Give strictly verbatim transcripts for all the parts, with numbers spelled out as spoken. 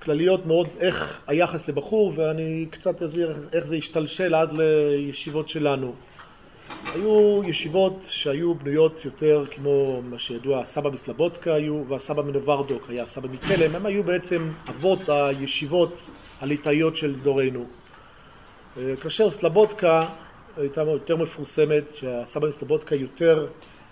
כלליות מאוד איך היחס לבחור, ואני קצת אסביר איך זה השתלשל עד לישיבות שלנו. היו ישיבות שהיו בנויות יותר כמו מה שידוע, הסבא מסלבודקה היו, והסבא מנוברדוק היה הסבא מתלם, הם היו בעצם אבות הישיבות הליטאיות של דורנו. כאשר סלבודקה הייתה יותר מפורסמת, שהסבא מסלבודקה יותר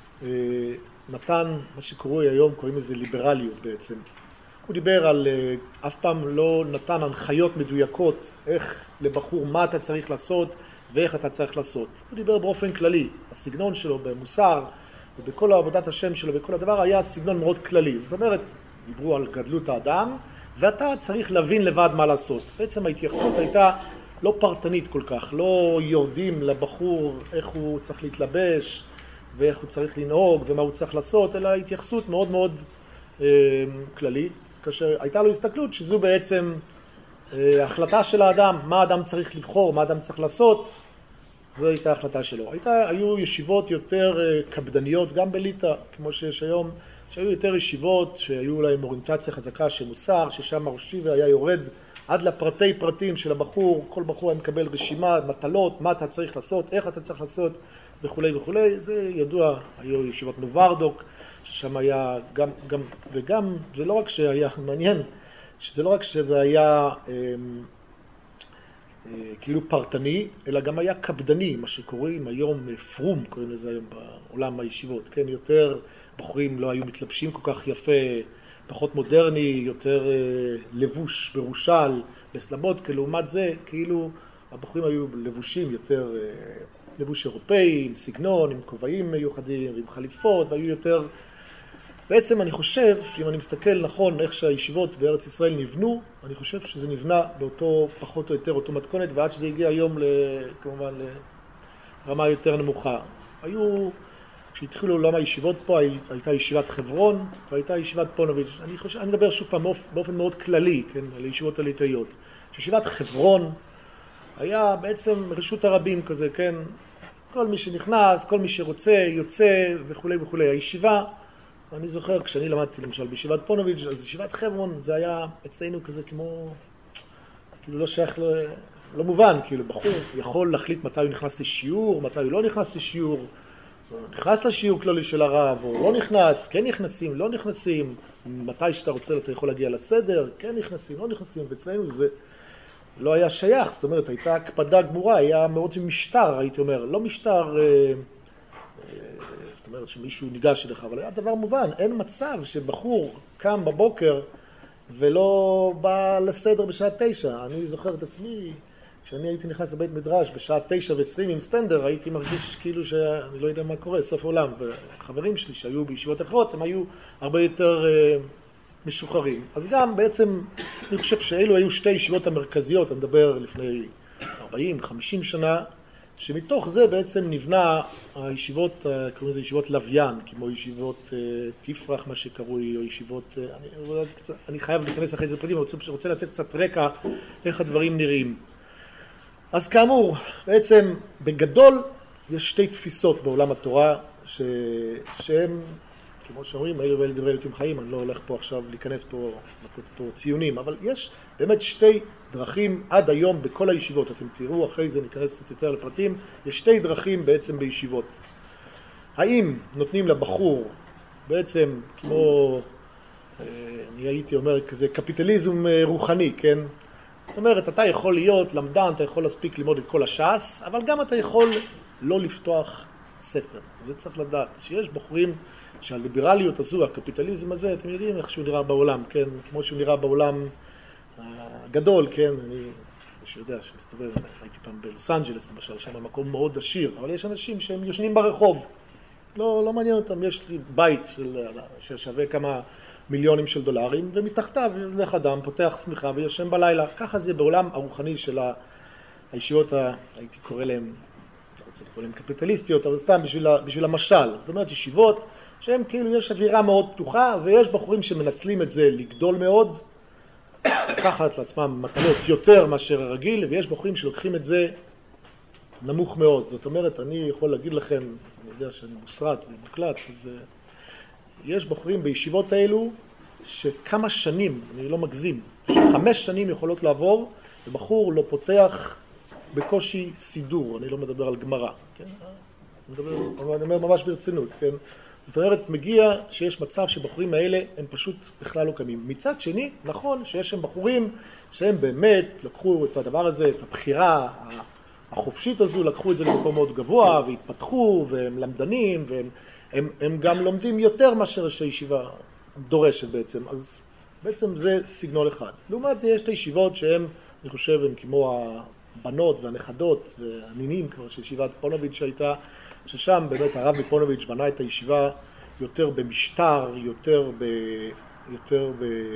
נתן, מה שקורוי היום, קוראים לזה ליברליות בעצם. הוא דיבר על, אף פעם לא נתן הנחיות מדויקות, איך לבחור מה אתה צריך לעשות ואיך אתה צריך לעשות. הוא דיבר באופן כללי, הסגנון שלו במוסר ובכל עבודת השם שלו וכל הדבר היה סגנון מאוד כללי. זאת אומרת, דיברו על גדלות האדם ואתה צריך להבין לבד מה לעשות. בעצם ההתייחסות הייתה לא פרטנית כל כך, לא יורדים לבחור איך הוא צריך להתלבש ואיך הוא צריך לנהוג ומה הוא צריך לעשות, אלא התייחסות מאוד מאוד אה, כללית, כאשר הייתה לו הסתכלות שזו בעצם אה, החלטה של האדם, מה האדם צריך לבחור, מה האדם צריך לעשות, זו הייתה החלטה שלו. הייתה, היו ישיבות יותר אה, קפדניות, גם בליטא, כמו שיש היום, שהיו יותר ישיבות שהיו להם אוריינטציה חזקה של מוסר, ששם הראשי היה יורד עד לפרטי פרטים של הבחור, כל בחור היה מקבל רשימה, מטלות, מה אתה צריך לעשות, איך אתה צריך לעשות, וכולי וכולי. זה ידוע, היו ישיבות נוברדוק, ששם היה גם, גם, וגם, זה לא רק שהיה מעניין, שזה לא רק שזה היה אה, אה, כאילו פרטני, אלא גם היה קפדני, מה שקוראים היום פרום, קוראים לזה היום בעולם הישיבות, כן, יותר בחורים לא היו מתלבשים כל כך יפה, פחות מודרני, יותר אה, לבוש ברושל, בסלבודקה, לעומת זה, כאילו הבחורים היו לבושים יותר אה, לבוש אירופאי, עם סגנון, עם כובעים מיוחדים, עם חליפות, והיו יותר... בעצם אני חושב, אם אני מסתכל נכון איך שהישיבות בארץ ישראל נבנו, אני חושב שזה נבנה באותו, פחות או יותר, אותו מתכונת, ועד שזה הגיע היום, כמובן, לרמה יותר נמוכה. היו, כשהתחילו לעולם הישיבות פה, הייתה ישיבת חברון, והייתה ישיבת פונוביץ'. אני חושב, אני מדבר שוב פעם באופן מאוד כללי, כן, על הישיבות הליטאיות. שישיבת חברון היה בעצם רשות הרבים כזה, כן, כל מי שנכנס, כל מי שרוצה, יוצא וכו' וכו'. הישיבה, אני זוכר, כשאני למדתי למשל בישיבת פונוביץ', אז ישיבת חברון זה היה אצלנו כזה כמו, כאילו לא שייך, לא, לא מובן, כאילו בחור יכול להחליט מתי הוא נכנס לשיעור, מתי הוא לא נכנס לשיעור, נכנס לשיעור כללי של הרב, או לא נכנס, כן נכנסים, לא נכנסים, מתי שאתה רוצה אתה יכול להגיע לסדר, כן נכנסים, לא נכנסים, ואצלנו זה לא היה שייך, זאת אומרת, הייתה הקפדה גמורה, היה מאוד משטר, הייתי אומר, לא משטר, אה, אה, זאת אומרת שמישהו ניגש אליך, אבל היה דבר מובן, אין מצב שבחור קם בבוקר ולא בא לסדר בשעה תשע. אני זוכר את עצמי, כשאני הייתי נכנס לבית מדרש בשעה תשע ועשרים עם סטנדר, הייתי מרגיש כאילו שאני לא יודע מה קורה, סוף העולם, והחברים שלי שהיו בישיבות אחרות, הם היו הרבה יותר אה, משוחררים. אז גם בעצם, אני חושב שאלו היו שתי ישיבות המרכזיות, אני מדבר לפני ארבעים חמישים שנה, שמתוך זה בעצם נבנה הישיבות, קוראים לזה ישיבות לוויין, כמו ישיבות תפרח, מה שקרוי, או ישיבות, אני, אני חייב להיכנס אחרי זה פרטים, אני רוצה, רוצה לתת קצת רקע איך הדברים נראים. אז כאמור, בעצם בגדול יש שתי תפיסות בעולם התורה, ש... שהן, כמו שאומרים, אלו ואלה דברי אלוקים חיים, אני לא הולך פה עכשיו להיכנס פה, לתת פה ציונים, אבל יש באמת שתי דרכים עד היום בכל הישיבות, אתם תראו, אחרי זה ניכנס קצת יותר לפרטים, יש שתי דרכים בעצם בישיבות. האם נותנים לבחור בעצם כמו, אני הייתי אומר כזה קפיטליזם רוחני, כן? זאת אומרת, אתה יכול להיות למדן, אתה יכול להספיק ללמוד את כל הש"ס, אבל גם אתה יכול לא לפתוח ספר. זה צריך לדעת, שיש בחורים שהליברליות הזו, הקפיטליזם הזה, אתם יודעים איך שהוא נראה בעולם, כן? כמו שהוא נראה בעולם הגדול, כן? אני שיודע שמסתובב, הייתי פעם בלוס אנג'לס, למשל, שם מקום מאוד עשיר, אבל יש אנשים שהם יושנים ברחוב. לא, לא מעניין אותם, יש לי בית של, ששווה כמה מיליונים של דולרים, ומתחתיו ילך אדם, פותח סמיכה ויושן בלילה. ככה זה בעולם הרוחני של הישיבות, הייתי קורא להם, אני רוצה לקרוא להם קפיטליסטיות, אבל סתם בשביל, בשביל המשל. זאת אומרת, ישיבות שהם כאילו יש אווירה מאוד פתוחה, ויש בחורים שמנצלים את זה לגדול מאוד, לקחת לעצמם מטלות יותר מאשר הרגיל, ויש בחורים שלוקחים את זה נמוך מאוד. זאת אומרת, אני יכול להגיד לכם, אני יודע שאני מוסרט ומוקלט, אז יש בחורים בישיבות האלו שכמה שנים, אני לא מגזים, שחמש שנים יכולות לעבור, ובחור לא פותח בקושי סידור, אני לא מדבר על גמרא, כן? אני מדבר, אני אומר ממש ברצינות, כן? זאת אומרת, מגיע שיש מצב שבחורים האלה הם פשוט בכלל לא קמים. מצד שני, נכון שיש שם בחורים שהם באמת לקחו את הדבר הזה, את הבחירה החופשית הזו, לקחו את זה למקום מאוד גבוה, והתפתחו, והם למדנים, והם הם, הם גם לומדים יותר מאשר שהישיבה דורשת בעצם. אז בעצם זה סגנון אחד. לעומת זה יש את הישיבות שהם, אני חושב, הם כמו הבנות והנכדות והנינים כבר של ישיבת פונוביץ' שהייתה, ששם באמת הרב מפונוביץ' בנה את הישיבה יותר במשטר, יותר ב... יותר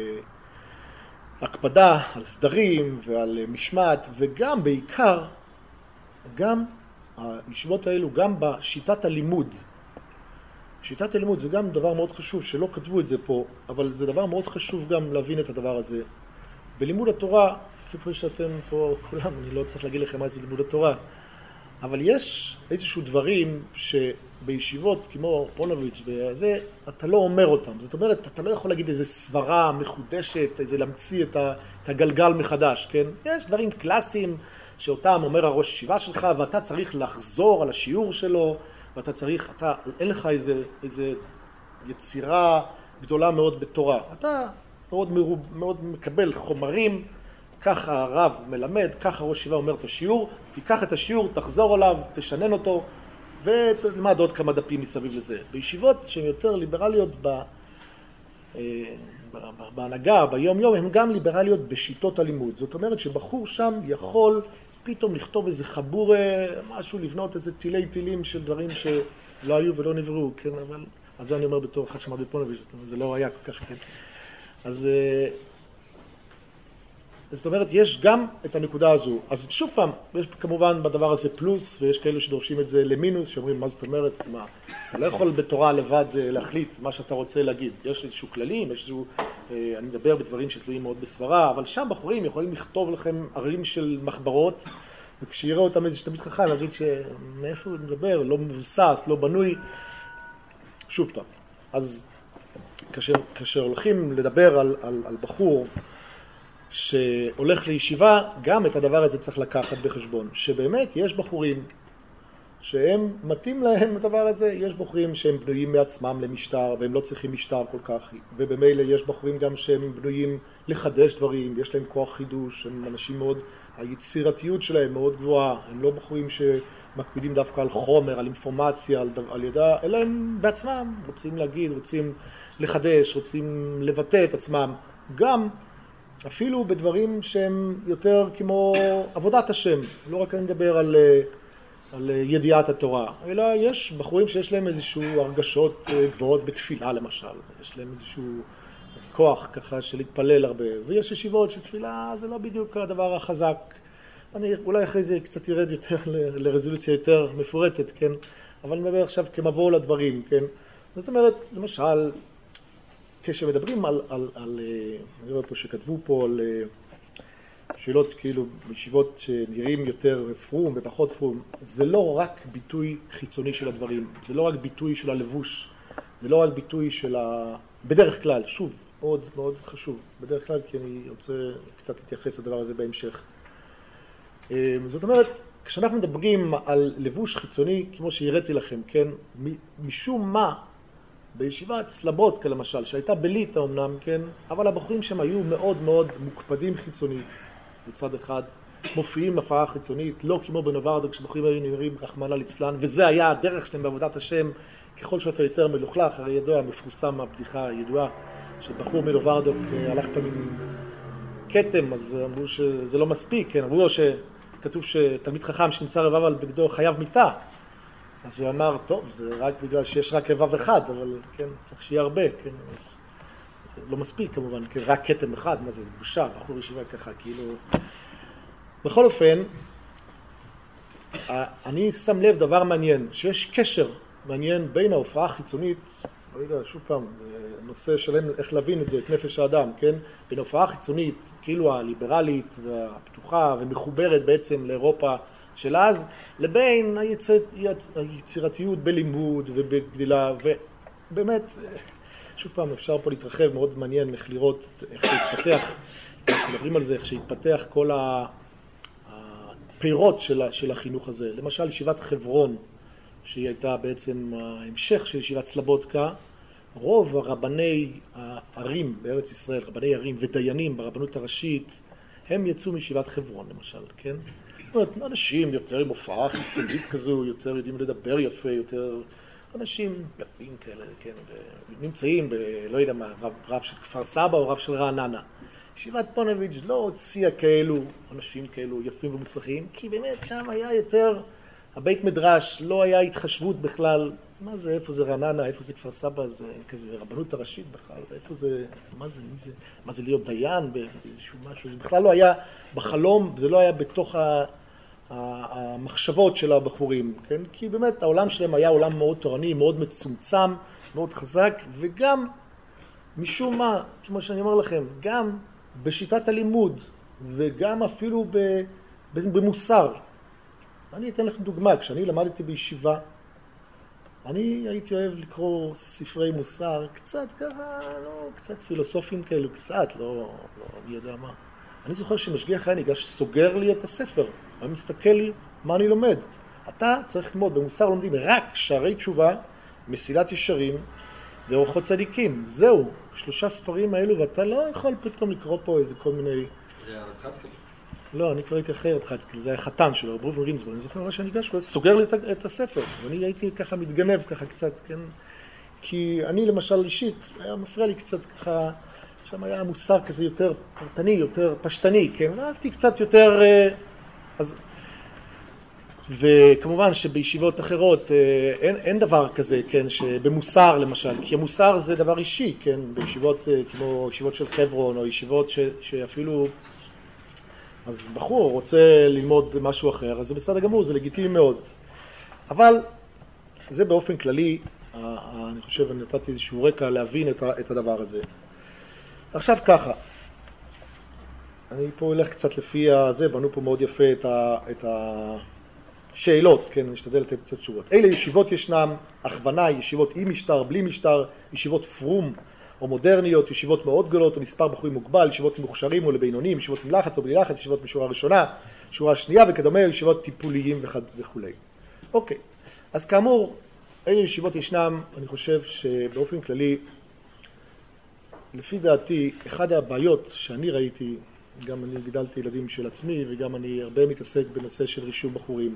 בהקפדה על סדרים ועל משמעת, וגם בעיקר, גם הישיבות האלו, גם בשיטת הלימוד. שיטת הלימוד זה גם דבר מאוד חשוב, שלא כתבו את זה פה, אבל זה דבר מאוד חשוב גם להבין את הדבר הזה. בלימוד התורה, כפי שאתם פה כולם, אני לא צריך להגיד לכם מה זה לימוד התורה, אבל יש איזשהו דברים שבישיבות כמו פונוביץ' וזה, אתה לא אומר אותם. זאת אומרת, אתה לא יכול להגיד איזו סברה מחודשת, איזה להמציא את הגלגל מחדש, כן? יש דברים קלאסיים שאותם אומר הראש ישיבה שלך, ואתה צריך לחזור על השיעור שלו, ואתה צריך, אתה, אין לך איזה, איזה יצירה גדולה מאוד בתורה. אתה מאוד, מאוד מקבל חומרים, ככה הרב מלמד, ככה ראש ישיבה אומר את השיעור, תיקח את השיעור, תחזור עליו, תשנן אותו, ותלמד עוד כמה דפים מסביב לזה. בישיבות שהן יותר ליברליות ב, בהנהגה, ביום יום, הן גם ליברליות בשיטות הלימוד. זאת אומרת שבחור שם יכול פתאום לכתוב איזה חבור, משהו, לבנות איזה טילי טילים של דברים שלא היו ולא נבראו, כן? אבל, אז זה אני אומר בתור אחד שמע בפונוביץ', זה לא היה כל כך, כן? אז... זאת אומרת, יש גם את הנקודה הזו. אז שוב פעם, יש כמובן בדבר הזה פלוס, ויש כאלו שדורשים את זה למינוס, שאומרים, מה זאת אומרת? מה? אתה לא יכול בתורה לבד להחליט מה שאתה רוצה להגיד. יש איזשהו כללים, יש איזשהו... אני מדבר בדברים שתלויים מאוד בסברה, אבל שם בחורים יכולים לכתוב לכם ערים של מחברות, וכשיראה אותם איזה שתמיד חכם, להגיד שמאיפה הוא מדבר, לא מבוסס, לא בנוי. שוב פעם. אז כאשר, כאשר הולכים לדבר על, על, על בחור, שהולך לישיבה, גם את הדבר הזה צריך לקחת בחשבון. שבאמת יש בחורים שהם מתאים להם את הדבר הזה, יש בחורים שהם בנויים מעצמם למשטר, והם לא צריכים משטר כל כך, ובמילא יש בחורים גם שהם בנויים לחדש דברים, יש להם כוח חידוש, הם אנשים מאוד, היצירתיות שלהם מאוד גבוהה, הם לא בחורים שמקפידים דווקא על חומר, על אינפורמציה, על, על ידע, אלא הם בעצמם רוצים להגיד, רוצים לחדש, רוצים לבטא את עצמם, גם אפילו בדברים שהם יותר כמו עבודת השם, לא רק אני מדבר על, על ידיעת התורה, אלא יש בחורים שיש להם איזשהו הרגשות גבוהות בתפילה למשל, יש להם איזשהו כוח ככה של להתפלל הרבה, ויש ישיבות שתפילה זה לא בדיוק הדבר החזק, אני אולי אחרי זה קצת ירד יותר ל, לרזולוציה יותר מפורטת, כן? אבל אני מדבר עכשיו כמבוא לדברים, כן? זאת אומרת, למשל, כשמדברים על, על, על, אני רואה פה שכתבו פה על שאלות כאילו בישיבות שנראים יותר פרום ופחות פרום, זה לא רק ביטוי חיצוני של הדברים, זה לא רק ביטוי של הלבוש, זה לא רק ביטוי של ה... בדרך כלל, שוב, מאוד מאוד חשוב, בדרך כלל כי אני רוצה קצת להתייחס לדבר הזה בהמשך. זאת אומרת, כשאנחנו מדברים על לבוש חיצוני, כמו שהראיתי לכם, כן, משום מה, בישיבת סלבודקה למשל, שהייתה בליטא אמנם, כן, אבל הבחורים שם היו מאוד מאוד מוקפדים חיצונית, בצד אחד, מופיעים הפעה חיצונית, לא כמו בנוברדוק, כשבחורים היו נראים רחמנא ליצלן, וזה היה הדרך שלהם בעבודת השם, ככל שאתה יותר מלוכלך, הרי ידוע, מפורסם הבדיחה הידועה, שבחור מנוברדוק הלך פעם עם כתם, אז אמרו שזה לא מספיק, כן, אמרו לו שכתוב שתלמיד חכם שנמצא רבב על בגדו חייב מיתה, אז הוא אמר, טוב, זה רק בגלל שיש רק רבב אחד, אבל כן, צריך שיהיה הרבה, כן, אז זה לא מספיק כמובן, כן, רק כתם אחד, מה זה, זה בושה, בחור ישיבה ככה, כאילו... בכל אופן, אני שם לב דבר מעניין, שיש קשר מעניין בין ההופעה החיצונית, לא יודע, שוב פעם, זה נושא שלם איך להבין את זה, את נפש האדם, כן? בין ההופעה החיצונית, כאילו הליברלית והפתוחה ומחוברת בעצם לאירופה של אז, לבין היציר, היצירתיות בלימוד ובגדילה, ובאמת שוב פעם, אפשר פה להתרחב, מאוד מעניין איך לראות, איך להתפתח, אנחנו מדברים על זה, איך שהתפתח כל הפירות של, של החינוך הזה. למשל, ישיבת חברון, שהיא הייתה בעצם ההמשך של ישיבת סלבודקה, רוב הרבני הערים בארץ ישראל, רבני ערים ודיינים ברבנות הראשית, הם יצאו מישיבת חברון למשל, כן? זאת אומרת, אנשים יותר עם הופעה חיצונית כזו, יותר יודעים לדבר יפה, יותר אנשים יפים כאלה, כן? ונמצאים ב... לא יודע מה, רב, רב של כפר סבא או רב של רעננה. ישיבת פונוביץ' לא הוציאה כאלו, אנשים כאלו יפים ומוצלחים, כי באמת שם היה יותר, הבית מדרש לא היה התחשבות בכלל, מה זה, איפה זה רעננה, איפה זה כפר סבא, זה כזה רבנות הראשית בכלל, איפה זה, מה זה, מי זה, מה זה להיות דיין באיזשהו משהו, זה בכלל לא היה בחלום, זה לא היה בתוך ה, המחשבות של הבחורים, כן? כי באמת העולם שלהם היה עולם מאוד תורני, מאוד מצומצם, מאוד חזק, וגם משום מה, כמו שאני אומר לכם, גם בשיטת הלימוד, וגם אפילו במוסר. אני אתן לכם דוגמה, כשאני למדתי בישיבה, אני הייתי אוהב לקרוא ספרי מוסר, קצת ככה, לא, קצת פילוסופים כאלו, קצת, לא, לא, אני יודע מה. אני זוכר שמשגיח היה ניגש, סוגר לי את הספר, הוא מסתכל לי מה אני לומד. אתה צריך ללמוד, במוסר לומדים רק שערי תשובה, מסילת ישרים ואורחות צדיקים. זהו, שלושה ספרים האלו, ואתה לא יכול פתאום לקרוא פה איזה כל מיני... זה הרב חצקל? לא, אני כבר הייתי אחרי רב חצקל, זה היה חתן שלו, רב ראובן גינזבורג. אני זוכר מה שאני ניגש, סוגר לי את הספר, ואני הייתי ככה מתגנב ככה קצת, כן? כי אני למשל אישית, היה מפריע לי קצת ככה, שם היה מוסר כזה יותר פרטני, יותר פשטני, כן? ואהבתי קצת יותר... אז... וכמובן שבישיבות אחרות אין, אין דבר כזה, כן, שבמוסר למשל, כי המוסר זה דבר אישי, כן, בישיבות כמו ישיבות של חברון או ישיבות ש, שאפילו, אז בחור רוצה ללמוד משהו אחר, אז זה בסדר גמור, זה לגיטימי מאוד. אבל זה באופן כללי, אני חושב, אני נתתי איזשהו רקע להבין את הדבר הזה. עכשיו ככה, אני פה הולך קצת לפי הזה, בנו פה מאוד יפה את ה... את ה שאלות, כן, נשתדל לתת קצת תשובות. אלה ישיבות ישנם, הכוונה, ישיבות עם משטר, בלי משטר, ישיבות פרום או מודרניות, ישיבות מאוד גדולות, או מספר בחורים מוגבל, ישיבות מוכשרים או לבינונים, ישיבות עם לחץ או בלי לחץ, ישיבות משורה ראשונה, שורה שנייה וכדומה, ישיבות טיפוליים וכו'. אוקיי, אז כאמור, אלה ישיבות ישנם, אני חושב שבאופן כללי, לפי דעתי, אחד הבעיות שאני ראיתי, גם אני גידלתי ילדים של עצמי, וגם אני הרבה מתעסק בנושא של רישום בחורים.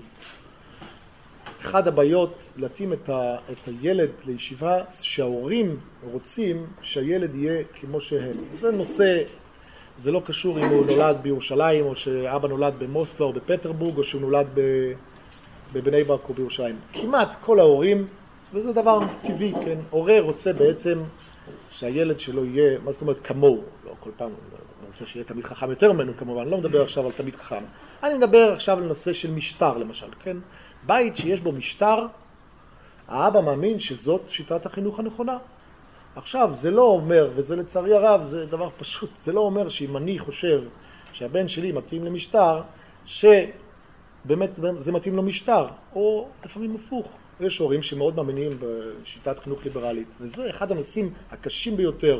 אחד הבעיות, להתאים את, ה, את הילד לישיבה, שההורים רוצים שהילד יהיה כמו שהם. זה נושא, זה לא קשור אם הוא נולד בירושלים, או שאבא נולד במוסקבה או בפטרבורג, או שהוא נולד בבני ברק או בירושלים. כמעט כל ההורים, וזה דבר טבעי, כן? הורה רוצה בעצם שהילד שלו יהיה, מה זאת אומרת, כמוהו, לא כל פעם, אני רוצה שיהיה תמיד חכם יותר ממנו כמובן, אני לא מדבר עכשיו על תמיד חכם. אני מדבר עכשיו על נושא של משטר למשל, כן? בית שיש בו משטר, האבא מאמין שזאת שיטת החינוך הנכונה. עכשיו, זה לא אומר, וזה לצערי הרב, זה דבר פשוט, זה לא אומר שאם אני חושב שהבן שלי מתאים למשטר, שבאמת זה מתאים לו משטר, או לפעמים הפוך. יש הורים שמאוד מאמינים בשיטת חינוך ליברלית, וזה אחד הנושאים הקשים ביותר.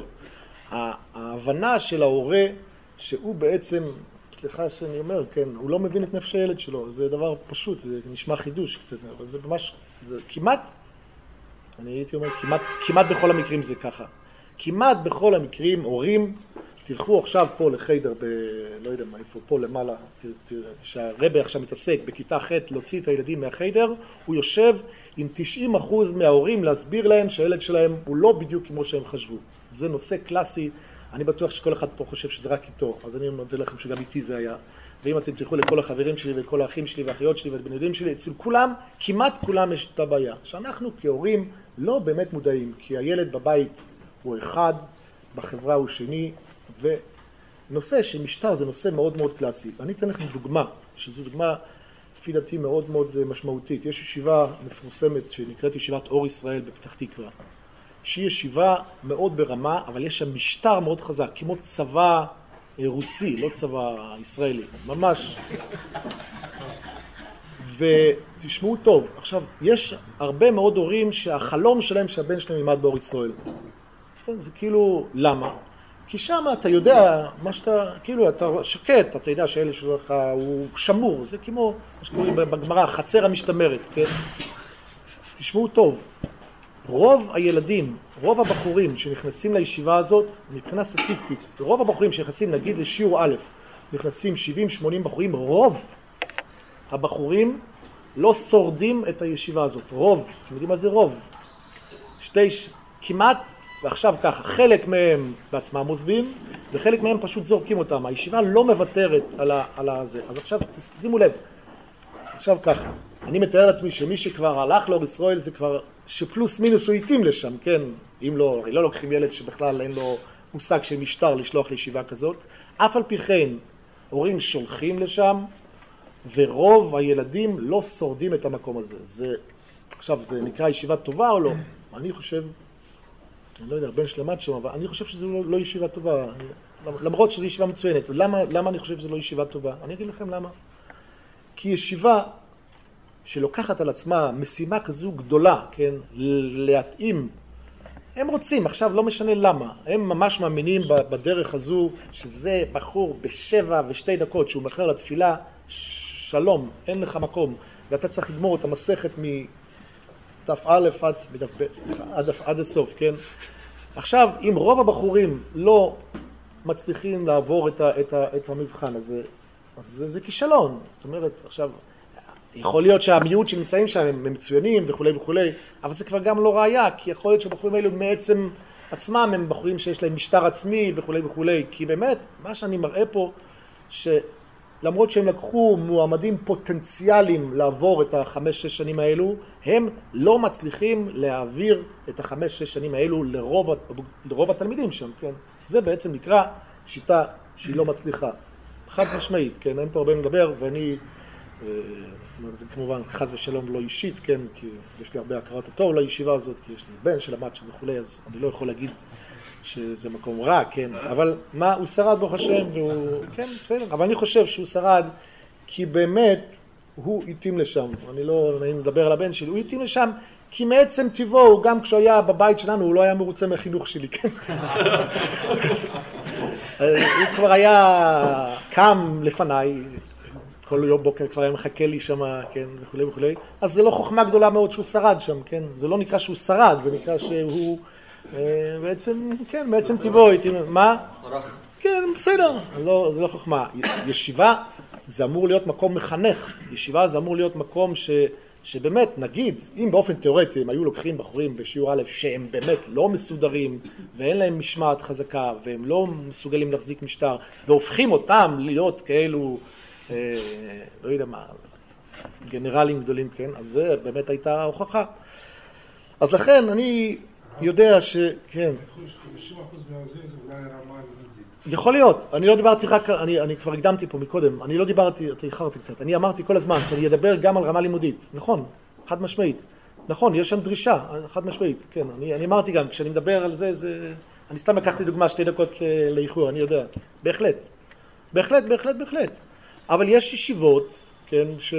ההבנה של ההורה שהוא בעצם, סליחה שאני אומר, כן, הוא לא מבין את נפש הילד שלו, זה דבר פשוט, זה נשמע חידוש קצת, אבל זה ממש, זה כמעט, אני הייתי אומר, כמעט, כמעט בכל המקרים זה ככה. כמעט בכל המקרים, הורים, תלכו עכשיו פה לחיידר, ב, לא יודע מה, איפה פה למעלה, שהרבא עכשיו מתעסק בכיתה ח' להוציא את הילדים מהחיידר, הוא יושב עם תשעים אחוז מההורים להסביר להם שהילד שלהם הוא לא בדיוק כמו שהם חשבו. זה נושא קלאסי, אני בטוח שכל אחד פה חושב שזה רק איתו, אז אני מודה לכם שגם איתי זה היה. ואם אתם תלכו לכל החברים שלי וכל האחים שלי והאחיות שלי ובני ילדים שלי, אצל כולם, כמעט כולם יש את הבעיה. שאנחנו כהורים לא באמת מודעים, כי הילד בבית הוא אחד, בחברה הוא שני, ונושא של משטר זה נושא מאוד מאוד קלאסי. אני אתן לכם דוגמה, שזו דוגמה לפי דעתי מאוד מאוד משמעותית. יש ישיבה מפורסמת שנקראת ישיבת אור ישראל בפתח תקווה. שהיא ישיבה מאוד ברמה, אבל יש שם משטר מאוד חזק, כמו צבא רוסי, לא צבא ישראלי, ממש. ותשמעו טוב, עכשיו, יש הרבה מאוד הורים שהחלום שלהם שהבן שלהם ילמד באור ישראל. כן, זה כאילו, למה? כי שם אתה יודע מה שאתה, כאילו אתה שקט, אתה יודע שהאלה שלך הוא שמור, זה כמו מה שקוראים בגמרא, החצר המשתמרת, כן? תשמעו טוב, רוב הילדים, רוב הבחורים שנכנסים לישיבה הזאת, מבחינה סטטיסטית, רוב הבחורים שנכנסים נגיד לשיעור א', נכנסים שבעים שמונים בחורים, רוב הבחורים לא שורדים את הישיבה הזאת, רוב, אתם יודעים מה זה רוב? שתי, כמעט, ועכשיו ככה, חלק מהם בעצמם עוזבים, וחלק מהם פשוט זורקים אותם. הישיבה לא מוותרת על, ה, על הזה. אז עכשיו תשימו לב, עכשיו ככה, אני מתאר לעצמי שמי שכבר הלך לאור ישראל זה כבר שפלוס מינוס הוא איתים לשם, כן? אם לא, הרי לא לוקחים ילד שבכלל אין לו מושג של משטר לשלוח לישיבה כזאת. אף על פי כן, הורים שולחים לשם, ורוב הילדים לא שורדים את המקום הזה. זה, עכשיו, זה נקרא ישיבה טובה או לא? אני חושב, אני לא יודע, בן שלמד שם, אבל אני חושב שזה לא, לא ישיבה טובה. אני, למרות שזו ישיבה מצוינת. למה, למה אני חושב שזה לא ישיבה טובה? אני אגיד לכם למה. כי ישיבה שלוקחת על עצמה משימה כזו גדולה, כן, להתאים, הם רוצים, עכשיו לא משנה למה, הם ממש מאמינים בדרך הזו, שזה בחור בשבע ושתי דקות שהוא מחר לתפילה, שלום, אין לך מקום, ואתה צריך לגמור את המסכת מתף א' עד, עד, עד הסוף, כן? עכשיו, אם רוב הבחורים לא מצליחים לעבור את, ה, את, ה, את המבחן הזה, אז זה, זה כישלון. זאת אומרת, עכשיו, יכול להיות שהמיעוט שנמצאים שם הם מצוינים וכו' וכו', אבל זה כבר גם לא ראיה, כי יכול להיות שהבחורים האלו מעצם עצמם הם בחורים שיש להם משטר עצמי וכו' וכו', כי באמת, מה שאני מראה פה, שלמרות שהם לקחו מועמדים פוטנציאליים לעבור את החמש-שש שנים האלו, הם לא מצליחים להעביר את החמש-שש שנים האלו לרוב, לרוב התלמידים שם, כן? זה בעצם נקרא שיטה שהיא לא מצליחה. חד משמעית, כן? אין פה הרבה מדבר, ואני, זה כמובן חס ושלום לא אישית, כן? כי יש לי הרבה הכרת הטוב לישיבה הזאת, כי יש לי בן שלמד שם וכולי, אז אני לא יכול להגיד שזה מקום רע, כן? אבל מה, הוא שרד ברוך השם, והוא, כן, בסדר, אבל אני חושב שהוא שרד, כי באמת הוא התאים לשם. אני לא נעים לדבר על הבן שלי, הוא התאים לשם, כי מעצם טבעו, גם כשהוא היה בבית שלנו, הוא לא היה מרוצה מהחינוך שלי, כן? הוא כבר היה קם לפניי, כל יום בוקר כבר היה מחכה לי שם, כן, וכו' וכו'. אז זה לא חוכמה גדולה מאוד שהוא שרד שם, כן? זה לא נקרא שהוא שרד, זה נקרא שהוא בעצם, כן, בעצם טבעו, מה? כן, בסדר, לא, זה לא חוכמה. ישיבה זה אמור להיות מקום מחנך, ישיבה זה אמור להיות מקום ש... שבאמת, נגיד, אם באופן תיאורטי הם היו לוקחים בחורים בשיעור א' שהם באמת לא מסודרים ואין להם משמעת חזקה והם לא מסוגלים להחזיק משטר והופכים אותם להיות כאלו, אה, לא יודע מה, גנרלים גדולים, כן? אז זה באמת הייתה הוכחה. אז לכן אני יודע ש... כן. חמישים אחוז מהעוזבים זה אולי רמה לימודית. יכול להיות, אני לא דיברתי רק, אני, אני כבר הקדמתי פה מקודם, אני לא דיברתי, תאחרתי קצת, אני אמרתי כל הזמן שאני אדבר גם על רמה לימודית, נכון, חד משמעית, נכון, יש שם דרישה, חד משמעית, כן, אני, אני אמרתי גם, כשאני מדבר על זה, זה, אני סתם לקחתי דוגמה שתי דקות לאיחור, אני יודע, בהחלט, בהחלט, בהחלט, בהחלט, אבל יש ישיבות, כן, ש...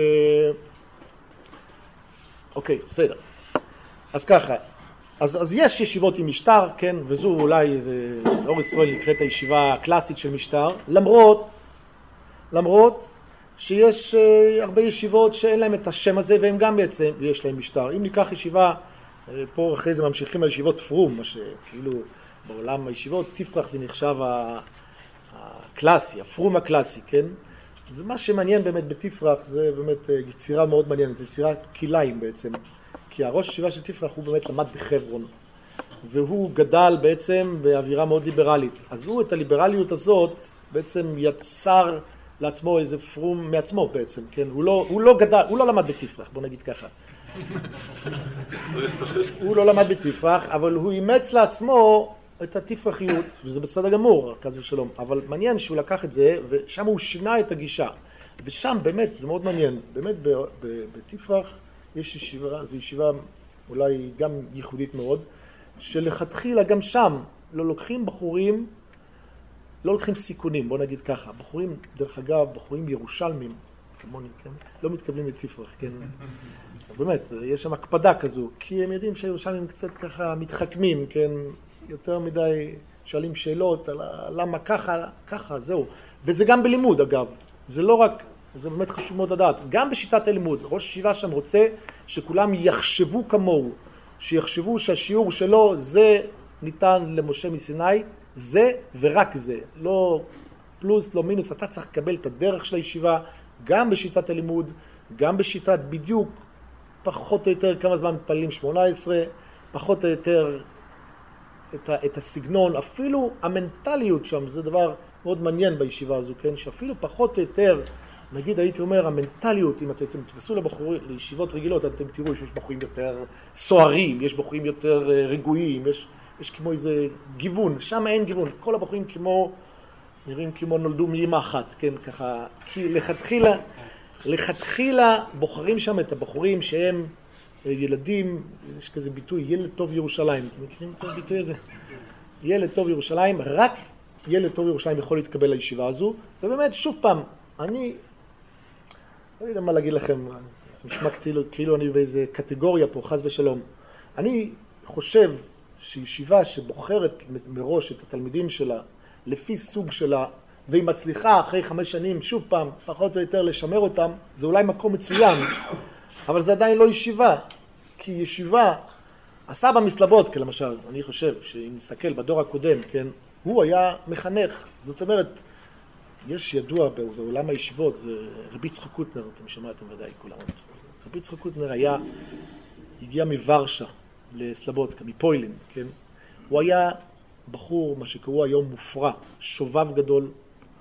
אוקיי, בסדר, אז ככה, אז, אז יש ישיבות עם משטר, כן, וזו אולי, זה, אור ישראל נקראת הישיבה הקלאסית של משטר, למרות, למרות שיש uh, הרבה ישיבות שאין להם את השם הזה, והם גם בעצם, יש להם משטר. אם ניקח ישיבה, uh, פה אחרי זה ממשיכים על ישיבות פרום, מה שכאילו בעולם הישיבות, תפרח זה נחשב הקלאסי, הפרום הקלאסי, כן? זה מה שמעניין באמת בתפרח, זה באמת uh, יצירה מאוד מעניינת, זה יצירת כיליים בעצם. כי הראש ישיבה של תפרח הוא באמת למד בחברון, והוא גדל בעצם באווירה מאוד ליברלית. אז הוא את הליברליות הזאת בעצם יצר לעצמו איזה פרום מעצמו בעצם, כן? הוא לא, הוא לא גדל, הוא לא למד בתפרח, בוא נגיד ככה. הוא לא למד בתפרח, אבל הוא אימץ לעצמו את התפרחיות, וזה בסדר גמור, כזה ושלום. אבל מעניין שהוא לקח את זה, ושם הוא שינה את הגישה. ושם באמת, זה מאוד מעניין, באמת בתפרח, יש ישיבה, זו ישיבה אולי גם ייחודית מאוד, שלכתחילה גם שם לא לוקחים בחורים, לא לוקחים סיכונים, בוא נגיד ככה. בחורים, דרך אגב, בחורים ירושלמים, כמוני, כן? לא מתקבלים לתפרח, כן? באמת, יש שם הקפדה כזו, כי הם יודעים שהירושלמים קצת ככה מתחכמים, כן? יותר מדי שואלים שאלות על למה ככה, ככה, זהו. וזה גם בלימוד אגב, זה לא רק, זה באמת חשוב מאוד לדעת, גם בשיטת הלימוד, ראש ישיבה שם רוצה שכולם יחשבו כמוהו, שיחשבו שהשיעור שלו זה ניתן למשה מסיני, זה ורק זה, לא פלוס, לא מינוס, אתה צריך לקבל את הדרך של הישיבה, גם בשיטת הלימוד, גם בשיטת בדיוק, פחות או יותר כמה זמן מתפללים שמונה עשרה, פחות או יותר את, ה, את הסגנון, אפילו המנטליות שם, זה דבר מאוד מעניין בישיבה הזו, כן? שאפילו פחות או יותר, נגיד הייתי אומר, המנטליות, אם אתם תתפסו לבחורים, לישיבות רגילות, אתם תראו שיש בחורים יותר סוערים, יש בחורים יותר רגועים, יש, יש כמו איזה גיוון, שם אין גיוון, כל הבחורים כמו, נראים כמו נולדו מאמא אחת, כן? ככה, כי לכתחילה, לכתחילה בוחרים שם את הבחורים שהם ילדים, יש כזה ביטוי, ילד טוב ירושלים, אתם מכירים את הביטוי הזה? ילד טוב ירושלים, רק ילד טוב ירושלים יכול להתקבל לישיבה הזו, ובאמת, שוב פעם, אני לא יודע מה להגיד לכם, זה נשמע כאילו, כאילו אני באיזה קטגוריה פה, חס ושלום. אני חושב שישיבה שבוחרת מראש את התלמידים שלה, לפי סוג שלה, והיא מצליחה אחרי חמש שנים, שוב פעם, פחות או יותר לשמר אותם, זה אולי מקום מצוין, אבל זה עדיין לא ישיבה, כי ישיבה, הסבא מסלבודקה למשל, אני חושב שאם נסתכל בדור הקודם, כן, הוא היה מחנך, זאת אומרת, יש ידוע בעולם הישיבות, זה רבי יצחק קוטנר, אתם שמעתם ודאי כולם. רבי יצחק קוטנר היה, הגיע מוורשה לסלבודקה, מפוילין, כן? הוא היה בחור, מה שקראו היום מופרע, שובב גדול,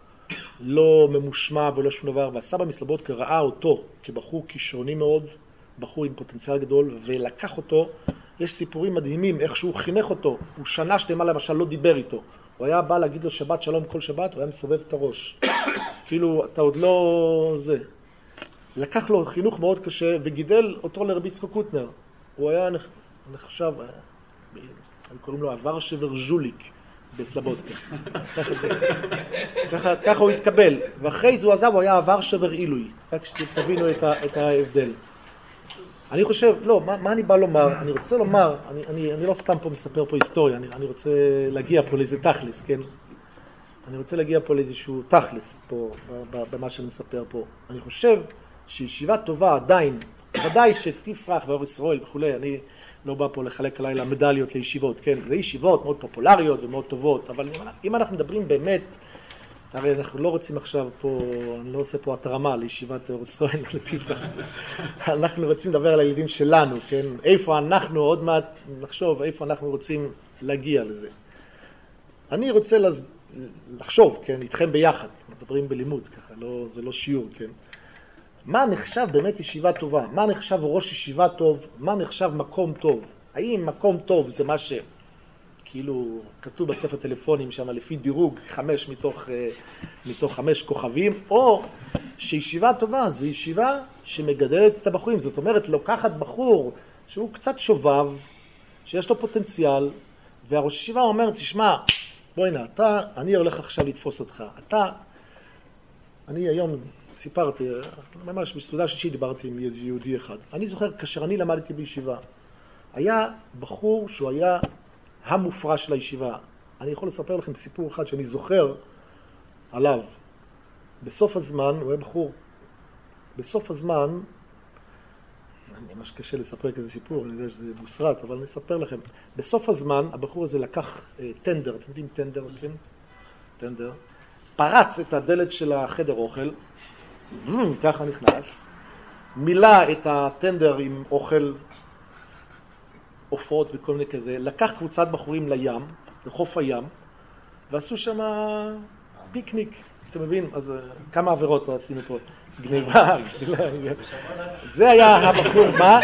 לא ממושמע ולא שום דבר, והסבא מסלבודקה ראה אותו כבחור כישרוני מאוד, בחור עם פוטנציאל גדול, ולקח אותו, יש סיפורים מדהימים איך שהוא חינך אותו, הוא שנה שלמה למשל לא דיבר איתו, הוא היה בא להגיד לו שבת שלום כל שבת, הוא היה מסובב את הראש. כאילו, אתה עוד לא זה. לקח לו חינוך מאוד קשה וגידל אותו לרבי יצחק קוטנר. הוא היה נחשב, הם קוראים לו עבר שבר ז'וליק בסלבודקה. ככה, ככה הוא התקבל. ואחרי זה הוא עזב, הוא היה עבר שבר עילוי. רק שתבינו את, ה, את ההבדל. אני חושב, לא, מה, מה אני בא לומר? אני רוצה לומר, אני, אני, אני לא סתם פה מספר פה היסטוריה, אני, אני רוצה להגיע פה לאיזה תכלס, כן? אני רוצה להגיע פה לאיזשהו תכלס פה, במה שאני מספר פה. אני חושב שישיבה טובה עדיין, ודאי שתפרח ואור ישראל וכו', אני לא בא פה לחלק עליי למדליות לישיבות, כן? זה ישיבות מאוד פופולריות ומאוד טובות, אבל אם אנחנו מדברים באמת, הרי אנחנו לא רוצים עכשיו פה, אני לא עושה פה התרמה לישיבת אור ישראל לתפרח. אנחנו רוצים לדבר על הילדים שלנו, כן? איפה אנחנו, עוד מעט נחשוב, איפה אנחנו רוצים להגיע לזה. אני רוצה לז... לחשוב, כן? איתכם ביחד, מדברים בלימוד ככה, לא, זה לא שיעור, כן? מה נחשב באמת ישיבה טובה? מה נחשב ראש ישיבה טוב? מה נחשב מקום טוב? האם מקום טוב זה מה ש... כאילו כתוב בספר טלפונים שם לפי דירוג חמש מתוך, מתוך חמש כוכבים, או שישיבה טובה זה ישיבה שמגדלת את הבחורים. זאת אומרת, לוקחת בחור שהוא קצת שובב, שיש לו פוטנציאל, והראש ישיבה אומר, תשמע, בואי נה, אתה, אני הולך עכשיו לתפוס אותך. אתה, אני היום סיפרתי, ממש בסעודה שישית דיברתי עם איזה יהודי אחד. אני זוכר, כאשר אני למדתי בישיבה, היה בחור שהוא היה המופרע של הישיבה. אני יכול לספר לכם סיפור אחד שאני זוכר עליו. בסוף הזמן, הוא היה בחור, בסוף הזמן, אני ממש קשה לספר כזה סיפור, אני יודע שזה מוסרט, אבל אני אספר לכם. בסוף הזמן, הבחור הזה לקח אה, טנדר, אתם יודעים טנדר, כן? טנדר. פרץ את הדלת של החדר אוכל, ככה נכנס, מילא את הטנדר עם אוכל, עופות וכל מיני כזה, לקח קבוצת בחורים לים, לחוף הים, ועשו שם פיקניק, אתה מבין? אז כמה עבירות עשינו פה? גניבה, זה היה הבחור, מה?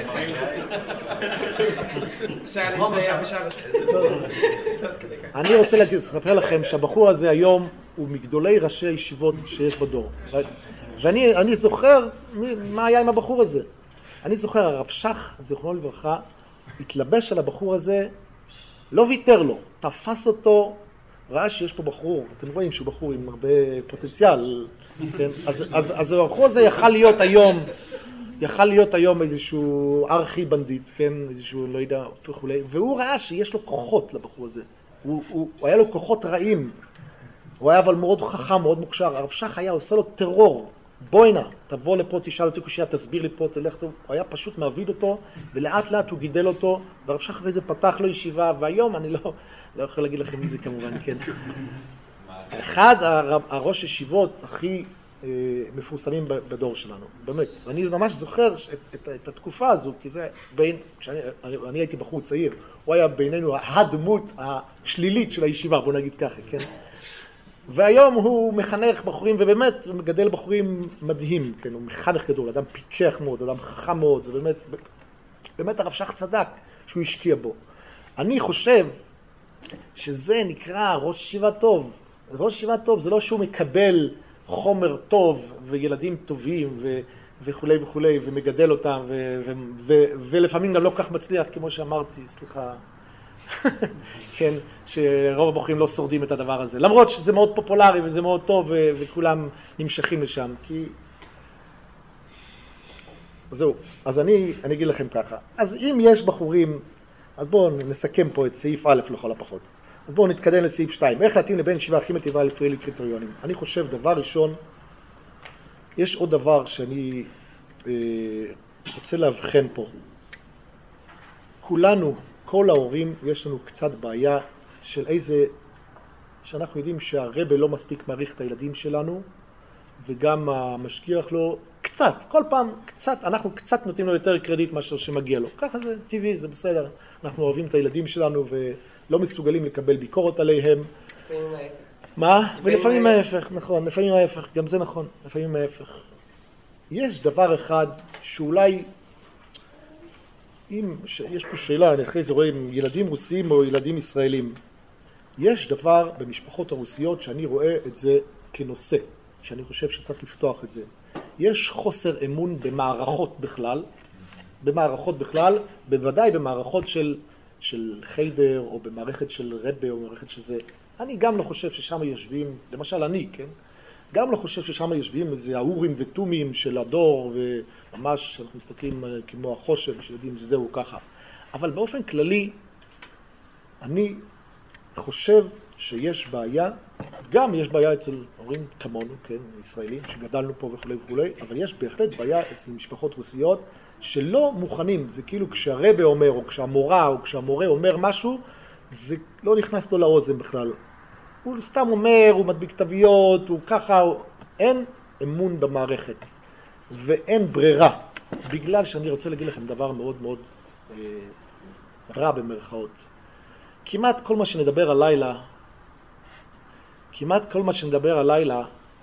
אני רוצה לספר לכם שהבחור הזה היום הוא מגדולי ראשי הישיבות שיש בדור. ואני אני זוכר מה היה עם הבחור הזה. אני זוכר, הרב שך, זכרונו לברכה, התלבש על הבחור הזה, לא ויתר לו, תפס אותו, ראה שיש פה בחור, אתם רואים שהוא בחור עם הרבה פוטנציאל, כן? אז, אז, אז הבחור הזה יכל להיות היום יכל להיות היום איזשהו ארכי בנדיט, כן, איזשהו לא יודע וכולי, והוא ראה שיש לו כוחות לבחור הזה, הוא, הוא, הוא היה לו כוחות רעים, הוא היה אבל מאוד חכם, מאוד מוכשר, הרב שך היה עושה לו טרור, בואי נא, תבוא לפה, תשאל אותי קושיה, תסביר לי פה, תלך, הוא היה פשוט מעביד אותו, ולאט לאט הוא גידל אותו, והרב שך אחרי זה פתח לו ישיבה, והיום אני לא, לא יכול להגיד לכם מי זה כמובן, כן. אחד הראש ישיבות הכי אה, מפורסמים בדור שלנו, באמת. ואני ממש זוכר את, את, את התקופה הזו, כי זה בין, כשאני אני, אני הייתי בחור צעיר, הוא היה בינינו הדמות השלילית של הישיבה, בוא נגיד ככה, כן? והיום הוא מחנך בחורים, ובאמת הוא מגדל בחורים מדהים, כן? הוא מחנך גדול, אדם פיקח מאוד, אדם חכם מאוד, ובאמת, באמת הרב שך צדק שהוא השקיע בו. אני חושב שזה נקרא ראש ישיבה טוב. ראש ישיבה טוב זה לא שהוא מקבל חומר טוב וילדים טובים ו... וכולי וכולי ומגדל אותם ו... ו... ו... ולפעמים גם לא כך מצליח כמו שאמרתי, סליחה, כן, שרוב הבחורים לא שורדים את הדבר הזה, למרות שזה מאוד פופולרי וזה מאוד טוב ו... וכולם נמשכים לשם, כי זהו. אז אני, אני אגיד לכם ככה, אז אם יש בחורים, אז בואו נסכם פה את סעיף א' לכל הפחות. אז בואו נתקדם לסעיף שתיים. איך להתאים לבין ישיבה הכי מטיבה לפי אלה קריטריונים? אני חושב, דבר ראשון, יש עוד דבר שאני אה, רוצה להבחן פה. כולנו, כל ההורים, יש לנו קצת בעיה של איזה, שאנחנו יודעים שהרבא לא מספיק מעריך את הילדים שלנו, וגם המשגיח לו קצת, כל פעם קצת, אנחנו קצת נותנים לו יותר קרדיט מאשר שמגיע לו. ככה זה טבעי, זה בסדר. אנחנו אוהבים את הילדים שלנו ולא מסוגלים לקבל ביקורת עליהם. לפעמים ההפך. מה? ולפעמים ההפך, נכון, לפעמים ההפך, גם זה נכון, לפעמים ההפך. יש דבר אחד שאולי, אם, יש פה שאלה, אני אחרי זה רואה אם ילדים רוסיים או ילדים ישראלים, יש דבר במשפחות הרוסיות שאני רואה את זה כנושא, שאני חושב שצריך לפתוח את זה. יש חוסר אמון במערכות בכלל, במערכות בכלל, בוודאי במערכות של, של חיידר או במערכת של רבה או במערכת של זה. אני גם לא חושב ששם יושבים, למשל אני, כן? גם לא חושב ששם יושבים איזה האורים וטומים של הדור, וממש שאנחנו מסתכלים כמו החושן, שיודעים שזהו ככה. אבל באופן כללי, אני חושב שיש בעיה, גם יש בעיה אצל הורים כמונו, כן, ישראלים, שגדלנו פה וכו' וכו', אבל יש בהחלט בעיה אצל משפחות רוסיות שלא מוכנים, זה כאילו כשהרבא אומר, או כשהמורה, או כשהמורה אומר משהו, זה לא נכנס לו לאוזן בכלל. הוא סתם אומר, הוא מדביק כתביות, הוא ככה, הוא... אין אמון במערכת, ואין ברירה, בגלל שאני רוצה להגיד לכם דבר מאוד מאוד אה, רע במרכאות. כמעט כל מה שנדבר הלילה, כמעט כל מה שנדבר הלילה,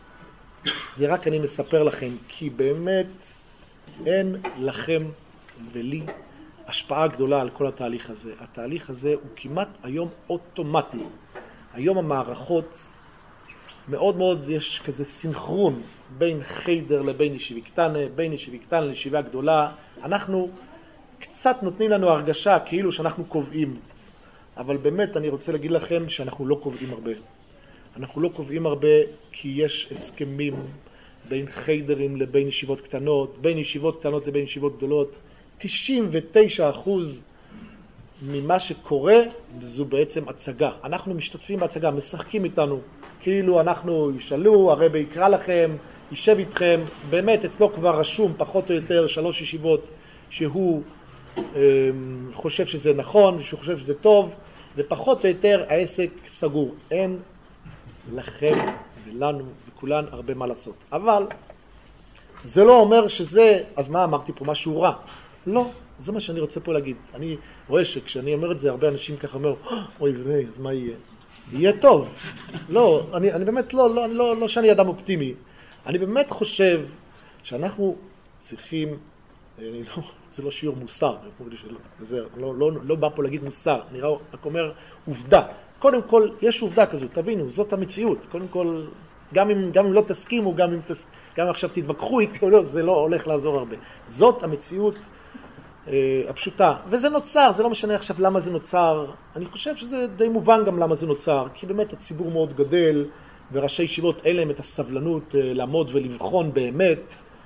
זה רק אני מספר לכם, כי באמת אין לכם ולי השפעה גדולה על כל התהליך הזה. התהליך הזה הוא כמעט היום אוטומטי. היום המערכות מאוד מאוד יש כזה סינכרון בין חיידר לבין ישיבה קטנה, בין ישיבה קטנה לישיבה גדולה. אנחנו קצת נותנים לנו הרגשה כאילו שאנחנו קובעים, אבל באמת אני רוצה להגיד לכם שאנחנו לא קובעים הרבה. אנחנו לא קובעים הרבה כי יש הסכמים בין חיידרים לבין ישיבות קטנות, בין ישיבות קטנות לבין ישיבות גדולות. תשעים ותשעה אחוז ממה שקורה זו בעצם הצגה. אנחנו משתתפים בהצגה, משחקים איתנו, כאילו אנחנו ישאלו, הרבי יקרא לכם, יישב איתכם, באמת אצלו כבר רשום פחות או יותר שלוש ישיבות שהוא אה, חושב שזה נכון, שהוא חושב שזה טוב, ופחות או יותר העסק סגור. אין לכם ולנו וכולן הרבה מה לעשות. אבל זה לא אומר שזה, אז מה אמרתי פה, משהו רע? לא, זה מה שאני רוצה פה להגיד. אני רואה שכשאני אומר את זה, הרבה אנשים ככה אומר, אוי ואי, אז מה יהיה? יהיה טוב. לא, אני, אני באמת לא, לא, לא, לא שאני אדם אופטימי. אני באמת חושב שאנחנו צריכים, אני לא, זה לא שיעור מוסר, זה לא, לא, לא בא פה להגיד מוסר, אני רק אומר עובדה. קודם כל, יש עובדה כזו, תבינו, זאת המציאות. קודם כל, גם אם, גם אם לא תסכימו, גם אם, תס, גם אם עכשיו תתווכחו איתי, לא, זה לא הולך לעזור הרבה. זאת המציאות אה, הפשוטה. וזה נוצר, זה לא משנה עכשיו למה זה נוצר. אני חושב שזה די מובן גם למה זה נוצר, כי באמת הציבור מאוד גדל, וראשי ישיבות אין להם את הסבלנות אה, לעמוד ולבחון באמת,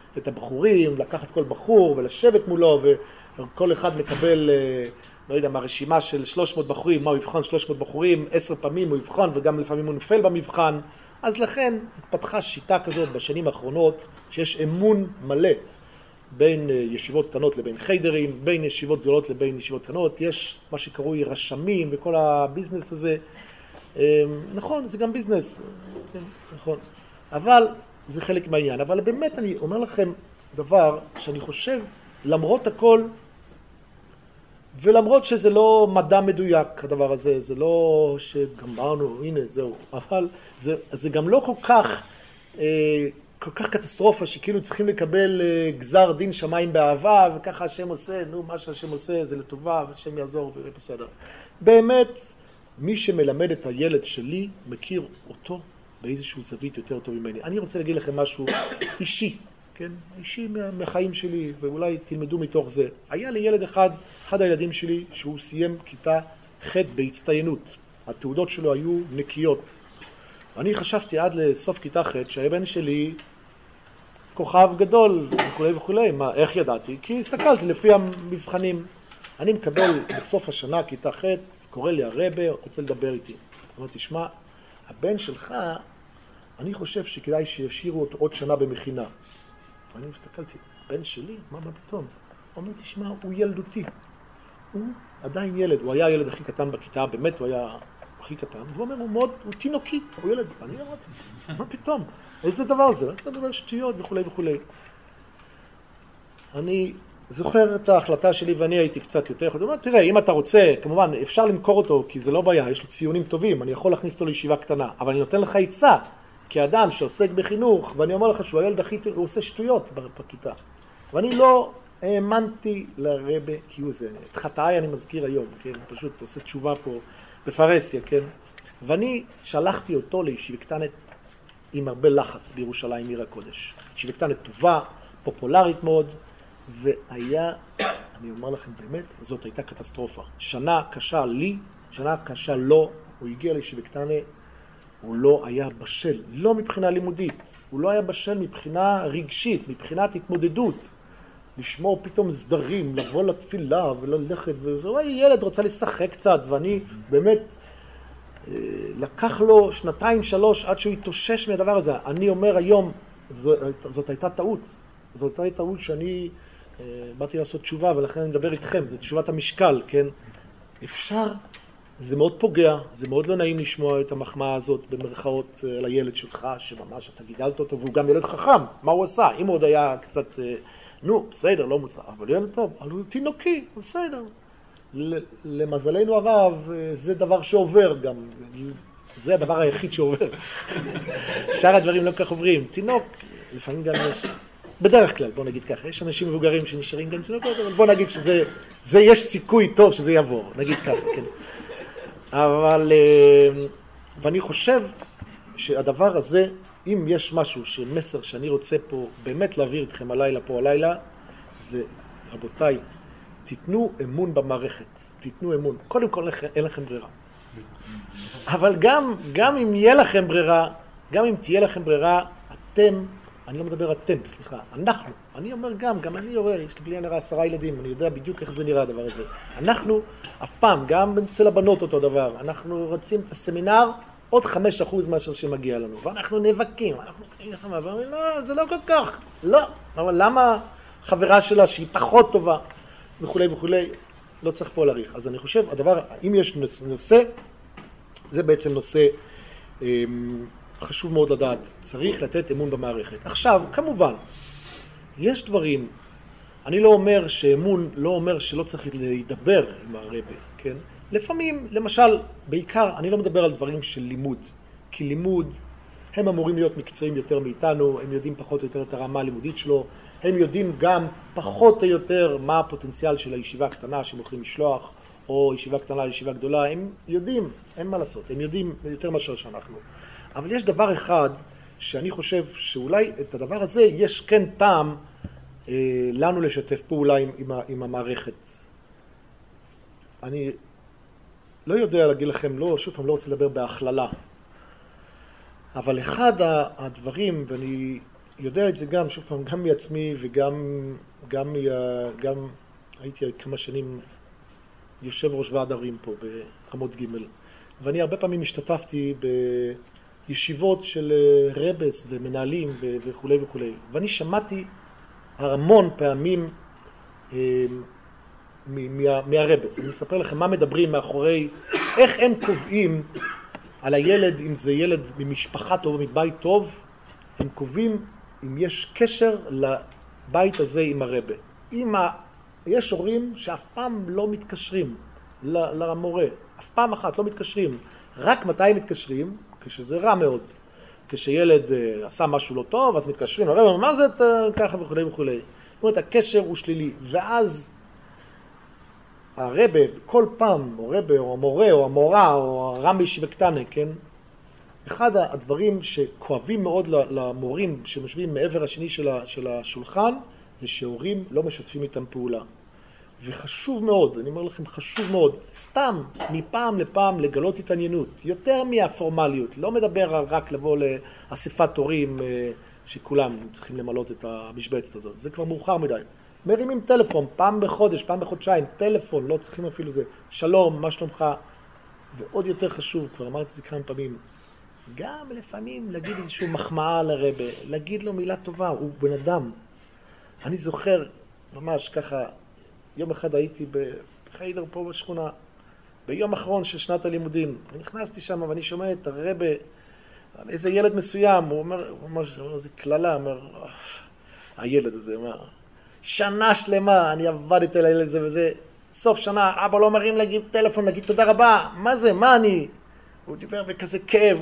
את הבחורים, לקחת כל בחור ולשבת מולו, וכל אחד מקבל, לא יודע מה, רשימה של שלוש מאות בחורים, מה הוא יבחן שלוש מאות בחורים, עשר פעמים הוא יבחן, וגם לפעמים הוא נופל במבחן. אז לכן התפתחה שיטה כזאת בשנים האחרונות, שיש אמון מלא בין ישיבות קטנות לבין חיידרים, בין ישיבות גדולות לבין ישיבות קטנות. יש מה שקרוי רשמים וכל הביזנס הזה. נכון, זה גם ביזנס, נכון. אבל זה חלק מהעניין. אבל באמת אני אומר לכם דבר שאני חושב, למרות הכל, ולמרות שזה לא מדע מדויק הדבר הזה, זה לא שגמרנו, הנה זהו, אבל זה, זה גם לא כל כך, אה, כל כך קטסטרופה שכאילו צריכים לקבל אה, גזר דין שמיים באהבה, וככה השם עושה, נו מה שהשם עושה זה לטובה, והשם יעזור ובסדר. באמת, מי שמלמד את הילד שלי מכיר אותו באיזשהו זווית יותר טוב ממני. אני רוצה להגיד לכם משהו אישי. כן, אישי מהחיים שלי, ואולי תלמדו מתוך זה. היה לי ילד אחד, אחד הילדים שלי, שהוא סיים כיתה ח' בהצטיינות. התעודות שלו היו נקיות. אני חשבתי עד לסוף כיתה ח' שהבן שלי כוכב גדול וכו' וכו'. מה, איך ידעתי? כי הסתכלתי לפי המבחנים. אני מקבל בסוף השנה כיתה ח', קורא לי הרבה, רוצה לדבר איתי. אמרתי, תשמע, הבן שלך, אני חושב שכדאי שישאירו אותו עוד שנה במכינה. ואני מסתכלתי, בן שלי? מה, מה פתאום? הוא אומר, תשמע, הוא ילדותי. הוא עדיין ילד, הוא היה הילד הכי קטן בכיתה, באמת הוא היה הכי קטן. והוא אומר, הוא מאוד, הוא תינוקי, הוא ילד. אני אמרתי, מה פתאום? איזה דבר זה? אתה מדבר שטויות וכו' וכו'. אני זוכר את ההחלטה שלי ואני הייתי קצת יותר. הוא אומר, תראה, אם אתה רוצה, כמובן, אפשר למכור אותו, כי זה לא בעיה, יש לו ציונים טובים, אני יכול להכניס אותו לישיבה קטנה, אבל אני נותן לך עצה. כאדם שעוסק בחינוך, ואני אומר לך שהוא הילד הכי, הוא עושה שטויות בכיתה. ואני לא האמנתי לרבה, כי הוא זה, את חטאי אני מזכיר היום, כן? פשוט עושה תשובה פה בפרסיה, כן? ואני שלחתי אותו לישיבה קטנת עם הרבה לחץ בירושלים, עיר הקודש. ישיבה קטנת טובה, פופולרית מאוד, והיה, אני אומר לכם באמת, זאת הייתה קטסטרופה. שנה קשה לי, שנה קשה לו, הוא הגיע לישיבה קטנת, הוא לא היה בשל, לא מבחינה לימודית, הוא לא היה בשל מבחינה רגשית, מבחינת התמודדות, לשמור פתאום סדרים, לבוא לתפילה וללכת, והוא היה ילד, רוצה לשחק קצת, ואני באמת, לקח לו שנתיים, שלוש, עד שהוא התאושש מהדבר הזה. אני אומר היום, זאת, זאת הייתה טעות, זאת הייתה טעות שאני באתי לעשות תשובה, ולכן אני מדבר איתכם, זו תשובת המשקל, כן? אפשר, זה מאוד פוגע, זה מאוד לא נעים לשמוע את המחמאה הזאת במרכאות לילד שלך, שממש אתה גידלת אותו, והוא גם ילד חכם, מה הוא עשה? אם הוא עוד היה קצת, נו, בסדר, לא מוצא, אבל ילד טוב, אבל הוא תינוקי, בסדר. למזלנו הרב, זה דבר שעובר גם, זה הדבר היחיד שעובר. שאר הדברים לא כך עוברים. תינוק, לפעמים גם יש, בדרך כלל, בוא נגיד ככה, יש אנשים מבוגרים שנשארים גם תינוקות, אבל בוא נגיד שזה, זה יש סיכוי טוב שזה יעבור, נגיד ככה, כן. אבל, ואני חושב שהדבר הזה, אם יש משהו, שמסר שאני רוצה פה באמת להעביר אתכם הלילה פה הלילה, זה, רבותיי, תיתנו אמון במערכת, תיתנו אמון. קודם כל אין לכם ברירה. אבל גם, גם אם יהיה לכם ברירה, גם אם תהיה לכם ברירה, אתם, אני לא מדבר אתם, סליחה, אנחנו, אני אומר גם, גם אני יורה, יש לי בלי הנראה עשרה ילדים, אני יודע בדיוק איך זה נראה הדבר הזה. אנחנו, אף פעם, גם אצל הבנות אותו דבר, אנחנו רוצים את הסמינר, עוד חמש אחוז מאשר שמגיע לנו, ואנחנו נאבקים, אנחנו עושים לכם, ואומרים, לא, זה לא כל כך, לא, אבל למה חברה שלה שהיא פחות טובה, וכו' וכו', לא צריך פה להאריך. אז אני חושב, הדבר, אם יש נושא, זה בעצם נושא חשוב מאוד לדעת, צריך לתת אמון במערכת. עכשיו, כמובן, יש דברים, אני לא אומר שאמון, לא אומר שלא צריך להידבר עם הרבי, כן? לפעמים, למשל, בעיקר, אני לא מדבר על דברים של לימוד, כי לימוד, הם אמורים להיות מקצועיים יותר מאיתנו, הם יודעים פחות או יותר את הרמה הלימודית שלו, הם יודעים גם פחות או יותר מה הפוטנציאל של הישיבה הקטנה שהם יכולים לשלוח, או ישיבה קטנה לישיבה גדולה, הם יודעים, אין מה לעשות, הם יודעים יותר מאשר שאנחנו. אבל יש דבר אחד שאני חושב שאולי את הדבר הזה יש כן טעם אה, לנו לשתף פעולה עם, עם, עם המערכת. אני לא יודע להגיד לכם, לא, שוב פעם לא רוצה לדבר בהכללה, אבל אחד הדברים, ואני יודע את זה גם, שוב פעם, גם מעצמי וגם גם, גם הייתי כמה שנים יושב ראש ועד ערים פה ברמות ג', ואני הרבה פעמים השתתפתי בישיבות של רבס ומנהלים וכו' וכו', ואני שמעתי המון פעמים מהרבס. אני מספר לכם מה מדברים מאחורי, איך הם קובעים על הילד, אם זה ילד ממשפחה טוב, מבית טוב, הם קובעים אם יש קשר לבית הזה עם הרבה. אם ה... יש הורים שאף פעם לא מתקשרים למורה, אף פעם אחת לא מתקשרים, רק מתי מתקשרים? כשזה רע מאוד. כשילד עשה משהו לא טוב, אז מתקשרים, הרבה, מה זה ככה וכו' וכו'. זאת אומרת, הקשר הוא שלילי, ואז הרבה, כל פעם, או רבה, או המורה, או המורה, או הרמי שבקטנה, כן? אחד הדברים שכואבים מאוד למורים שמשווים מעבר השני של השולחן, זה שהורים לא משתפים איתם פעולה. וחשוב מאוד, אני אומר לכם, חשוב מאוד, סתם מפעם לפעם לגלות התעניינות, יותר מהפורמליות, לא מדבר על רק לבוא לאספת הורים שכולם צריכים למלות את המשבצת הזאת, זה כבר מאוחר מדי. מרימים טלפון, פעם בחודש, פעם בחודשיים, טלפון, לא צריכים אפילו זה, שלום, מה שלומך? ועוד יותר חשוב, כבר אמרתי זה כמה פעמים, גם לפעמים להגיד איזשהו מחמאה לרבה, להגיד לו מילה טובה, הוא בן אדם. אני זוכר, ממש ככה, יום אחד הייתי בחיידר פה בשכונה, ביום אחרון של שנת הלימודים, ונכנסתי שם ואני שומע את הרבה, איזה ילד מסוים, הוא אומר, הוא אומר, זה כללה, אומר, הילד הזה, אומר, שנה שלמה אני עבדתי על הילד הזה וזה, סוף שנה, אבא לא מרים להגיד טלפון, להגיד תודה רבה, מה זה, מה אני? הוא דיבר בכזה כאב,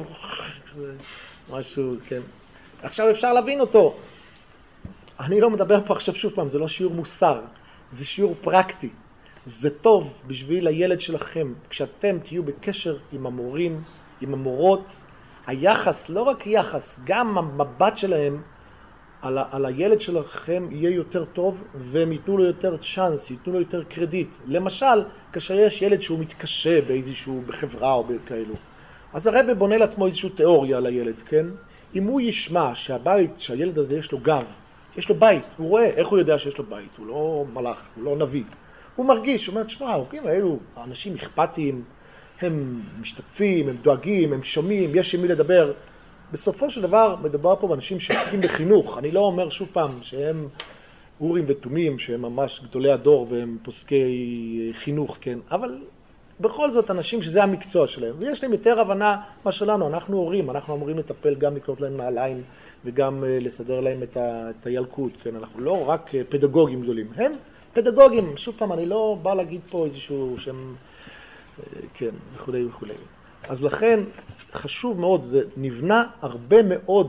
משהו, כן. עכשיו אפשר להבין אותו. אני לא מדבר פה עכשיו שוב פעם, זה לא שיעור מוסר, זה שיעור פרקטי. זה טוב בשביל הילד שלכם, כשאתם תהיו בקשר עם המורים, עם המורות, היחס, לא רק יחס, גם המבט שלהם על, ה- על הילד שלכם יהיה יותר טוב, והם ייתנו לו יותר צ'אנס, ייתנו לו יותר קרדיט. למשל, כאשר יש ילד שהוא מתקשה באיזשהו, בחברה או בכאלו, אז הרב בונה לעצמו איזושהי תיאוריה על הילד, כן? אם הוא ישמע שהבית, שהילד הזה יש לו גב, יש לו בית, הוא רואה איך הוא יודע שיש לו בית, הוא לא מלאך, הוא לא נביא. הוא מרגיש, הוא אומר, תשמע, ההורים האלו, האנשים אכפתיים, הם משתתפים, הם דואגים, הם שומעים, יש עם מי לדבר. בסופו של דבר, מדובר פה באנשים שעוסקים בחינוך. אני לא אומר שוב פעם שהם אורים ותומים, שהם ממש גדולי הדור והם פוסקי חינוך, כן? אבל בכל זאת אנשים שזה המקצוע שלהם. ויש להם יותר הבנה מה שלנו, אנחנו הורים, אנחנו אמורים לטפל גם לקנות להם נעליים וגם לסדר להם את, ה, את הילקוט, כן? אנחנו לא רק פדגוגים גדולים, הם פדגוגים. שוב פעם, אני לא בא להגיד פה איזשהו שהם, כן, וכו' וכו'. אז לכן חשוב מאוד, זה נבנה הרבה מאוד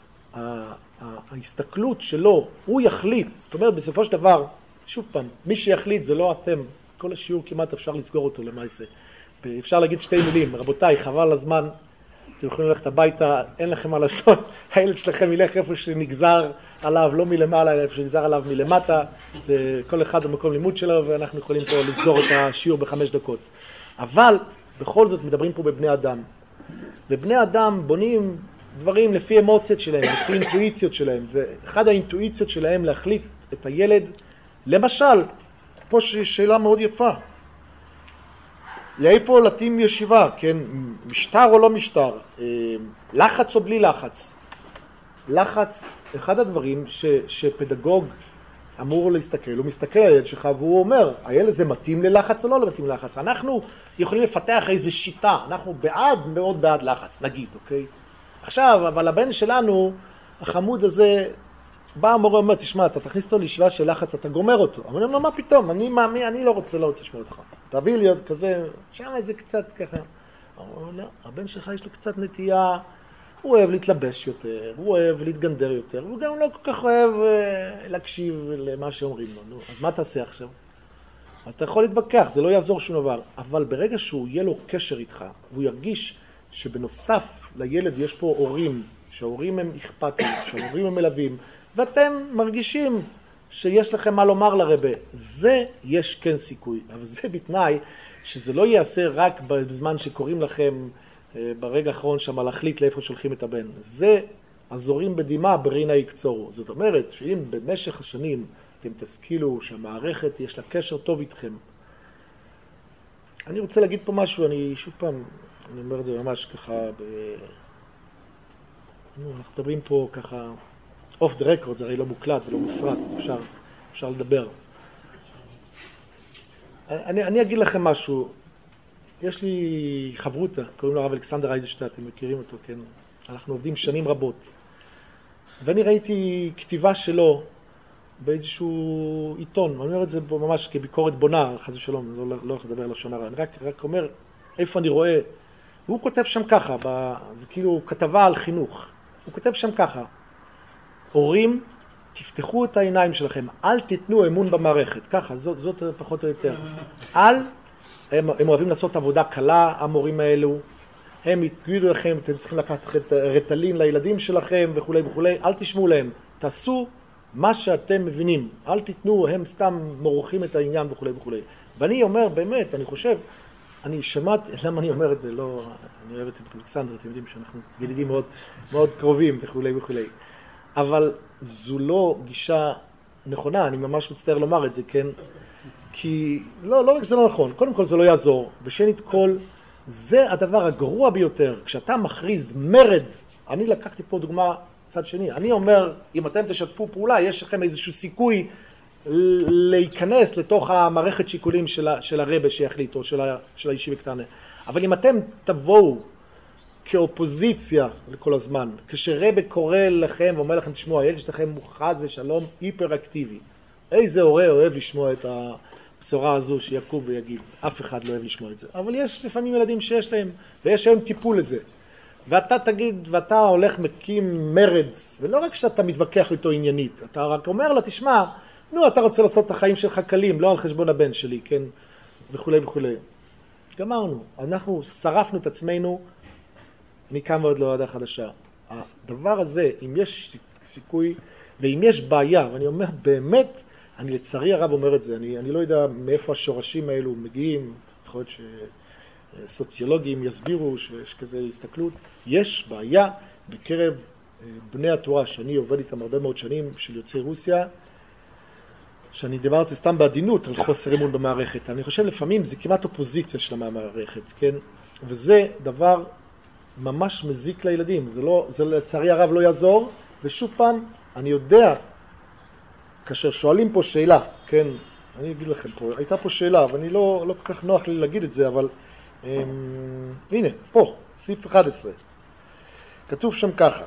ההסתכלות שלו, הוא יחליט, זאת אומרת בסופו של דבר, שוב פעם, מי שיחליט זה לא אתם, כל השיעור כמעט אפשר לסגור אותו למעשה. אפשר להגיד שתי מילים, רבותיי, חבל הזמן, אתם יכולים ללכת הביתה, אין לכם מה לעשות, הילד שלכם ילך איפה שנגזר עליו, לא מלמעלה, אלא איפה שנגזר עליו מלמטה, זה כל אחד במקום לימוד שלו, ואנחנו יכולים פה לסגור את השיעור בחמש דקות. אבל בכל זאת מדברים פה בבני אדם, ובני אדם בונים דברים לפי אמוציות שלהם, לפי אינטואיציות שלהם, ואחד האינטואיציות שלהם להחליט את הילד, למשל, פה שאלה מאוד יפה, לאיפה להתאים ישיבה, כן? משטר או לא משטר, לחץ או בלי לחץ. לחץ, אחד הדברים ש, שפדגוג אמור להסתכל, הוא מסתכל על הילד שלך והוא אומר, הילד זה מתאים ללחץ או לא מתאים ללחץ. אנחנו יכולים לפתח איזו שיטה, אנחנו בעד, מאוד בעד לחץ, נגיד, אוקיי? עכשיו, אבל הבן שלנו, החמוד הזה, בא המורה ואומר, תשמע, אתה תכניס אותו לישיבה של לחץ, אתה גומר אותו. אבל אני אומר, מה פתאום? אני מאמין, אני לא רוצה, לא רוצה לשמוע אותך. תביא לי עוד כזה, שם איזה קצת ככה. אבל לא, הבן שלך יש לו קצת נטייה, הוא אוהב להתלבש יותר, הוא אוהב להתגנדר יותר, והוא גם לא כל כך אוהב אה, להקשיב למה שאומרים לו. נו, אז מה תעשה עכשיו? אז אתה יכול להתווכח, זה לא יעזור שום דבר. אבל ברגע שהוא יהיה לו קשר איתך, והוא ירגיש שבנוסף לילד יש פה הורים, שההורים הם אכפתיים, שההורים הם מלווים, ואתם מרגישים שיש לכם מה לומר לרבה, זה יש כן סיכוי, אבל זה בתנאי שזה לא יעשה רק בזמן שקוראים לכם ברגע האחרון שמה להחליט לאיפה שולחים את הבן. זה הזורים בדמעה ברינה יקצורו. זאת אומרת שאם במשך השנים אתם תשכילו שהמערכת יש לה קשר טוב איתכם. אני רוצה להגיד פה משהו, אני שוב פעם, אני אומר את זה ממש ככה, ב... אנחנו מדברים פה ככה, off the record, זה הרי לא מוקלט ולא מוסרט, אז אפשר, אפשר לדבר. אני, אני אגיד לכם משהו, יש לי חברותה, קוראים לו הרב אלכסנדר אייזנשטט, אתם מכירים אותו, כן? אנחנו עובדים שנים רבות. ואני ראיתי כתיבה שלו באיזשהו עיתון, אני אומר את זה ממש כביקורת בונה, חס ושלום, לא, לא הולך לדבר על לשון הרע, אני רק, רק אומר איפה אני רואה, והוא כותב שם ככה, ב, זה כאילו כתבה על חינוך, הוא כותב שם ככה, הורים, תפתחו את העיניים שלכם, אל תיתנו אמון במערכת, ככה, זאת, זאת פחות או יותר, אל, הם, הם אוהבים לעשות עבודה קלה, המורים האלו, הם יגידו לכם, אתם צריכים לקחת רטלין לילדים שלכם וכו' וכו', אל תשמעו להם, תעשו מה שאתם מבינים, אל תיתנו, הם סתם מורחים את העניין וכו' וכו'. ואני אומר, באמת, אני חושב, אני שמעת, למה אני אומר את זה, לא, אני אוהב את אלכסנדר, אתם יודעים שאנחנו ידידים מאוד, מאוד קרובים וכו' וכו'. אבל זו לא גישה נכונה, אני ממש מצטער לומר את זה, כן? כי, לא, לא רק זה לא נכון, קודם כל זה לא יעזור, ושנית כל, זה הדבר הגרוע ביותר, כשאתה מכריז מרד, אני לקחתי פה דוגמה צד שני, אני אומר, אם אתם תשתפו פעולה, יש לכם איזשהו סיכוי להיכנס לתוך המערכת שיקולים של, של הרבה שיחליט, או של, של הישיבה קטנה. אבל אם אתם תבואו כאופוזיציה לכל הזמן, כשרבה קורא לכם ואומר לכם, תשמעו, הילד שלכם הוא חס ושלום היפר-אקטיבי. איזה הורה אוהב לשמוע את הבשורה הזו שיקום ויגיד, אף אחד לא אוהב לשמוע את זה. אבל יש לפעמים ילדים שיש להם, ויש להם טיפול לזה. ואתה תגיד, ואתה הולך מקים מרד, ולא רק שאתה מתווכח איתו עניינית, אתה רק אומר לה, תשמע, נו, אתה רוצה לעשות את החיים שלך קלים, לא על חשבון הבן שלי, כן? וכו' וכו'. גמרנו, אנחנו שרפנו את עצמנו מכאן ועוד להורדה חדשה. הדבר הזה, אם יש סיכוי, ואם יש בעיה, ואני אומר באמת, אני לצערי הרב אומר את זה, אני, אני לא יודע מאיפה השורשים האלו מגיעים, יכול להיות שסוציולוגים יסבירו שיש כזה הסתכלות, יש בעיה בקרב בני התורה, שאני עובד איתם הרבה מאוד שנים, של יוצאי רוסיה, שאני דבר את זה סתם בעדינות על חוסר אמון במערכת. אני חושב לפעמים זה כמעט אופוזיציה של המערכת, כן? וזה דבר ממש מזיק לילדים, זה, לא, זה לצערי הרב לא יעזור, ושוב פעם, אני יודע, כאשר שואלים פה שאלה, כן, אני אגיד לכם פה, הייתה פה שאלה, ואני לא, לא כל כך נוח לי להגיד את זה, אבל אמ, הנה, פה, סעיף אחד עשרה, כתוב שם ככה,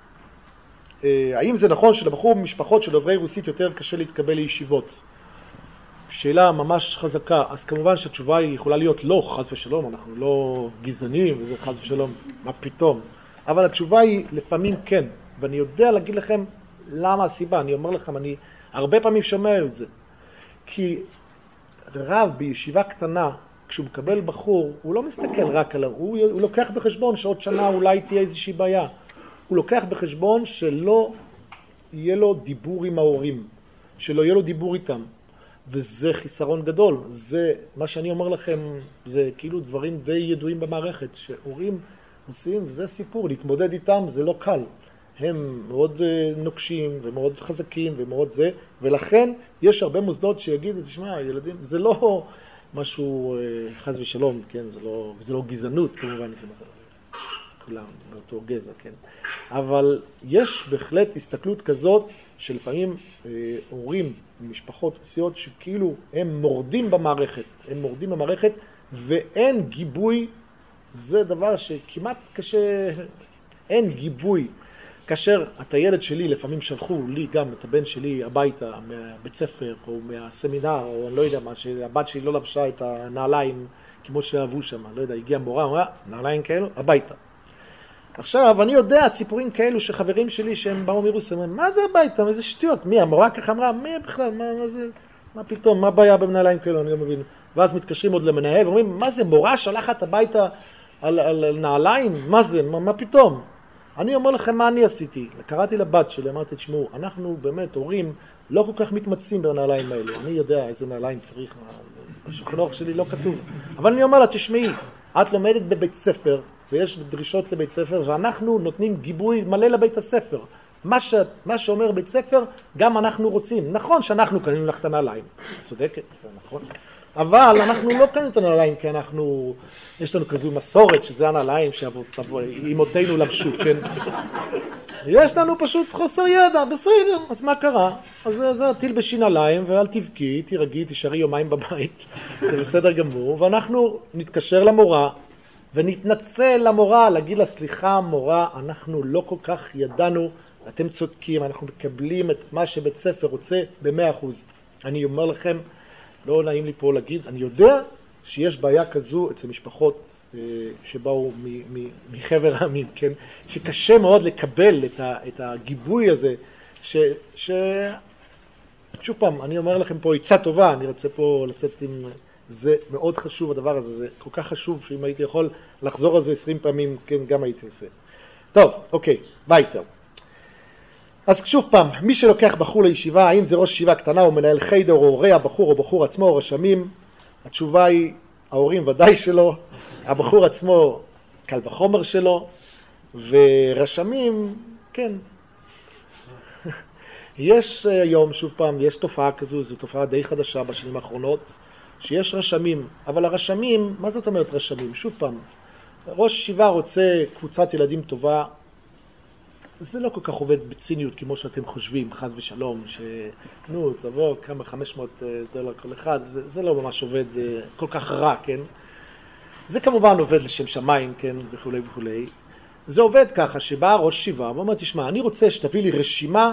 האם זה נכון שלבחור במשפחות של דוברי רוסית יותר קשה להתקבל לישיבות? שאלה ממש חזקה, אז כמובן שהתשובה היא יכולה להיות לא, חס ושלום, אנחנו לא גזענים וזה חס ושלום, מה פתאום? אבל התשובה היא לפעמים כן, ואני יודע להגיד לכם למה הסיבה, אני אומר לכם, אני הרבה פעמים שומע את זה, כי רב בישיבה קטנה, כשהוא מקבל בחור, הוא לא מסתכל רק עליו, הוא, הוא לוקח בחשבון שעוד שנה אולי תהיה איזושהי בעיה, הוא לוקח בחשבון שלא יהיה לו דיבור עם ההורים, שלא יהיה לו דיבור איתם, וזה חיסרון גדול. זה, מה שאני אומר לכם, זה כאילו דברים די ידועים במערכת, שהורים עושים, זה סיפור, להתמודד איתם זה לא קל. הם מאוד נוקשים ומאוד חזקים ומאוד זה, ולכן יש הרבה מוסדות שיגידו, תשמע, ילדים, זה לא משהו חס ושלום, כן, זה לא, זה לא גזענות כמובן, כולם באותו גזע, כן. אבל יש בהחלט הסתכלות כזאת שלפעמים אה, הורים ומשפחות רוסיות שכאילו הם מורדים במערכת, הם מורדים במערכת ואין גיבוי, זה דבר שכמעט קשה, אין גיבוי. כאשר את הילד שלי, לפעמים שלחו לי גם את הבן שלי הביתה מהבית ספר או מהסמינר או אני לא יודע מה, שהבת שלי לא לבשה את הנעליים כמו שאהבו שם, לא יודע, הגיעה מורה, אמרה, נעליים כאלו, הביתה. עכשיו, אני יודע סיפורים כאלו שחברים שלי שהם באו מרוסיה, אומרים, מה זה הביתה? איזה שטויות? מי? המורה ככה אמרה, מי בכלל? מה, מה זה? מה פתאום? מה בעיה במנהליים כאלו? אני לא מבין. ואז מתקשרים עוד למנהל, ואומרים, מה זה? מורה שלחת הביתה על, על, על נעליים? מה זה? מה, מה פתאום? אני אומר לכם מה אני עשיתי. קראתי לבת שלי, אמרתי, תשמעו, אנחנו באמת, הורים, לא כל כך מתמצאים בנעליים האלו. אני יודע איזה נעליים צריך, בשולחן ערוך שלי לא כתוב. אבל אני אומר לה, תשמעי, את לומדת בבית ספר, ויש דרישות לבית ספר, ואנחנו נותנים גיבוי מלא לבית הספר. מה, ש... מה שאומר בית ספר, גם אנחנו רוצים. נכון שאנחנו קנינו לך את הנעליים, צודקת, זה נכון. אבל אנחנו לא קנינו את הנעליים, כי אנחנו, יש לנו כזו מסורת, שזה הנעליים שאימותינו לבשו, כן? יש לנו פשוט חוסר ידע, בסדר, אז מה קרה? אז זה תלבשי נעליים, ואל תבכי, תירגעי, תישארי יומיים בבית, זה בסדר גמור, ואנחנו נתקשר למורה, ונתנצל למורה, להגיד לה, סליחה מורה, אנחנו לא כל כך ידענו, אתם צודקים, אנחנו מקבלים את מה שבית ספר רוצה במאה אחוז. אני אומר לכם, לא נעים לי פה להגיד, אני יודע שיש בעיה כזו אצל משפחות אה, שבאו מחבר העמים, כן? שקשה מאוד לקבל את, ה, את הגיבוי הזה, ש, ש... שוב פעם, אני אומר לכם פה עצה טובה, אני רוצה פה לצאת עם... זה מאוד חשוב הדבר הזה, זה כל כך חשוב שאם הייתי יכול לחזור על זה עשרים פעמים, כן, גם הייתי עושה. טוב, אוקיי, ביתה. אז שוב פעם, מי שלוקח בחור לישיבה, האם זה ראש ישיבה קטנה או מנהל חיידר או הורי הבחור או בחור עצמו או רשמים? התשובה היא, ההורים ודאי שלו, הבחור עצמו קל בחומר שלו, ורשמים, כן. יש היום, שוב פעם, יש תופעה כזו, זו תופעה די חדשה בשנים האחרונות, שיש רשמים, אבל הרשמים, מה זאת אומרת רשמים? שוב פעם, ראש ישיבה רוצה קבוצת ילדים טובה, זה לא כל כך עובד בציניות כמו שאתם חושבים, חס ושלום, שנו, תבוא כמה חמש מאות דולר כל אחד, זה, זה לא ממש עובד כל כך רע, כן? זה כמובן עובד לשם שמיים, כן, וכו' וכו'. זה עובד ככה שבא ראש ישיבה ואומר, תשמע, אני רוצה שתביא לי רשימה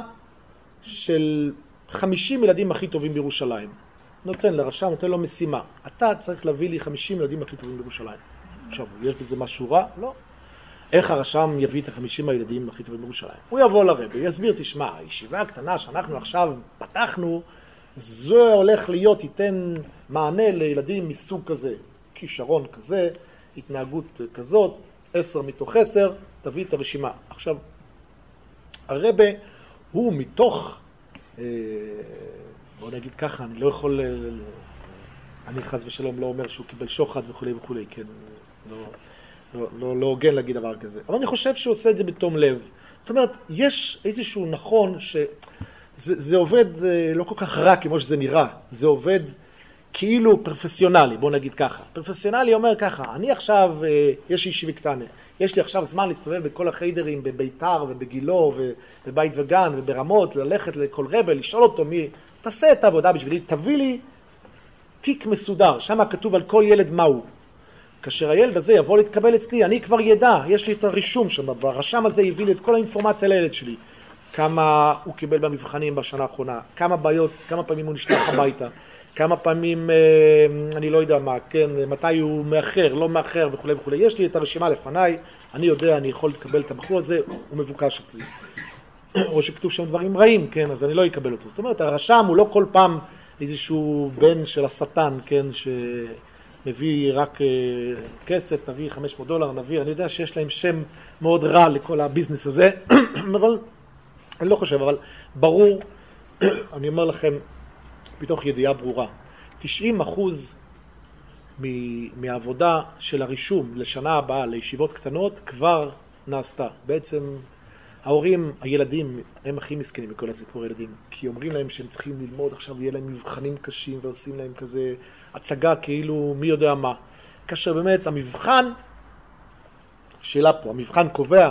של חמישים ילדים הכי טובים בירושלים. נותן לרשם, נותן לו משימה. אתה צריך להביא לי חמישים ילדים הכי טובים בירושלים. עכשיו, יש בזה משהו רע? לא. איך הרשם יביא את החמישים הילדים הכי טובים בירושלים? הוא יבוא לרבי, יסביר, תשמע, הישיבה הקטנה שאנחנו עכשיו פתחנו, זה הולך להיות, ייתן מענה לילדים מסוג כזה, כישרון כזה, התנהגות כזאת, עשר מתוך עשר, תביא את הרשימה. עכשיו, הרבי הוא מתוך, אה, בוא נגיד ככה, אני לא יכול, אני חס ושלום לא אומר שהוא קיבל שוחד וכו' וכו', כן, לא... לא, לא, לא הוגן להגיד דבר כזה. אבל אני חושב שהוא עושה את זה בתום לב. זאת אומרת, יש איזשהו נכון שזה זה עובד לא כל כך רע כמו שזה נראה. זה עובד כאילו פרופסיונלי, בוא נגיד ככה. פרופסיונלי אומר ככה, אני עכשיו, יש ישיבה קטנה, יש לי עכשיו זמן להסתובב בכל החיידרים, בביתר ובגילו ובבית וגן וברמות, ללכת לכל רבי, לשאול אותו מי, תעשה את העבודה בשבילי, תביא לי תיק מסודר, שם כתוב על כל ילד מהו. כאשר הילד הזה יבוא להתקבל אצלי, אני כבר ידע, יש לי את הרישום שם, ברשם הזה יביא לי את כל האינפורמציה לילד שלי. כמה הוא קיבל במבחנים בשנה האחרונה, כמה בעיות, כמה פעמים הוא נשלח הביתה, כמה פעמים, אני לא יודע מה, כן, מתי הוא מאחר, לא מאחר וכו' וכו'. יש לי את הרשימה לפניי, אני יודע, אני יכול לקבל את הבחור הזה, הוא מבוקש אצלי. או שכתוב שם דברים רעים, כן, אז אני לא אקבל אותו. זאת אומרת, הרשם הוא לא כל פעם איזשהו בן של השטן, כן, ש... מביא רק כסף, תביא חמש מאות דולר, נביא, אני יודע שיש להם שם מאוד רע לכל הביזנס הזה, אבל אני לא חושב, אבל ברור, אני אומר לכם, בתוך ידיעה ברורה, תשעים אחוז מהעבודה של הרישום לשנה הבאה, לישיבות קטנות, כבר נעשתה. בעצם ההורים, הילדים, הם הכי מסכנים מכל הסיפור הילדים, כי אומרים להם שהם צריכים ללמוד, עכשיו יהיה להם מבחנים קשים ועושים להם כזה הצגה כאילו מי יודע מה. כאשר באמת המבחן, שאלה פה, המבחן קובע,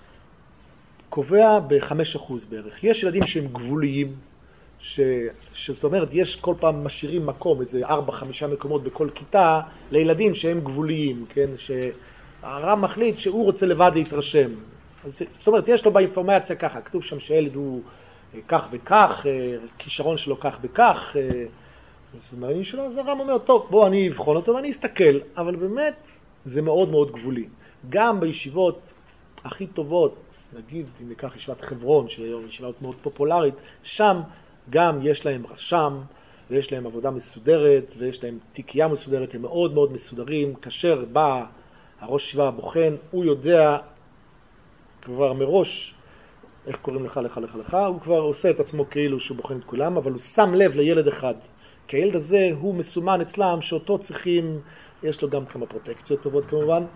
קובע ב-חמישה אחוז בערך. יש ילדים שהם גבוליים, ש... שזאת אומרת, יש כל פעם משאירים מקום, איזה ארבע, חמישה מקומות בכל כיתה, לילדים שהם גבוליים, כן? שהרב מחליט שהוא רוצה לבד להתרשם. אז, זאת אומרת, יש לו באינפורמציה ככה, כתוב שם שילד הוא כך וכך, כישרון שלו כך וכך, אז מעניין שלו, אז הרב אומר, טוב, בוא אני אבחון אותו ואני אסתכל, אבל באמת זה מאוד מאוד גבולי. גם בישיבות הכי טובות, נגיד, אם ניקח ישיבת חברון, שהיום ישיבה מאוד פופולרית, שם גם יש להם רשם, ויש להם עבודה מסודרת, ויש להם תיקייה מסודרת, הם מאוד מאוד מסודרים. כאשר בא הראש ישיבה הבוחן, הוא יודע כבר מראש, איך קוראים לך, לך, לך, לך, הוא כבר עושה את עצמו כאילו שהוא בוחן את כולם, אבל הוא שם לב לילד אחד. כי הילד הזה הוא מסומן אצלם, שאותו צריכים, יש לו גם כמה פרוטקציות טובות כמובן,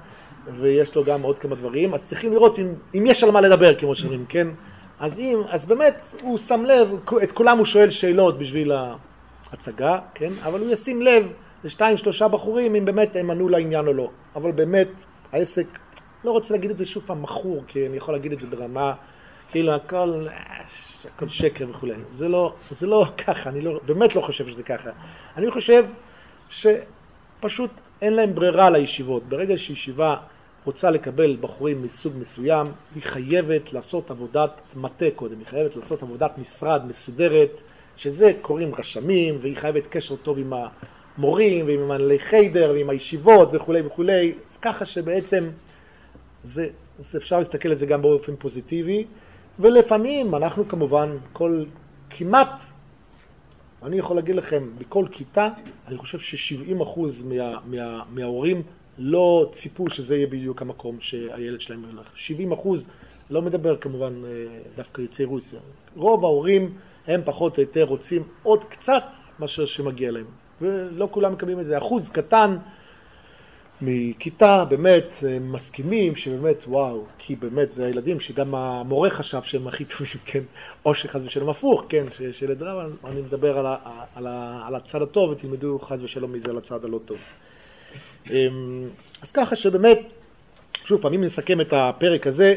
ויש לו גם עוד כמה דברים, אז צריכים לראות אם, אם יש על מה לדבר, כמו שאומרים, כן? אז אם, אז באמת הוא שם לב, את כולם הוא שואל שאלות בשביל ההצגה, כן? אבל הוא ישים לב לשתיים, שלושה בחורים, אם באמת הם ענו לעניין או לא. אבל באמת, העסק, לא רוצה להגיד את זה שוב פעם מכור, כי אני יכול להגיד את זה ברמה, כאילו הכל, הכל שקר וכו'. זה לא, זה לא ככה, אני לא, באמת לא חושב שזה ככה. אני חושב שפשוט אין להם ברירה לישיבות. ברגע שישיבה רוצה לקבל בחורים מסוג מסוים, היא חייבת לעשות עבודת מטה קודם, היא חייבת לעשות עבודת משרד מסודרת, שזה קוראים רשמים, והיא חייבת קשר טוב עם המורים, ועם מנהלי חיידר, ועם הישיבות וכו' וכו'. אז ככה שבעצם זה, זה אפשר להסתכל על זה גם באופן פוזיטיבי, ולפעמים אנחנו כמובן, כל, כמעט, אני יכול להגיד לכם, בכל כיתה, אני חושב ש-שבעים אחוז מה, מה, מההורים לא ציפו שזה יהיה בדיוק המקום שהילד שלהם ילך. שבעים אחוז, לא מדבר כמובן דווקא יוצאי רוסיה. רוב ההורים הם פחות או יותר רוצים עוד קצת מאשר שמגיע להם. ולא כולם מקבלים את זה. אחוז קטן מכיתה באמת מסכימים שבאמת וואו, כי באמת זה הילדים שגם המורה חשב שהם הכי טובים, כן? או שחז ושלום הפוך, כן? שילד רב, אני מדבר על, ה, על, ה, על הצד הטוב ותלמדו חז ושלום מזה על הצד הלא טוב. אז ככה שבאמת, שוב פעם, אם נסכם את הפרק הזה,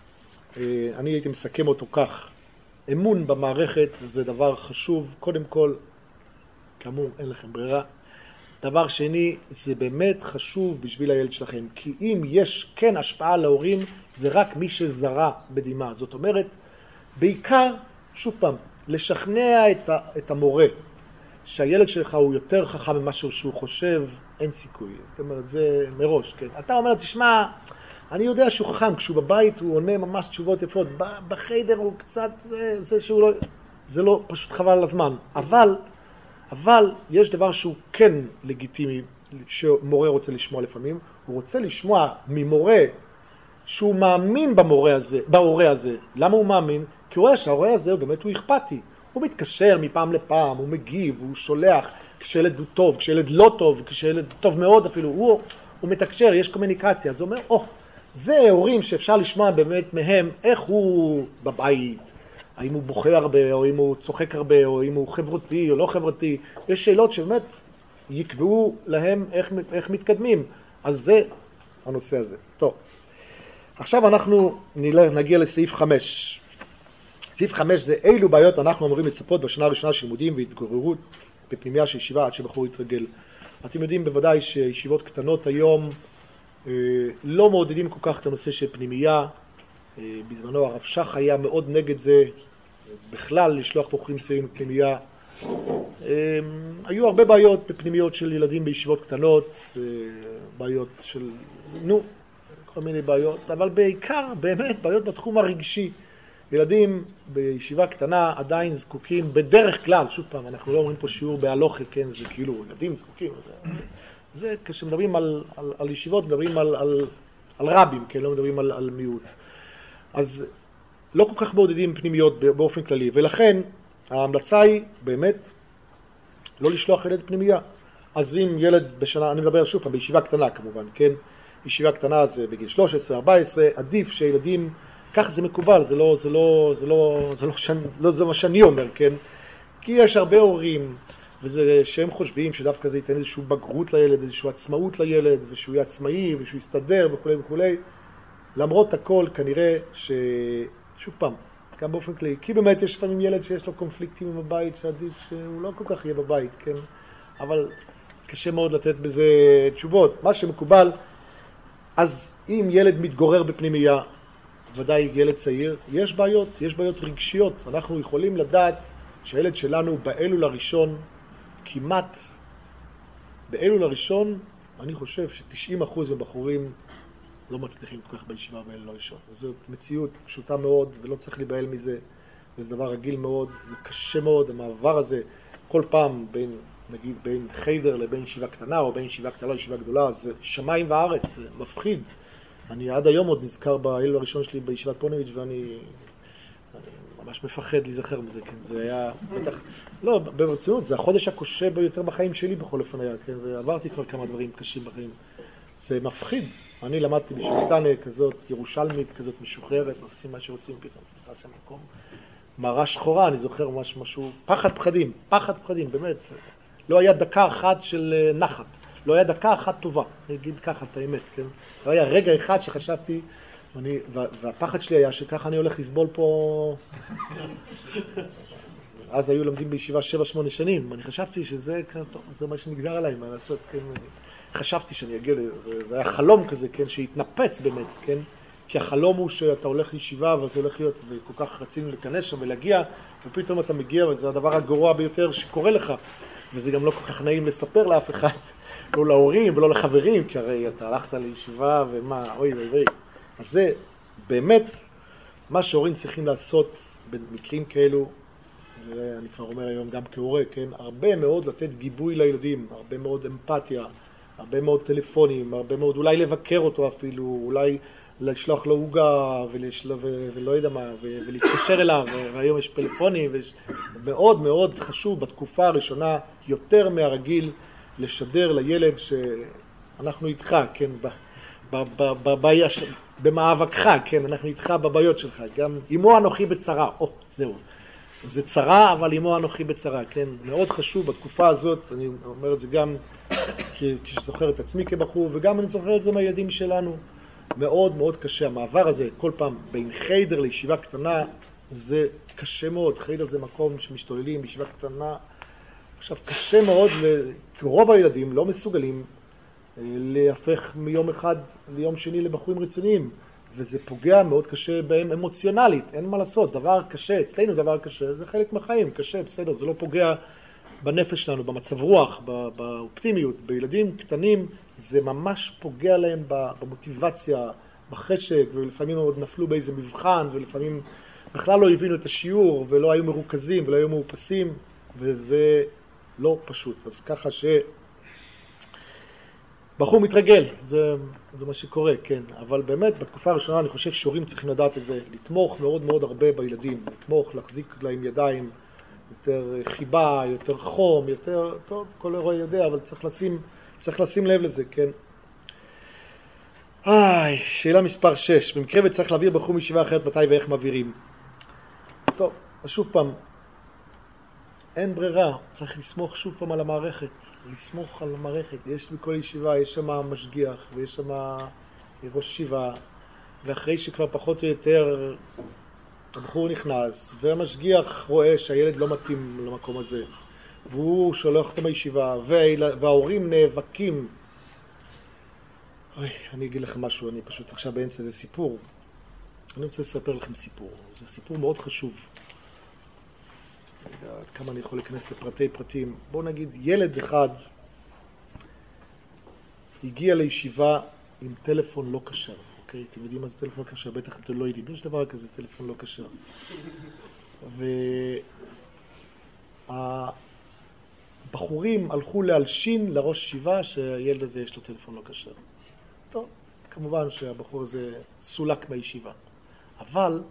אני הייתי מסכם אותו כך. אמון במערכת זה דבר חשוב, קודם כל, כאמור, אין לכם ברירה. דבר שני, זה באמת חשוב בשביל הילד שלכם, כי אם יש כן השפעה להורים, זה רק מי שזרה בדמעה. זאת אומרת, בעיקר, שוב פעם, לשכנע את, ה, את המורה, שהילד שלך הוא יותר חכם ממה שהוא חושב, אין סיכוי. זאת אומרת, זה מראש, כן. אתה אומר, תשמע, אני יודע שהוא חכם, כשהוא בבית הוא עונה ממש תשובות יפות, בחיידר הוא קצת, זה, זה שהוא לא, זה לא פשוט חבל על הזמן. אבל, אבל יש דבר שהוא כן לגיטימי, שמורה רוצה לשמוע לפעמים, הוא רוצה לשמוע ממורה שהוא מאמין במורה הזה, בהורה הזה. למה הוא מאמין? כי הוא רואה שההורה הזה באמת הוא אכפתי. הוא מתקשר מפעם לפעם, הוא מגיב, הוא שולח כשילד הוא טוב, כשילד לא טוב, כשילד טוב מאוד אפילו, הוא, הוא מתקשר, יש קומוניקציה. אז הוא אומר, או, oh, זה הורים שאפשר לשמוע באמת מהם איך הוא בבית, האם הוא בוכה הרבה, או אם הוא צוחק הרבה, או אם הוא חברתי או לא חברתי. יש שאלות שבאמת יקבעו להם איך, איך מתקדמים. אז זה הנושא הזה. טוב. עכשיו אנחנו נגיע לסעיף חמש. סעיף חמש זה אילו בעיות אנחנו אמורים לצפות בשנה הראשונה של לימודים והתגוררות בפנימיה של ישיבה עד שבחור יתרגל. אתם יודעים בוודאי שישיבות קטנות היום אה, לא מעודדים כל כך את הנושא של פנימייה. אה, בזמנו הרב שח היה מאוד נגד זה, בכלל לשלוח בחורים צעירים לפנימייה. אה, היו הרבה בעיות בפנימיות של ילדים בישיבות קטנות, אה, בעיות של, נו, כל מיני בעיות, אבל בעיקר באמת בעיות בתחום הרגשי. ילדים בישיבה קטנה עדיין זקוקים, בדרך כלל, שוב פעם, אנחנו לא אומרים פה שיעור בהלוכה, כן, זה כאילו, ילדים זקוקים, זה, זה כשמדברים על, על, על ישיבות, מדברים על, על, על רבים, כן, לא מדברים על, על מיעוט. אז לא כל כך מעודדים פנימיות באופן כללי, ולכן ההמלצה היא באמת לא לשלוח ילד פנימייה. אז אם ילד בשנה, אני מדבר שוב פעם, בישיבה קטנה כמובן, כן, ישיבה קטנה זה בגיל שלוש עשרה ארבע עשרה, עדיף שילדים, כך זה מקובל, זה לא, זה לא, זה לא, זה לא, לא, זה מה שאני אומר, כן? כי יש הרבה הורים, וזה שהם חושבים שדווקא זה ייתן איזושהי בגרות לילד, איזושהי עצמאות לילד, ושהוא יהיה עצמאי, ושהוא יסתדר, וכו' וכו'. למרות הכל, כנראה ש... שוב פעם, גם באופן כללי, כי באמת יש לפעמים ילד שיש לו קונפליקטים עם הבית, שעדיף שהוא לא כל כך יהיה בבית, כן? אבל קשה מאוד לתת בזה תשובות. מה שמקובל, אז אם ילד מתגורר בפנימייה, ודאי ילד צעיר, יש בעיות, יש בעיות רגשיות. אנחנו יכולים לדעת שהילד שלנו באלול הראשון, כמעט באלול הראשון, אני חושב ש-תשעים אחוז מבחורים לא מצליחים כל כך בישיבה באלול הראשון. זאת מציאות פשוטה מאוד ולא צריך להיבהל מזה, וזה דבר רגיל מאוד, זה קשה מאוד, המעבר הזה, כל פעם בין, נגיד, בין חיידר לבין ישיבה קטנה או בין ישיבה קטנה לישיבה גדולה, זה שמיים וארץ, זה מפחיד. אני עד היום עוד נזכר באלול הראשון שלי בישיבת פוניביץ' ואני אני ממש מפחד להיזכר מזה, כן, זה היה בטח, לא, ברצינות, זה החודש הקשה ביותר בחיים שלי בכל אופן היה, כן, ועברתי כבר כמה דברים קשים בחיים. זה מפחיד. אני למדתי בשביתניה כזאת, ירושלמית כזאת משוחררת, עושים מה שרוצים פתאום, נעשה מקום. מערה שחורה, אני זוכר ממש משהו, פחד פחדים, פחד פחדים, באמת. לא היה דקה אחת של נחת, לא היה דקה אחת טובה, אני אגיד ככה את האמת, כן? לא היה רגע אחד שחשבתי, ואני, והפחד שלי היה שככה אני הולך לסבול פה... אז היו לומדים בישיבה שבע שמונה שנים, אני חשבתי שזה, טוב, זה מה שנגזר עליי, מה לעשות, כן? חשבתי שאני אגיע לזה, זה היה חלום כזה, כן? שהתנפץ באמת, כן? כי החלום הוא שאתה הולך לישיבה וזה הולך להיות, וכל כך רצינו להיכנס שם ולהגיע, ופתאום אתה מגיע וזה הדבר הגרוע ביותר שקורה לך, וזה גם לא כל כך נעים לספר לאף אחד, לא להורים ולא לחברים, כי הרי אתה הלכת לישיבה ומה, אוי אוי אוי. אז זה באמת מה שהורים צריכים לעשות במקרים כאלו, זה אני כבר אומר היום גם כהורה, כן? הרבה מאוד לתת גיבוי לילדים, הרבה מאוד אמפתיה, הרבה מאוד טלפונים, הרבה מאוד, אולי לבקר אותו אפילו, אולי לשלוח לו הוגה ולשל... ו... ולא יודע מה, ו... ולהתקשר אליו, והיום יש פלאפונים, וש... מאוד מאוד חשוב בתקופה הראשונה, יותר מהרגיל, לשדר לילד שאנחנו איתך, כן, ב... ב... ב... בבעיה ש... במאבקך, כן, אנחנו איתך בבעיות שלך, גם אמו אנוכי בצרה, או, זהו. זה צרה, אבל אמו אנוכי בצרה, כן? מאוד חשוב בתקופה הזאת, אני אומר את זה גם כשזוכר את עצמי כבחור, וגם אני זוכר את זה מהילדים שלנו. מאוד מאוד קשה, המעבר הזה, כל פעם בין חיידר לישיבה קטנה, זה קשה מאוד. חיידר זה מקום שמשתוללים בישיבה קטנה. עכשיו, קשה מאוד, כי רוב הילדים לא מסוגלים להפך מיום אחד ליום שני לבחורים רציניים. וזה פוגע מאוד קשה בהם אמוציונלית, אין מה לעשות, דבר קשה, אצלנו דבר קשה, זה חלק מהחיים, קשה, בסדר, זה לא פוגע בנפש שלנו, במצב רוח, באופטימיות, בילדים קטנים, זה ממש פוגע להם במוטיבציה, בחשק, ולפעמים עוד נפלו באיזה מבחן, ולפעמים בכלל לא הבינו את השיעור, ולא היו מרוכזים, ולא היו מאופסים, וזה לא פשוט. אז ככה ש... בחור מתרגל, זה, זה מה שקורה, כן. אבל באמת, בתקופה הראשונה אני חושב שהורים צריכים לדעת את זה, לתמוך מאוד מאוד הרבה בילדים, לתמוך, להחזיק להם ידיים, יותר חיבה, יותר חום, יותר, טוב, כל הורה יודע, אבל צריך לשים, צריך לשים לב לזה, כן. איי, שאלה מספר שש, במקרה וצריך להעביר בחור מישיבה אחרת מתי ואיך מעבירים. טוב, אז שוב פעם, אין ברירה, צריך לסמוך שוב פעם על המערכת, לסמוך על המערכת. יש בכל ישיבה, יש שם משגיח ויש שם ראש ישיבה, ואחרי שכבר פחות או יותר הבחור נכנס, והמשגיח רואה שהילד לא מתאים למקום הזה, והוא שולח אותו מהישיבה, וההורים נאבקים. אוי, אני אגיד לכם משהו, אני פשוט עכשיו באמצע איזה סיפור. אני רוצה לספר לכם סיפור, זה סיפור מאוד חשוב. אני יודע עד כמה אני יכול להיכנס לפרטי פרטים. בואו נגיד, ילד אחד הגיע לישיבה עם טלפון לא כשר. אוקיי? אתם יודעים מה זה טלפון לא כשר? בטח אתם לא יודעים. יש דבר כזה, טלפון לא כשר. והבחורים הלכו להלשין לראש ישיבה שהילד הזה יש לו טלפון לא כשר. טוב, כמובן שהבחור הזה סולק מהישיבה. אבל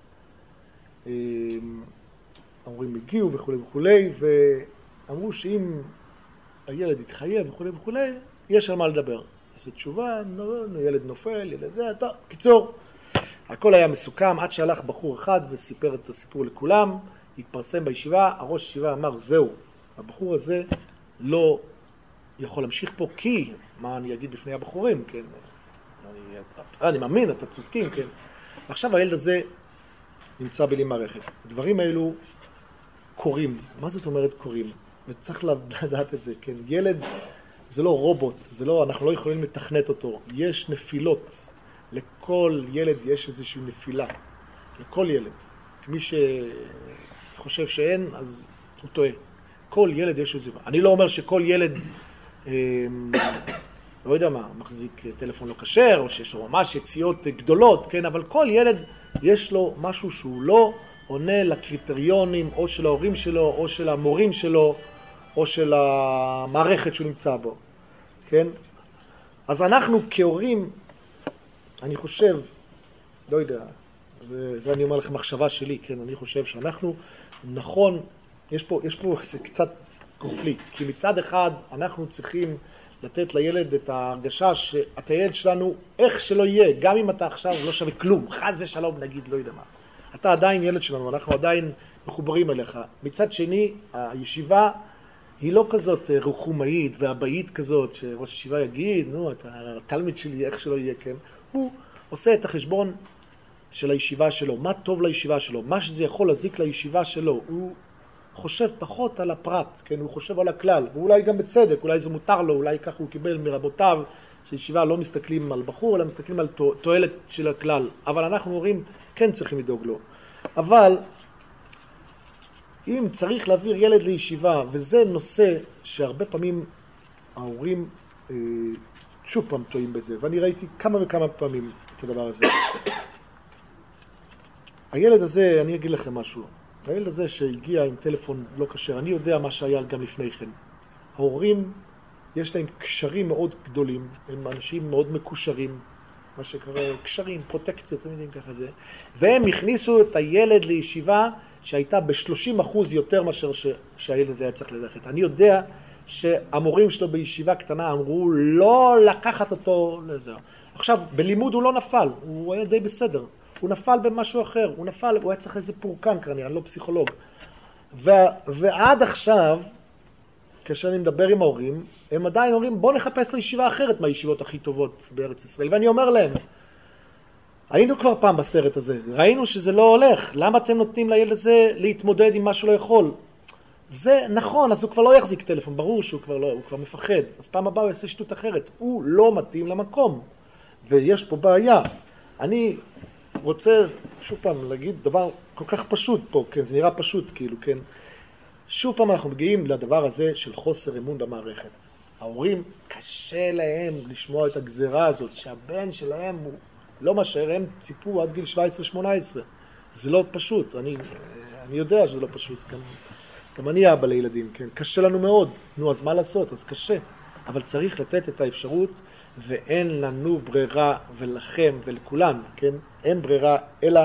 ההורים הגיעו וכו' וכו', ואמרו שאם הילד יתחייב וכו' וכו', יש על מה לדבר. אז התשובה, ילד נופל, ילד זה, טוב, קיצור. הכל היה מסוכם, עד שהלך בחור אחד וסיפר את הסיפור לכולם, התפרסם בישיבה, הראש ישיבה אמר, זהו, הבחור הזה לא יכול להמשיך פה, כי, מה אני אגיד בפני הבחורים, כן? אני, אני מאמין, אתה צודקים, כן? ועכשיו הילד הזה נמצא בלי מערכת. הדברים האלו קורים. מה זאת אומרת קורים? וצריך לדעת את זה, כן? ילד זה לא רובוט, זה לא, אנחנו לא יכולים לתכנת אותו. יש נפילות. לכל ילד יש איזושהי נפילה. לכל ילד. מי שחושב שאין, אז הוא טועה. כל ילד יש איזה... אני לא אומר שכל ילד, אה, לא יודע מה, מחזיק טלפון לא כשר, או שיש לו ממש יציאות גדולות, כן? אבל כל ילד יש לו משהו שהוא לא עונה לקריטריונים, או של ההורים שלו, או של המורים שלו, או של המערכת שהוא נמצא בו, כן? אז אנחנו כהורים, אני חושב, לא יודע, זה, זה אני אומר לכם מחשבה שלי, כן? אני חושב שאנחנו, נכון, יש פה, יש פה זה קצת קונפליקט, כי מצד אחד אנחנו צריכים לתת לילד את ההרגשה שאתה ילד שלנו, איך שלא יהיה, גם אם אתה עכשיו לא שווה כלום, חס ושלום נגיד, לא יודע מה. אתה עדיין ילד שלנו, אנחנו עדיין מחוברים אליך. מצד שני, הישיבה היא לא כזאת רחומאית והבאית כזאת, שראש הישיבה יגיד, נו, אתה התלמיד שלי, איך שלא יהיה, כן? הוא עושה את החשבון של הישיבה שלו, מה טוב לישיבה שלו, מה שזה יכול להזיק לישיבה שלו, הוא חושב פחות על הפרט, כן? הוא חושב על הכלל, ואולי גם בצדק, אולי זה מותר לו, אולי ככה הוא קיבל מרבותיו, שישיבה לא מסתכלים על בחור, אלא מסתכלים על תועלת של הכלל, אבל אנחנו אומרים, כן צריכים לדאוג לו. אבל אם צריך להעביר ילד לישיבה, וזה נושא שהרבה פעמים ההורים אה, שוב פעם טועים בזה, ואני ראיתי כמה וכמה פעמים את הדבר הזה. הילד הזה, אני אגיד לכם משהו, הילד הזה שהגיע עם טלפון לא כשר, אני יודע מה שהיה גם לפני כן. ההורים, יש להם קשרים מאוד גדולים, הם אנשים מאוד מקושרים, מה שקרה, קשרים, פרוטקציות, אתם יודעים ככה זה, והם הכניסו את הילד לישיבה שהייתה ב-שלושים אחוז יותר מאשר ש... שהילד הזה היה צריך ללכת. אני יודע שהמורים שלו בישיבה קטנה אמרו לא לקחת אותו לזה. עכשיו, בלימוד הוא לא נפל, הוא היה די בסדר. הוא נפל במשהו אחר, הוא נפל, הוא היה צריך איזה פורקן כנראה, אני לא פסיכולוג. ו... ועד עכשיו, כאשר אני מדבר עם ההורים, הם עדיין אומרים בוא נחפש לישיבה אחרת מהישיבות הכי טובות בארץ ישראל. ואני אומר להם, היינו כבר פעם בסרט הזה, ראינו שזה לא הולך, למה אתם נותנים לילד הזה להתמודד עם מה שהוא לא יכול? זה נכון, אז הוא כבר לא יחזיק טלפון, ברור שהוא כבר לא, הוא כבר מפחד, אז פעם הבאה הוא יעשה שטות אחרת, הוא לא מתאים למקום, ויש פה בעיה. אני רוצה שוב פעם להגיד דבר כל כך פשוט פה, כן, זה נראה פשוט כאילו, כן, שוב פעם אנחנו מגיעים לדבר הזה של חוסר אמון במערכת. ההורים קשה להם לשמוע את הגזרה הזאת, שהבן שלהם הוא לא מה שהם ציפו עד גיל שבע עשרה שמונה עשרה. זה לא פשוט, אני, אני יודע שזה לא פשוט, גם, גם אני אבא לילדים, כן? קשה לנו מאוד, נו אז מה לעשות, אז קשה. אבל צריך לתת את האפשרות, ואין לנו ברירה, ולכם ולכולנו, כן? אין ברירה, אלא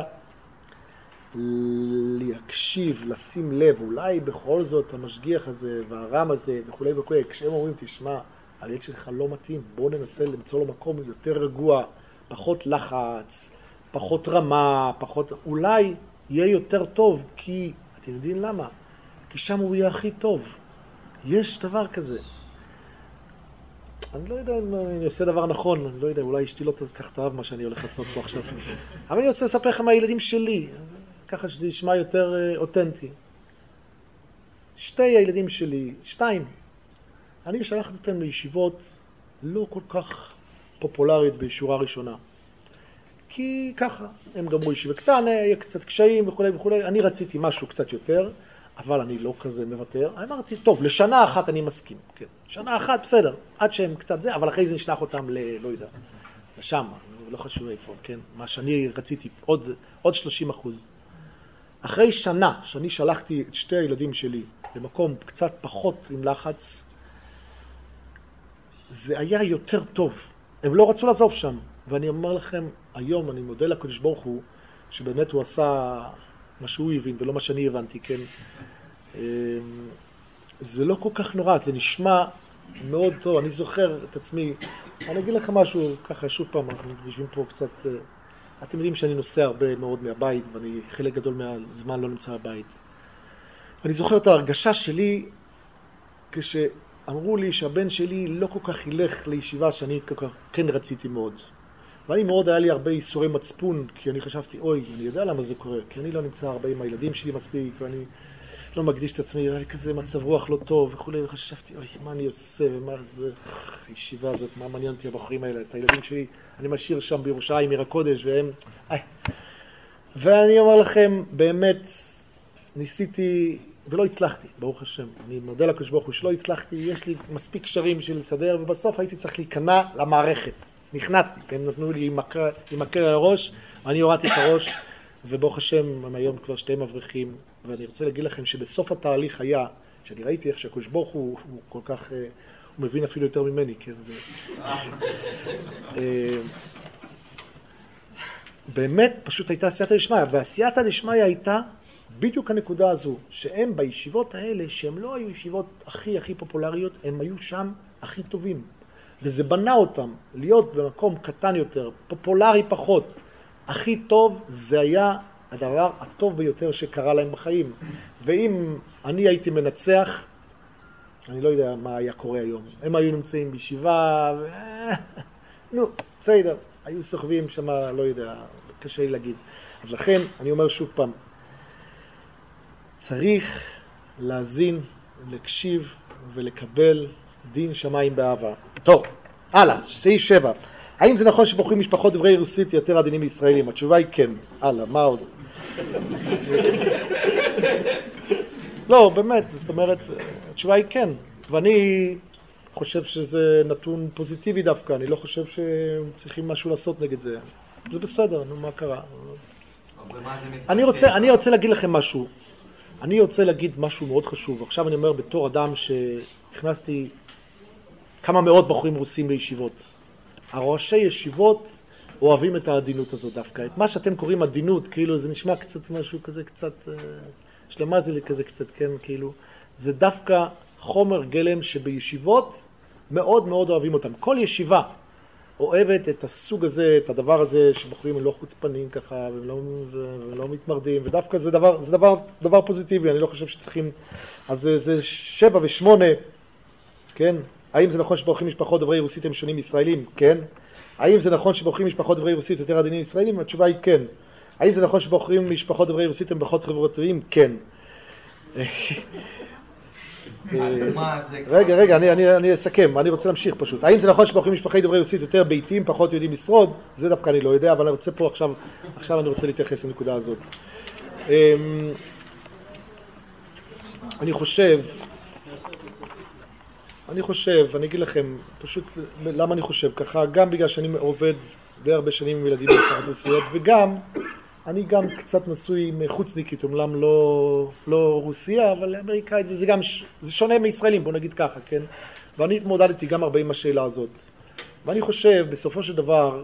להקשיב, לשים לב, אולי בכל זאת המשגיח הזה והרם הזה וכו' וכו', כשהם אומרים תשמע, הילד שלך לא מתאים, בואו ננסה למצוא לו מקום יותר רגוע, פחות לחץ, פחות רמה, פחות, אולי יהיה יותר טוב, כי אתם יודעים למה? כי שם הוא יהיה הכי טוב. יש דבר כזה. אני לא יודע אם אני עושה דבר נכון, אני לא יודע, אולי אשתי לא כך תאהב מה שאני הולך לעשות פה עכשיו. אבל אני רוצה לספר לכם מהילדים שלי, ככה שזה ישמע יותר אותנטי. שתי הילדים שלי, שתיים, אני שלחתי אותם לישיבות לא כל כך פופולרית בשורה ראשונה. כי ככה, הם גמרו ישיבה קטנה, היה קצת קשיים וכו' וכו'. אני רציתי משהו קצת יותר, אבל אני לא כזה מוותר. אמרתי, טוב, לשנה אחת אני מסכים, כן. שנה אחת, בסדר, עד שהם קצת זה, אבל אחרי זה נשלח אותם ל... לא יודע, לשם, לא חשוב איפה, כן. מה שאני רציתי, עוד, עוד שלושים אחוז. אחרי שנה שאני שלחתי את שתי הילדים שלי למקום קצת פחות עם לחץ, זה היה יותר טוב. הם לא רצו לעזוב שם. ואני אומר לכם, היום אני מודה לקדוש ברוך הוא, שבאמת הוא עשה מה שהוא הבין ולא מה שאני הבנתי, כן? זה לא כל כך נורא, זה נשמע מאוד טוב. אני זוכר את עצמי, אני אגיד לכם משהו, ככה שוב פעם, אנחנו יושבים פה קצת, אתם יודעים שאני נוסע הרבה מאוד מהבית, ואני חלק גדול מהזמן לא נמצא בבית. אני זוכר את ההרגשה שלי, כשאמרו לי שהבן שלי לא כל כך ילך לישיבה שאני כל כך כן רציתי מאוד. ואני מאוד, היה לי הרבה איסורי מצפון, כי אני חשבתי, אוי, אני יודע למה זה קורה, כי אני לא נמצא הרבה עם הילדים שלי מספיק, ואני לא מקדיש את עצמי, היה לי כזה מצב רוח לא טוב וכו', וחשבתי, אוי, מה אני עושה, ומה זה, הישיבה הזאת, מה מעניין אותי הבחורים האלה, את הילדים שלי, אני משאיר שם בירושלים, עיר הקודש, והם, איי. ואני אומר לכם, באמת, ניסיתי, ולא הצלחתי, ברוך השם, אני מודה לקדוש ברוך הוא שלא הצלחתי, יש לי מספיק קשרים של לסדר, ובסוף הייתי צריך להיכנע למערכת. נכנעתי, הם נתנו לי עם מקל על הראש, ואני הורדתי את הראש, וברוך השם, הם היום כבר שתי מבריחים, ואני רוצה להגיד לכם שבסוף התהליך היה, שאני ראיתי איך שהקדוש ברוך הוא, הוא כל כך, הוא מבין אפילו יותר ממני, כן, זה... באמת, פשוט הייתה עשייתא דשמיא, ועשייתא דשמיא הייתה בדיוק הנקודה הזו, שהם בישיבות האלה, שהם לא היו ישיבות הכי הכי פופולריות, הם היו שם הכי טובים. וזה בנה אותם להיות במקום קטן יותר, פופולרי פחות. הכי טוב זה היה הדבר הטוב ביותר שקרה להם בחיים. ואם אני הייתי מנצח, אני לא יודע מה היה קורה היום. הם היו נמצאים בישיבה, ו... נו, בסדר, היו סוחבים שם, לא יודע, קשה לי להגיד. אז לכן, אני אומר שוב פעם, צריך להזין, להקשיב ולקבל דין שמיים באהבה. טוב, הלאה, סעיף שבע. האם זה נכון שבוחרים משפחות דוברי רוסית יותר עדינים מישראלים? התשובה היא כן. הלאה, מה עוד? לא, באמת, זאת אומרת, התשובה היא כן. ואני חושב שזה נתון פוזיטיבי דווקא. אני לא חושב שצריכים משהו לעשות נגד זה. זה בסדר, נו, מה קרה? אני רוצה, אני רוצה להגיד לכם משהו. אני רוצה להגיד משהו מאוד חשוב. עכשיו אני אומר בתור אדם שהכנסתי כמה מאות בחורים רוסים בישיבות. הראשי ישיבות אוהבים את העדינות הזאת דווקא. את מה שאתם קוראים עדינות, כאילו זה נשמע קצת משהו כזה קצת, שלמה זה לי כזה קצת, כן, כאילו. זה דווקא חומר גלם שבישיבות מאוד מאוד אוהבים אותם. כל ישיבה אוהבת את הסוג הזה, את הדבר הזה שבחורים הם לא חוצפנים ככה, והם לא, והם לא מתמרדים, ודווקא זה דבר, זה דבר, דבר פוזיטיבי, אני לא חושב שצריכים, אז זה, זה שבע ושמונה, כן? האם זה נכון שבוחרים משפחות דוברי רוסית הם שונים מישראלים? כן. האם זה נכון שבוחרים משפחות דוברי רוסית יותר עדינים מישראלים? התשובה היא כן. האם זה נכון שבוחרים משפחות דוברי רוסית הם פחות חברתיים? כן. רגע, רגע, אני, אני, אני אסכם, אני רוצה להמשיך פשוט. האם זה נכון שבוחרים משפחי דוברי רוסית יותר ביתיים, פחות יודעים לשרוד? זה דווקא אני לא יודע, אבל אני רוצה פה עכשיו, עכשיו אני רוצה להתייחס לנקודה הזאת. אני חושב, אני חושב, אני אגיד לכם, פשוט למה אני חושב ככה, גם בגלל שאני עובד די הרבה שנים עם ילדים במשפחות רוסיות, וגם, אני גם קצת נשוי עם חוצניקית, אומנם לא, לא רוסיה, אבל אמריקאית, וזה גם, זה שונה מישראלים, בוא נגיד ככה, כן? ואני התמודדתי גם הרבה עם השאלה הזאת. ואני חושב, בסופו של דבר,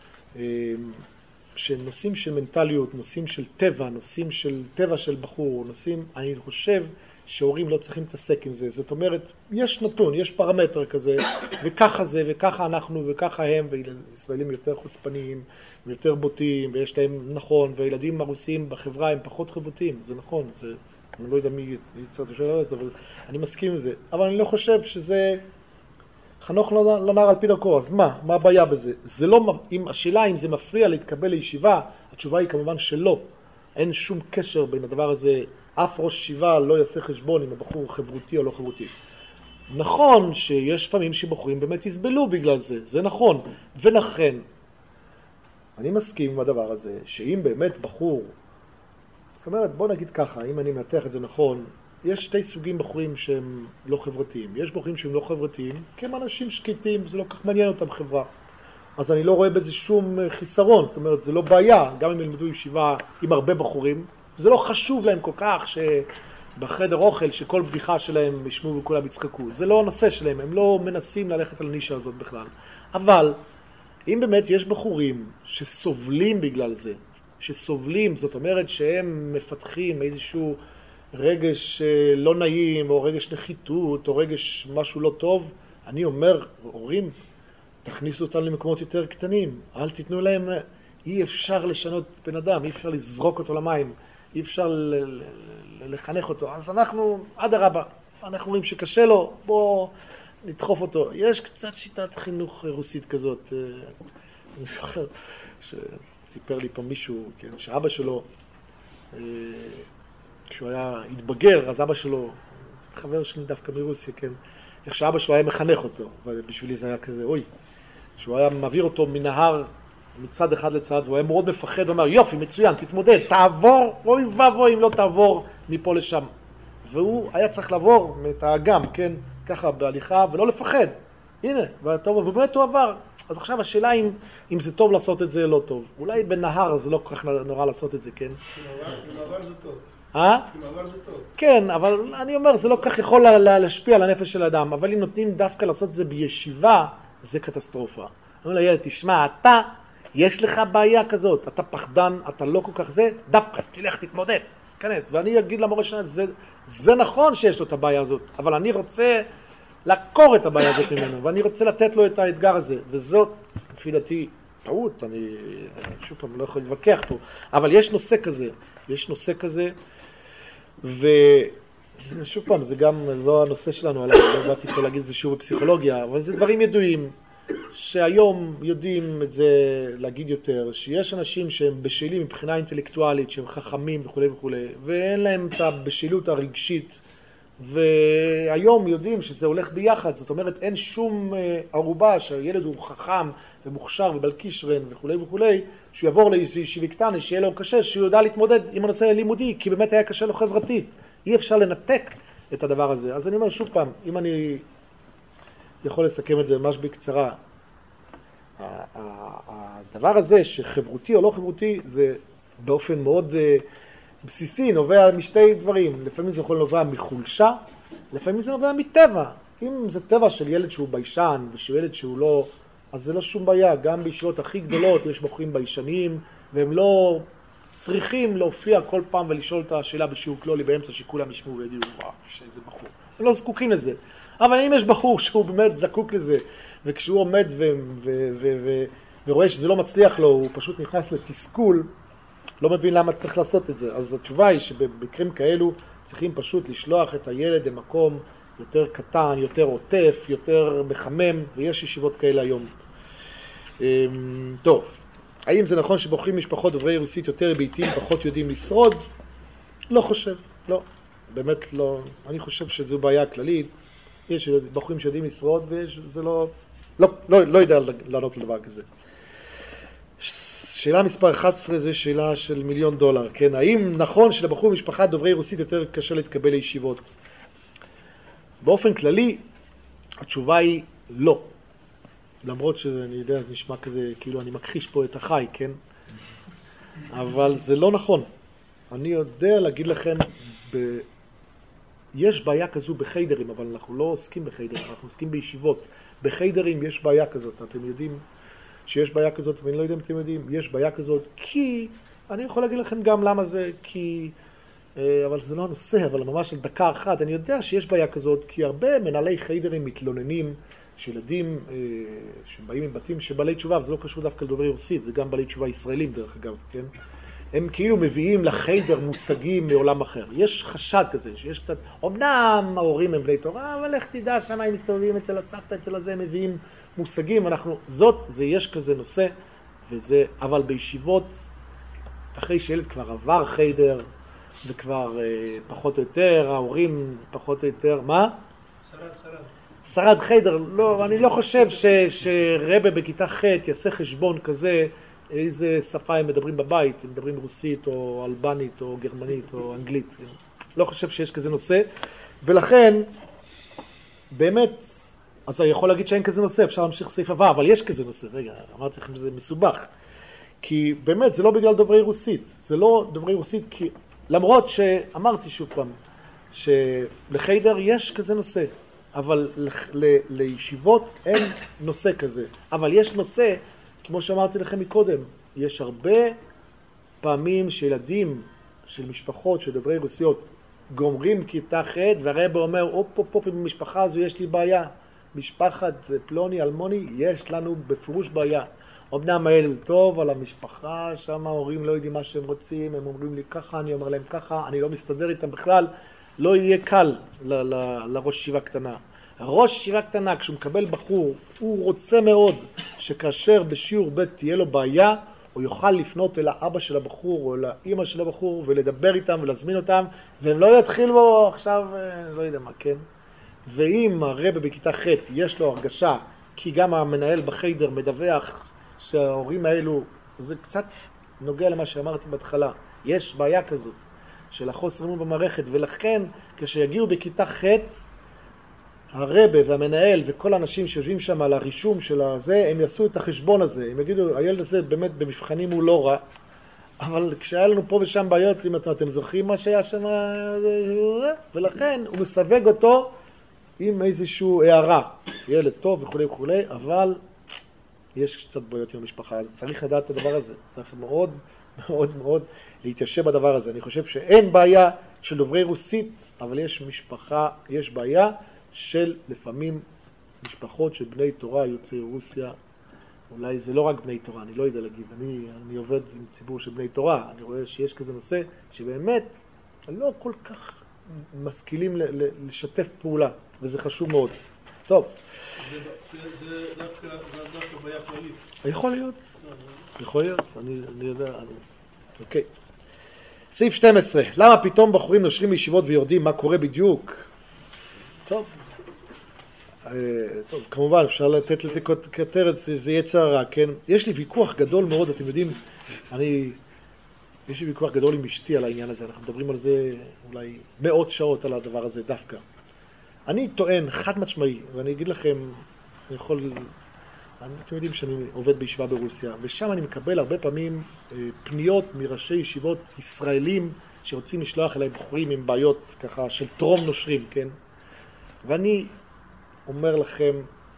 שנושאים של מנטליות, נושאים של טבע, נושאים של טבע של בחור, נושאים, אני חושב שהורים לא צריכים להתעסק עם זה. זאת אומרת, יש נתון, יש פרמטר כזה, וככה זה, וככה אנחנו, וככה הם, וישראלים יותר חוצפניים, ויותר בוטים, ויש להם נכון, והילדים הרוסים בחברה הם פחות חברתיים, זה נכון, זה, אני לא יודע מי יצא את השאלה, אבל אני מסכים עם זה. אבל אני לא חושב שזה חנוך לא נער על פי דרכו, אז מה? מה הבעיה בזה? זה לא, אם, השאלה אם זה מפריע להתקבל לישיבה, התשובה היא כמובן שלא. אין שום קשר בין הדבר הזה, אף ראש ישיבה לא יעשה חשבון אם הבחור חברותי או לא חברותי. נכון שיש פעמים שבחורים באמת יסבלו בגלל זה, זה נכון. ולכן, אני מסכים עם הדבר הזה, שאם באמת בחור, זאת אומרת, בוא נגיד ככה, אם אני מנתח את זה נכון, יש שתי סוגים בחורים שהם לא חברתיים. יש בחורים שהם לא חברתיים, כי הם אנשים שקטים, זה לא כך מעניין אותם חברה. אז אני לא רואה בזה שום חיסרון, זאת אומרת, זה לא בעיה, גם אם ילמדו ישיבה עם הרבה בחורים, זה לא חשוב להם כל כך שבחדר אוכל, שכל בדיחה שלהם ישמעו וכולם יצחקו. זה לא הנושא שלהם, הם לא מנסים ללכת על הנישה הזאת בכלל. אבל, אם באמת יש בחורים שסובלים בגלל זה, שסובלים, זאת אומרת שהם מפתחים איזשהו רגש לא נעים, או רגש נחיתות, או רגש משהו לא טוב, אני אומר, הורים, תכניסו אותם למקומות יותר קטנים, אל תיתנו להם, אי אפשר לשנות בן אדם, אי אפשר לזרוק אותו למים, אי אפשר לחנך אותו, אז אנחנו, עד הרבה, אנחנו אומרים שקשה לו, בוא נדחוף אותו. יש קצת שיטת חינוך רוסית כזאת, אני זוכר שסיפר לי פה מישהו, כן, שאבא שלו, כשהוא היה התבגר, אז אבא שלו, חבר שלי דווקא מרוסיה, כן, איך שאבא שלו היה מחנך אותו, ובשבילי זה היה כזה, אוי, שהוא היה מעביר אותו מנהר מצד אחד לצד, והוא היה מאוד מפחד, ואומר, יופי, מצוין, תתמודד, תעבור, אוי ואבוי אם לא תעבור מפה לשם. והוא היה צריך לעבור את האגם, כן, ככה בהליכה, ולא לפחד. הנה, וטוב, ובאמת הוא עבר. אז עכשיו השאלה אם, אם זה טוב לעשות את זה, לא טוב. אולי בנהר זה לא כל כך נורא לעשות את זה, כן? במעבר זה טוב. אה? במעבר זה טוב. כן, אבל אני אומר, זה לא כך יכול להשפיע על הנפש של האדם, אבל אם נותנים דווקא לעשות את זה בישיבה, זה קטסטרופה. אומרים לילד, תשמע, אתה, יש לך בעיה כזאת, אתה פחדן, אתה לא כל כך זה, דווקא, תלך, תתמודד, תכנס. ואני אגיד למורה שנה, זה, זה נכון שיש לו את הבעיה הזאת, אבל אני רוצה לעקור את הבעיה הזאת ממנו, ואני רוצה לתת לו את האתגר הזה, וזאת, לפי דעתי, טעות, אני שוב פעם לא יכול להתווכח פה, אבל יש נושא כזה, יש נושא כזה, ושוב פעם, זה גם לא הנושא שלנו, לא באתי פה להגיד את זה שוב בפסיכולוגיה, אבל זה דברים ידועים, שהיום יודעים את זה להגיד יותר, שיש אנשים שהם בשלים מבחינה אינטלקטואלית, שהם חכמים וכו' וכו', ואין להם את הבשילות הרגשית, והיום יודעים שזה הולך ביחד, זאת אומרת אין שום ערובה שהילד הוא חכם ומוכשר ובעל כישרון וכו' וכו', שהוא יעבור לישיבה קטנה, שיהיה לו קשה, שהוא יודע להתמודד עם הנושא הלימודי, כי באמת היה קשה לו חברתית. אי אפשר לנתק את הדבר הזה. אז אני אומר שוב פעם, אם אני יכול לסכם את זה ממש בקצרה, הדבר הזה שחברותי או לא חברותי זה באופן מאוד בסיסי, נובע משתי דברים. לפעמים זה יכול לנובע מחולשה, לפעמים זה נובע מטבע. אם זה טבע של ילד שהוא ביישן ושל ילד שהוא לא, אז זה לא שום בעיה. גם בישיבות הכי גדולות יש בחורים ביישניים, והם לא צריכים להופיע כל פעם ולשאול את השאלה בשיעור כללי באמצע שכולם ישמעו ויגידו, וואו, שזה בחור. הם לא זקוקים לזה. אבל אם יש בחור שהוא באמת זקוק לזה, וכשהוא עומד ו- ו- ו- ו- ורואה שזה לא מצליח לו, הוא פשוט נכנס לתסכול, לא מבין למה צריך לעשות את זה. אז התשובה היא שבמקרים כאלו צריכים פשוט לשלוח את הילד למקום יותר קטן, יותר עוטף, יותר מחמם, ויש ישיבות כאלה היום. טוב, האם זה נכון שבוחרים משפחות דוברי רוסית יותר ביתיים, פחות יודעים לשרוד? לא חושב, לא. באמת לא. אני חושב שזו בעיה כללית. יש בחורים שיודעים לשרוד, וזה לא, לא, לא, לא יודע לענות לדבר כזה. שאלה מספר אחת עשרה זה שאלה של מיליון דולר, כן? האם נכון שלבחור משפחה דוברי רוסית יותר קשה להתקבל לישיבות? באופן כללי, התשובה היא לא. למרות שאני יודע, זה נשמע כזה, כאילו אני מכחיש פה את החי, כן? אבל זה לא נכון. אני יודע להגיד לכם, ב... יש בעיה כזו בחיידרים, אבל אנחנו לא עוסקים בחיידרים, אנחנו עוסקים בישיבות. בחיידרים יש בעיה כזאת, אתם יודעים שיש בעיה כזאת, ואני לא יודע אם אתם יודעים, יש בעיה כזאת, כי, אני יכול להגיד לכם גם למה זה, כי, אבל זה לא הנושא, אבל ממש של דקה אחת, אני יודע שיש בעיה כזאת, כי הרבה מנהלי חיידרים מתלוננים, שילדים שבאים מבתים שבעלי תשובה, וזה לא קשור דווקא לדוברי רוסית, זה גם בעלי תשובה ישראלים דרך אגב, כן? הם כאילו מביאים לחיידר מושגים מעולם אחר. יש חשד כזה, שיש קצת, אמנם ההורים הם בני תורה, אבל איך תדע שמה הם מסתובבים אצל הסבתא, אצל הזה, הם מביאים מושגים, אנחנו, זאת, זה יש כזה נושא, וזה, אבל בישיבות, אחרי שילד כבר עבר חיידר, וכבר אה, פחות או יותר, ההורים פחות או יותר, מה? שרד, שרד. שרד חיידר, לא, אני לא חושב ש, שרבא בכיתה ח' יעשה חשבון כזה, איזה שפה הם מדברים בבית, הם מדברים רוסית או אלבנית או גרמנית או אנגלית. לא חושב שיש כזה נושא, ולכן באמת, אז אני יכול להגיד שאין כזה נושא, אפשר להמשיך סעיף הבא, אבל יש כזה נושא. רגע, אמרתי לכם שזה מסובך. כי באמת זה לא בגלל דוברי רוסית, זה לא דוברי רוסית, כי למרות שאמרתי שוב פעם, שלחיידר יש כזה נושא, אבל ל- לישיבות אין נושא כזה, אבל יש נושא, כמו שאמרתי לכם מקודם, יש הרבה פעמים שילדים של משפחות של דוברי רוסיות גומרים כיתה ח' והרבא אומר, אופ אופ אופ, עם המשפחה הזו יש לי בעיה. משפחת פלוני, אלמוני, יש לנו בפירוש בעיה. אמנם הילד טוב, על המשפחה, שם ההורים לא יודעים מה שהם רוצים, הם אומרים לי ככה, אני אומר להם ככה, אני לא מסתדר איתם בכלל, לא יהיה קל ל- ל- לראש ישיבה קטנה. הראש ישיבה קטנה, כשהוא מקבל בחור, הוא רוצה מאוד שכאשר בשיעור ב' תהיה לו בעיה, הוא יוכל לפנות אל האבא של הבחור או אל האמא של הבחור ולדבר איתם ולהזמין אותם, והם לא יתחילו עכשיו, לא יודע מה, כן? ואם הרבא בכיתה ח' יש לו הרגשה, כי גם המנהל בחיידר מדווח שההורים האלו, זה קצת נוגע למה שאמרתי בהתחלה, יש בעיה כזאת של החוסר אמון במערכת, ולכן כשיגיעו בכיתה ח' הרבא והמנהל וכל האנשים שיושבים שם על הרישום של הזה, הם יעשו את החשבון הזה, הם יגידו, הילד הזה באמת במבחנים הוא לא רע, אבל כשהיה לנו פה ושם בעיות, אם אתם זוכרים מה שהיה שם, ולכן הוא מסווג אותו עם איזשהו הערה, ילד טוב וכו' וכו', אבל יש קצת בעיות עם המשפחה, אז צריך לדעת את הדבר הזה, צריך מאוד מאוד מאוד להתיישב בדבר הזה. אני חושב שאין בעיה של דוברי רוסית, אבל יש משפחה, יש בעיה של לפעמים משפחות של בני תורה יוצאי רוסיה. אולי זה לא רק בני תורה, אני לא יודע להגיד, אני, אני עובד עם ציבור של בני תורה, אני רואה שיש כזה נושא שבאמת לא כל כך משכילים ל- ל- לשתף פעולה, וזה חשוב מאוד. טוב. זה, זה, זה דווקא, זה דווקא בעיה כללית. יכול להיות, יכול להיות, אני, אני יודע, אני... אוקיי. סעיף שתים עשרה, למה פתאום בחורים נושרים מישיבות ויורדים, מה קורה בדיוק? טוב. טוב, כמובן אפשר לתת לזה כותרת, זה יצר רע, כן? יש לי ויכוח גדול מאוד, אתם יודעים, אני, יש לי ויכוח גדול עם אשתי על העניין הזה, אנחנו מדברים על זה אולי מאות שעות על הדבר הזה דווקא. אני טוען חד משמעי, ואני אגיד לכם, אני יכול, אני, אתם יודעים שאני עובד בישיבה ברוסיה, ושם אני מקבל הרבה פעמים פניות מראשי ישיבות ישראלים שרוצים לשלוח אליי בחורים עם בעיות ככה של טרום נושרים, כן? ואני אומר לכם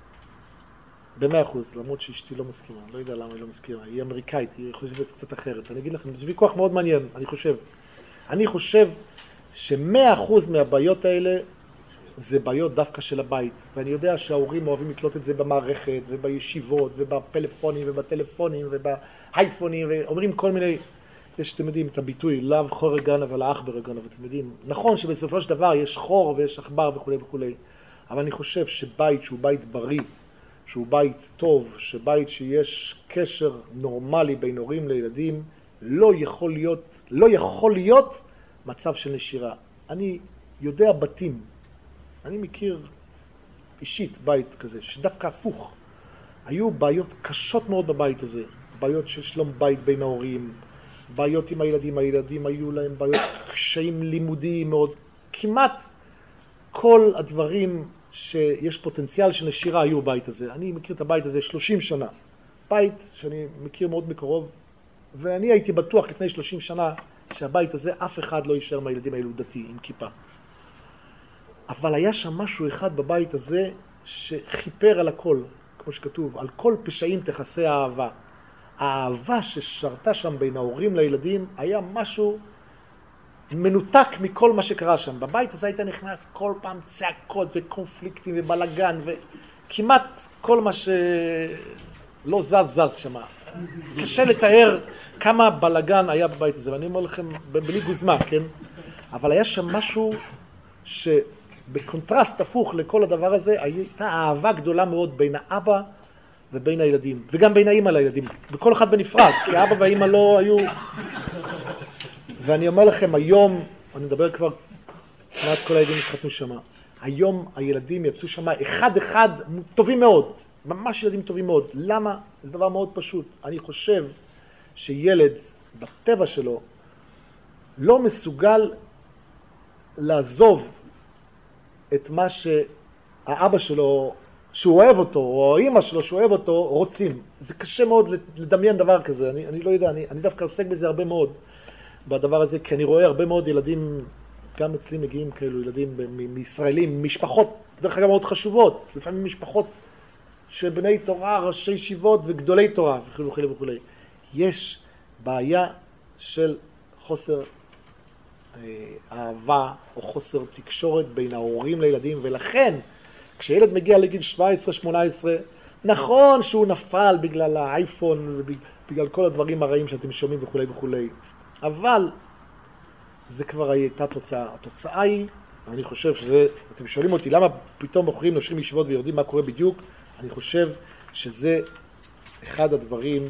במאה אחוז, למרות שאשתי לא מסכימה, אני לא יודע למה היא לא מסכימה, היא אמריקאית, היא חושבת קצת אחרת. אני אגיד לכם, זה ויכוח מאוד מעניין, אני חושב. אני חושב שמאה אחוז מהבעיות האלה זה בעיות דווקא של הבית, ואני יודע שההורים אוהבים לתלות את זה במערכת ובישיבות ובפלאפונים ובטלפונים ובאייפונים ואומרים כל מיני, יש שאתם יודעים את הביטוי, לאו חור גנב אבל האח ברגנב, ואתם יודעים, נכון שבסופו של דבר יש חור ויש עכבר וכו' וכו', אבל אני חושב שבית שהוא בית בריא, שהוא בית טוב, שבית שיש קשר נורמלי בין הורים לילדים, לא יכול להיות, לא יכול להיות מצב של נשירה. אני יודע בתים, אני מכיר אישית בית כזה, שדווקא הפוך. היו בעיות קשות מאוד בבית הזה, בעיות של שלום בית בין ההורים, בעיות עם הילדים, הילדים היו להם בעיות קשיים לימודיים מאוד, כמעט כל הדברים שיש פוטנציאל של נשירה היו בבית הזה. אני מכיר את הבית הזה שלושים שנה. בית שאני מכיר מאוד מקרוב, ואני הייתי בטוח לפני שלושים שנה שהבית הזה אף אחד לא יישאר מהילדים האלו דתי עם כיפה. אבל היה שם משהו אחד בבית הזה שחיפר על הכל, כמו שכתוב, על כל פשעים תכסה האהבה. האהבה ששרתה שם בין ההורים לילדים היה משהו מנותק מכל מה שקרה שם. בבית הזה היית נכנס כל פעם צעקות וקונפליקטים ובלגן, וכמעט כל מה שלא זז זז שם. קשה לתאר כמה בלגן היה בבית הזה, ואני אומר לכם בלי גוזמה, כן? אבל היה שם משהו שבקונטרסט הפוך לכל הדבר הזה, הייתה אהבה גדולה מאוד בין האבא ובין הילדים, וגם בין האמא לילדים, וכל אחד בנפרד, כי האבא והאמא לא היו... ואני אומר לכם, היום, אני מדבר כבר, כמעט כל הילדים התחתנו שם, היום הילדים יצאו שם אחד אחד טובים מאוד, ממש ילדים טובים מאוד. למה? זה דבר מאוד פשוט. אני חושב שילד בטבע שלו לא מסוגל לעזוב את מה שהאבא שלו, שהוא אוהב אותו, או האמא שלו שהוא אוהב אותו, רוצים. זה קשה מאוד לדמיין דבר כזה. אני, אני לא יודע, אני, אני דווקא עוסק בזה הרבה מאוד. בדבר הזה, כי אני רואה הרבה מאוד ילדים, גם אצלי מגיעים כאלו ילדים מ- מישראלים, משפחות, דרך אגב מאוד חשובות, לפעמים משפחות של בני תורה, ראשי ישיבות וגדולי תורה וכו' וכו' וכו'. יש בעיה של חוסר אה, אהבה או חוסר תקשורת בין ההורים לילדים, ולכן כשילד מגיע לגיל שבע עשרה שמונה עשרה, נכון שהוא נפל בגלל האייפון ובגלל כל הדברים הרעים שאתם שומעים וכו' וכו'. אבל זה כבר הייתה תוצאה. התוצאה היא, אני חושב שזה, אתם שואלים אותי למה פתאום בוחרים נושרים מישיבות ויורדים, מה קורה בדיוק? אני חושב שזה אחד הדברים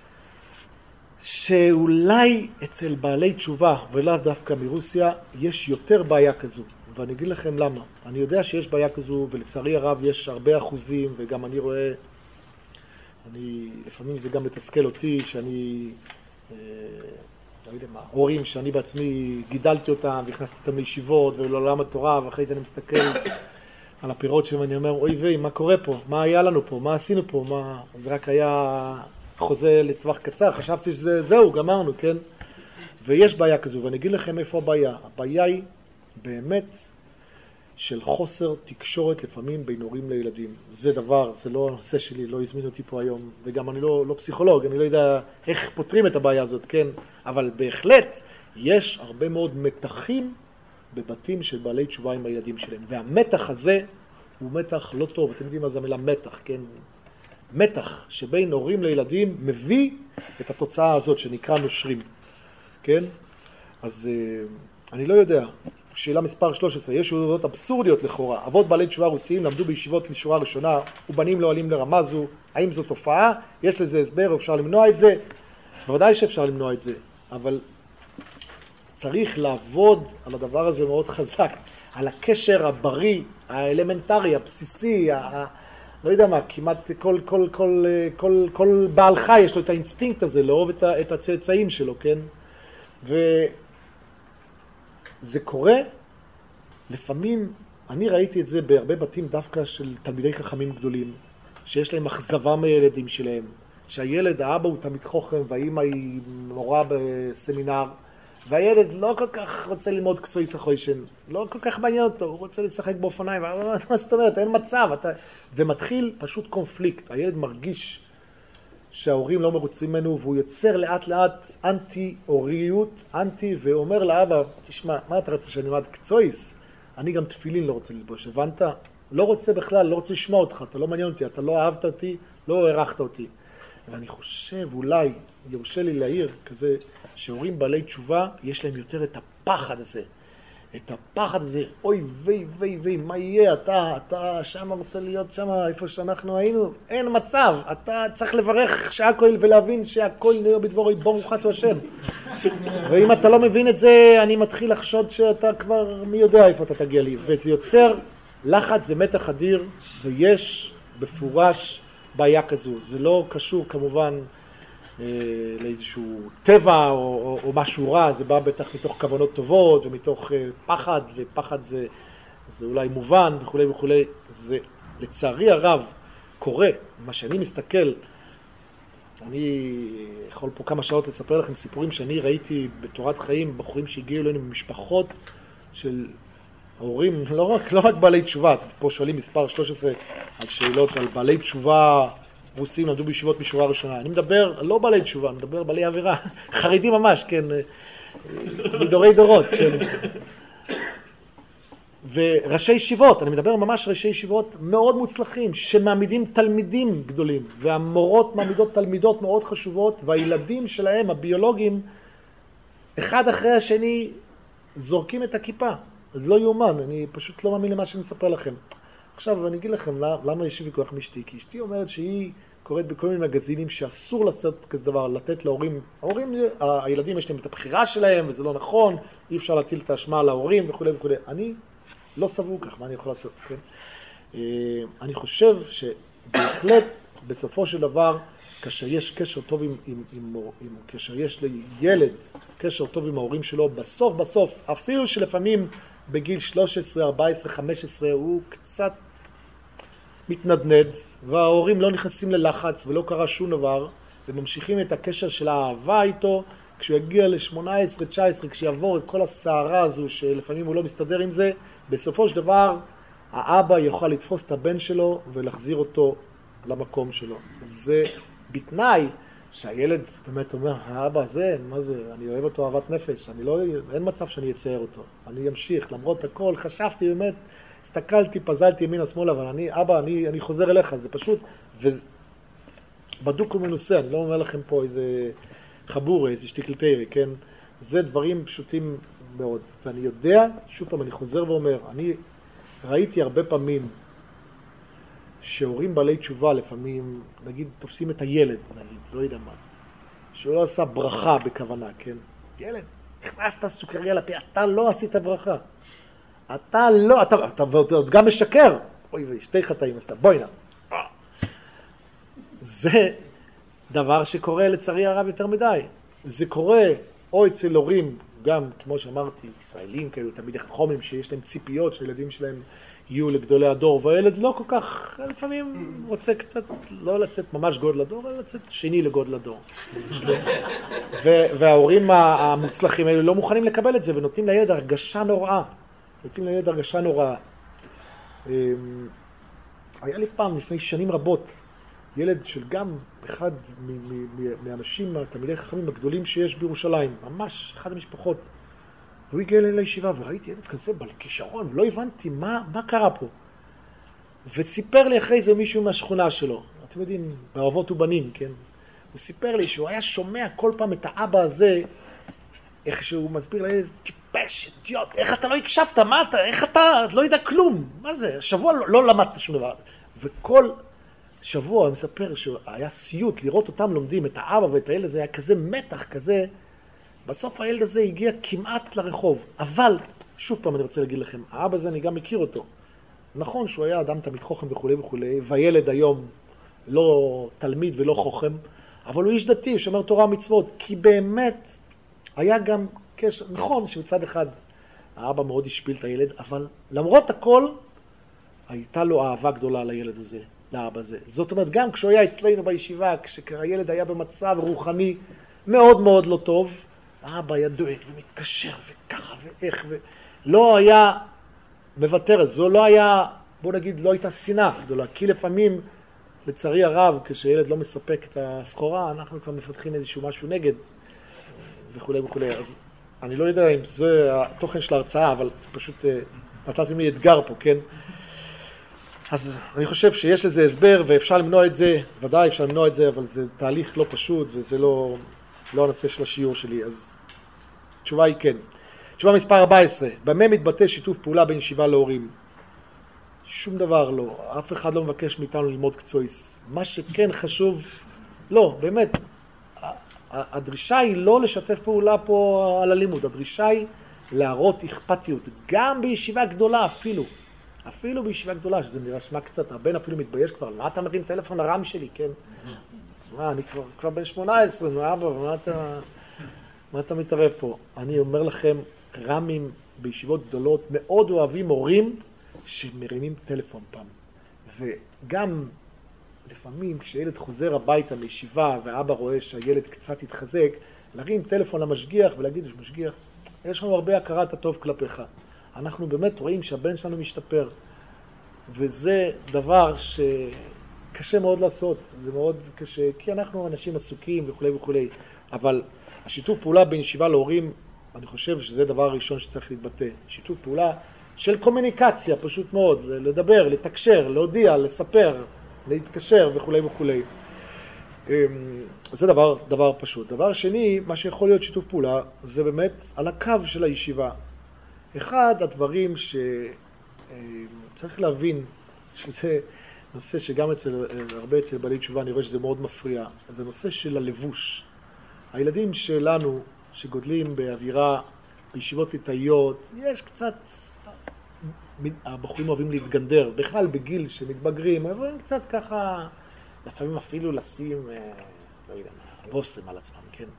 שאולי אצל בעלי תשובה ולאו דווקא מרוסיה יש יותר בעיה כזו. ואני אגיד לכם למה. אני יודע שיש בעיה כזו, ולצערי הרב יש הרבה אחוזים, וגם אני רואה, אני, לפעמים זה גם מתסכל אותי שאני... אה, לא יודע מה, הורים שאני בעצמי גידלתי אותם והכנסתי אותם לישיבות ולעולם התורה, ואחרי זה אני מסתכל על הפירות שלהם ואני אומר, אוי ויי, מה קורה פה? מה היה לנו פה? מה עשינו פה? מה... זה רק היה חוזה לטווח קצר, חשבתי שזה זהו, גמרנו, כן? ויש בעיה כזו, ואני אגיד לכם איפה הבעיה. הבעיה היא באמת של חוסר תקשורת לפעמים בין הורים לילדים. זה דבר, זה לא הנושא שלי, לא הזמין אותי פה היום, וגם אני לא, לא פסיכולוג, אני לא יודע איך פותרים את הבעיה הזאת, כן? אבל בהחלט יש הרבה מאוד מתחים בבתים של בעלי תשובה עם הילדים שלהם, והמתח הזה הוא מתח לא טוב. אתם יודעים מה זה המילה מתח, כן? מתח שבין הורים לילדים מביא את התוצאה הזאת שנקרא נושרים, כן? אז אני לא יודע. שאלה מספר שלוש עשרה, יש עובדות אבסורדיות לכאורה. אבות בעלי תשובה רוסיים למדו בישיבות משורה ראשונה, ובנים לא עלים לרמה זו. האם זו תופעה? יש לזה הסבר, אפשר למנוע את זה? בוודאי שאפשר למנוע את זה, אבל צריך לעבוד על הדבר הזה מאוד חזק, על הקשר הבריא, האלמנטרי, הבסיסי, ה... לא יודע מה, כמעט כל, כל, כל, כל, כל בעל חי יש לו את האינסטינקט הזה, לאהוב את, ה... את הצאצאים שלו, כן? וזה קורה, לפעמים, אני ראיתי את זה בהרבה בתים דווקא של תלמידי חכמים גדולים, שיש להם אכזבה מהילדים שלהם, שהילד, האבא הוא תמיד חוכם, והאמא היא מורה בסמינר, והילד לא כל כך רוצה ללמוד קצועי סחוישן, לא כל כך מעניין אותו, הוא רוצה לשחק באופניים, מה זאת אומרת, אין מצב, אתה... ומתחיל פשוט קונפליקט, הילד מרגיש שההורים לא מרוצים ממנו, והוא יוצר לאט לאט אנטי-הוריות, אנטי, ואומר לאבא, תשמע, מה אתה רוצה שאני אלמד קצועיס? אני גם תפילין לא רוצה ללבוש, הבנת? לא רוצה בכלל, לא רוצה לשמוע אותך, אתה לא מעניין אותי, אתה לא אהבת אותי, לא הערכת אותי. ואני חושב, אולי, יורשה לי להעיר, כזה, שהורים בעלי תשובה, יש להם יותר את הפחד הזה. את הפחד הזה, אוי וי וי וי, מה יהיה? אתה, אתה שם רוצה להיות שם, איפה שאנחנו היינו? אין מצב, אתה צריך לברך שהכל ולהבין שהכל נהיה בדברו, ברוך אתה השם. ואם אתה לא מבין את זה, אני מתחיל לחשוד שאתה כבר, מי יודע איפה אתה תגיע לי. וזה יוצר לחץ ומתח אדיר, ויש בפורש בעיה כזו. זה לא קשור כמובן אה, לאיזשהו טבע או, או, או משהו רע, זה בא בטח מתוך כוונות טובות ומתוך אה, פחד, ופחד זה, זה אולי מובן וכו' וכו'. זה לצערי הרב קורה, מה שאני מסתכל, אני יכול פה כמה שעות לספר לכם סיפורים שאני ראיתי בתורת חיים, בחורים שהגיעו אלינו ממשפחות של ההורים, לא רק, לא רק בעלי תשובה, פה שואלים מספר שלוש עשרה על שאלות על בעלי תשובה רוסים, למדו בישיבות משורה ראשונה. אני מדבר, לא בעלי תשובה, אני מדבר בעלי עבירה, חרדים ממש, כן, מדורי דורות, כן. וראשי ישיבות, אני מדבר ממש ראשי ישיבות מאוד מוצלחים, שמעמידים תלמידים גדולים, והמורות מעמידות תלמידות מאוד חשובות, והילדים שלהם, הביולוגים, אחד אחרי השני, זורקים את הכיפה. זה לא יאומן, אני פשוט לא מאמין למה שאני מספר לכם. עכשיו, אני אגיד לכם למה יש לי ויכוח עם אשתי, כי אשתי אומרת שהיא קוראת בכל מיני מגזינים שאסור לעשות כזה דבר, לתת להורים, ההורים, הילדים יש להם את הבחירה שלהם, וזה לא נכון, אי אפשר להטיל את האשמה על ההורים וכו' וכו'. אני לא סבור כך, מה אני יכול לעשות, כן? אני חושב שבהחלט, בסופו של דבר, כאשר יש קשר טוב עם, עם, עם, עם, כאשר יש לילד קשר טוב עם ההורים שלו, בסוף בסוף, אפילו שלפעמים בגיל שלוש עשרה, ארבע עשרה, חמש עשרה, הוא קצת מתנדנד, וההורים לא נכנסים ללחץ ולא קרה שום דבר, וממשיכים את הקשר של האהבה איתו, כשהוא יגיע ל-שמונה עשרה, תשע עשרה, כשיעבור את כל הסערה הזו, שלפעמים הוא לא מסתדר עם זה, בסופו של דבר, האבא יוכל לתפוס את הבן שלו ולהחזיר אותו למקום שלו. זה בתנאי שהילד באמת אומר, האבא הזה, מה זה, אני אוהב אותו אהבת נפש, אני לא, אין מצב שאני אצייר אותו, אני אמשיך, למרות הכל, חשבתי באמת, הסתכלתי, פזלתי ימינה שמאלה, אבל אני, אבא, אני, אני חוזר אליך, זה פשוט, ובדוק ומנוסה, אני לא אומר לכם פה איזה חבור, איזה שטיקלטיירי, כן? זה דברים פשוטים מאוד, ואני יודע, שוב פעם, אני חוזר ואומר, אני ראיתי הרבה פעמים, שהורים בעלי תשובה לפעמים, נגיד, תופסים את הילד, נגיד, לא יודע מה, שהוא לא עשה ברכה בכוונה, כן? ילד, הכנסת סוכריה לפה, אתה לא עשית ברכה. אתה לא, אתה, אתה, אתה גם משקר. אוי ווי, שתי חטאים עשתה, בואי נא. זה דבר שקורה לצערי הרב יותר מדי. זה קורה או אצל הורים, גם, כמו שאמרתי, ישראלים כאלו, תמיד חכמים שיש להם ציפיות, שהילדים שלהם יהיו לגדולי הדור, והילד לא כל כך, לפעמים רוצה קצת, לא לצאת ממש גודל הדור, אלא לצאת שני לגודל הדור. וההורים המוצלחים האלו לא מוכנים לקבל את זה, ונותנים לילד הרגשה נוראה. נותנים לילד הרגשה נוראה. היה לי פעם, לפני שנים רבות, ילד של גם אחד מהאנשים, התלמידי חכמים הגדולים שיש בירושלים, ממש אחד המשפחות, והוא הגיע אליי לישיבה, וראיתי ילד כזה בעל כישרון, ולא הבנתי מה, מה קרה פה. וסיפר לי אחרי זה מישהו מהשכונה שלו, אתם יודעים, באבות ובנים, כן? הוא סיפר לי שהוא היה שומע כל פעם את האבא הזה, איך שהוא מסביר לילד, טיפש, אידיוט, איך אתה לא הקשבת, מה אתה, איך אתה, לא יודע כלום, מה זה, שבוע לא, לא למדת שום דבר. וכל שבוע הוא מספר שהיה סיוט לראות אותם לומדים, את האבא ואת הילד הזה, היה כזה מתח כזה, בסוף הילד הזה הגיע כמעט לרחוב. אבל, שוב פעם אני רוצה להגיד לכם, האבא הזה אני גם מכיר אותו. נכון שהוא היה אדם תמיד חוכם וכו' וכו', והילד היום לא תלמיד ולא חוכם, אבל הוא איש דתי, הוא שומר תורה ומצוות, כי באמת היה גם קשר, נכון שמצד אחד האבא מאוד השפיל את הילד, אבל למרות הכל הייתה לו אהבה גדולה לילד הזה, לאבא הזה. זאת אומרת, גם כשהוא היה אצלנו בישיבה, כשהילד היה במצב רוחני מאוד מאוד לא טוב, האבא היה דואג ומתקשר וככה ואיך, ולא היה מוותר, זו לא היה, בוא נגיד, לא הייתה שנאה גדולה, כי לפעמים, לצערי הרב, כשילד לא מספק את הסחורה, אנחנו כבר מפתחים איזשהו משהו נגד, וכו' וכו'. אז אני לא יודע אם זה התוכן של ההרצאה, אבל פשוט נתתם לי אתגר פה, כן? אז אני חושב שיש לזה הסבר, ואפשר למנוע את זה, ודאי אפשר למנוע את זה, אבל זה תהליך לא פשוט, וזה לא, לא הנושא של השיעור שלי. אז התשובה היא כן. תשובה מספר ארבע עשרה, במה מתבטא שיתוף פעולה בין ישיבה להורים? שום דבר לא, אף אחד לא מבקש מאיתנו ללמוד קצועיס. מה שכן חשוב, לא, באמת, הדרישה היא לא לשתף פעולה פה על הלימוד, הדרישה היא להראות אכפתיות, גם בישיבה גדולה אפילו, אפילו בישיבה גדולה, שזה נראה שמה קצת, הבן אפילו מתבייש כבר, מה אתה מרים טלפון לרם שלי, כן? מה, אני כבר, כבר בן שמונה עשרה, נו אבא, מה אתה, מה אתה מתערב פה? אני אומר לכם, רמים בישיבות גדולות מאוד אוהבים הורים שמרימים טלפון פעם, וגם לפעמים כשילד חוזר הביתה מישיבה והאבא רואה שהילד קצת התחזק, להרים טלפון למשגיח ולהגיד משגיח, יש לנו הרבה הכרת הטוב כלפיך. אנחנו באמת רואים שהבן שלנו משתפר, וזה דבר שקשה מאוד לעשות, זה מאוד קשה, כי אנחנו אנשים עסוקים וכו' וכו'. אבל השיתוף פעולה בין ישיבה להורים, אני חושב שזה דבר הראשון שצריך להתבטא. שיתוף פעולה של קומוניקציה, פשוט מאוד, לדבר, לתקשר, להודיע, לספר, להתקשר וכו' וכו'. זה דבר, דבר פשוט. דבר שני, מה שיכול להיות שיתוף פעולה, זה באמת על הקו של הישיבה. אחד הדברים שצריך להבין, שזה נושא שגם אצל, הרבה אצל בעלי תשובה, אני רואה שזה מאוד מפריע, זה נושא של הלבוש. הילדים שלנו, שגודלים באווירה, בישיבות ליטאיות, יש קצת, הבחורים אוהבים להתגנדר, בכלל בגיל שמתבגרים, אבל קצת ככה, לפעמים אפילו לשים, לא יודע מה, בושם על עצמם, כן?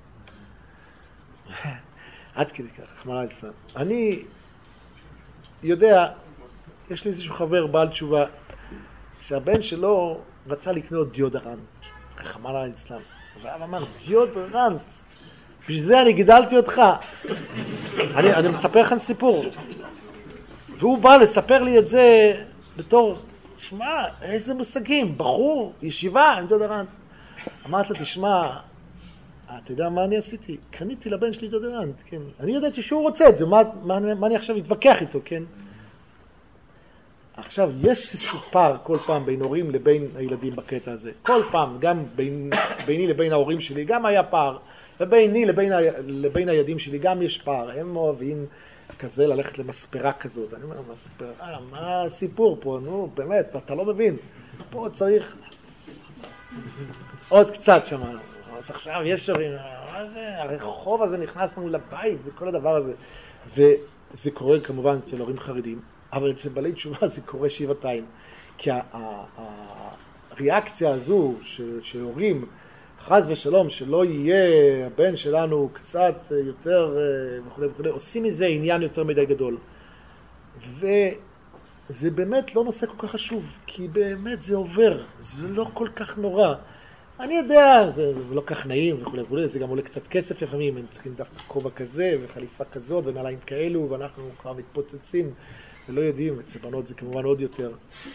עד כדי כך, חמרה לצלם. אני יודע, יש לי איזשהו חבר בעל תשובה, שהבן שלו רצה לקנות דיודרנט, חמרה לצלם. והאב אמר, דיודרנט, בשביל זה אני גידלתי אותך. אני, אני מספר לכם סיפור. והוא בא לספר לי את זה בתור, תשמע, איזה מושגים, בחור, ישיבה, עם דיודרנט. אמרת לה, תשמע, אתה יודע מה אני עשיתי? קניתי לבן שלי דיודרנט, כן. אני ידעתי שהוא רוצה את זה, מה, מה, מה אני עכשיו אתווכח איתו, כן? עכשיו, יש איזשהו פער כל פעם בין הורים לבין הילדים בקטע הזה. כל פעם, גם בין, ביני לבין ההורים שלי, גם היה פער. וביני לבין, לבין הילדים שלי גם יש פער. הם אוהבים כזה ללכת למספרה כזאת. אני אומר, מספרה, מה הסיפור פה? נו, באמת, אתה לא מבין. פה צריך עוד קצת שם. אז עכשיו יש הורים, מה זה? הרחוב הזה נכנס לנו לבית וכל הדבר הזה. וזה קורה כמובן אצל הורים חרדים. אבל אצל בעלי תשובה זה קורה שבעתיים, כי הריאקציה הזו של, של הורים, חס ושלום, שלא יהיה הבן שלנו קצת יותר וכו' וכו', עושים מזה עניין יותר מדי גדול. וזה באמת לא נושא כל כך חשוב, כי באמת זה עובר, זה לא כל כך נורא. אני יודע, זה לא כך נעים וכו' וכו', זה גם עולה קצת כסף לפעמים, הם צריכים דווקא כובע כזה וחליפה כזאת ונעליים כאלו, ואנחנו כבר מתפוצצים. ולא יודעים, אצל בנות זה כמובן עוד יותר.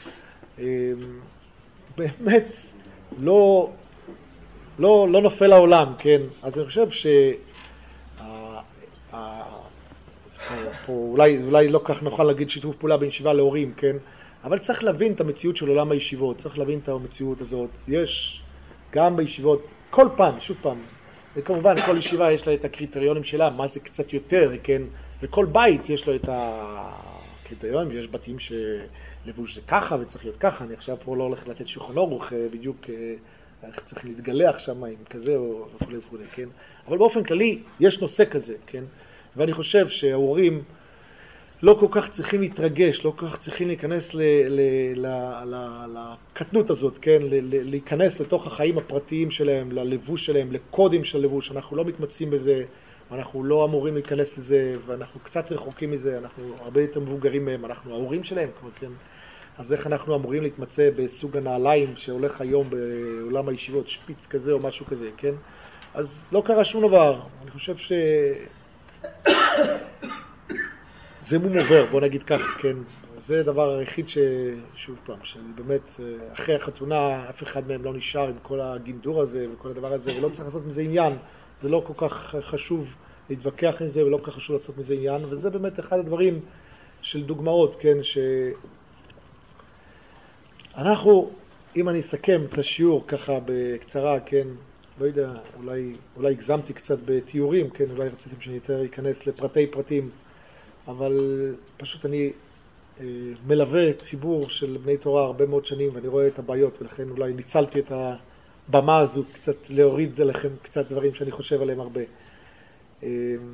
באמת, לא, לא, לא נופל העולם, כן? אז אני חושב ש... פה, פה, אולי, אולי לא כך נוכל להגיד שיתוף פעולה בין ישיבה להורים, כן? אבל צריך להבין את המציאות של עולם הישיבות, צריך להבין את המציאות הזאת. יש גם בישיבות, כל פעם, שוב פעם, וכמובן כל ישיבה יש לה את הקריטריונים שלה, מה זה קצת יותר, כן? וכל בית יש לו את הקריטריונים, יש בתים שלבוש זה ככה וצריך להיות ככה, אני עכשיו פה לא הולך לתת שולחן ערוך בדיוק איך צריך להתגלח שם עם כזה או וכו' וכו', כן? אבל באופן כללי יש נושא כזה, כן? ואני חושב שההורים לא כל כך צריכים להתרגש, לא כל כך צריכים להיכנס לקטנות הזאת, כן? להיכנס לתוך החיים הפרטיים שלהם, ללבוש שלהם, לקודים של לבוש. אנחנו לא מתמצאים בזה, אנחנו לא אמורים להיכנס לזה, ואנחנו קצת רחוקים מזה, אנחנו הרבה יותר מבוגרים מהם, אנחנו ההורים שלהם, כן? אז איך אנחנו אמורים להתמצא בסוג הנעליים שהולך היום בעולם הישיבות, שפיץ כזה או משהו כזה, כן? אז לא קרה שום דבר. אני חושב ש... זה מום עובר, בוא נגיד כך, כן. זה דבר היחיד ש... שוב פעם, שבאמת אחרי החתונה אף אחד מהם לא נשאר עם כל הגינדור הזה וכל הדבר הזה, ולא צריך לעשות מזה עניין. זה לא כל כך חשוב להתווכח עם זה ולא כל כך חשוב לעשות מזה עניין, וזה באמת אחד הדברים של דוגמאות, כן, שאנחנו, אם אני אסכם את השיעור ככה בקצרה, כן, לא יודע, אולי, אולי הגזמתי קצת בתיאורים, כן, אולי רציתם שאני יותר אכנס לפרטי פרטים, אבל פשוט אני אה, מלווה ציבור של בני תורה הרבה מאוד שנים, ואני רואה את הבעיות, ולכן אולי ניצלתי את הבמה הזו קצת להוריד לכם קצת דברים שאני חושב עליהם הרבה. אה,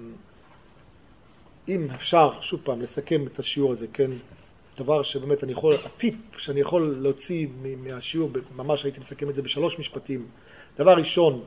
אם אפשר, שוב פעם, לסכם את השיעור הזה, כן, דבר שבאמת אני יכול, הטיפ שאני יכול להוציא מהשיעור, ממש הייתי מסכם את זה בשלוש משפטים. דבר ראשון,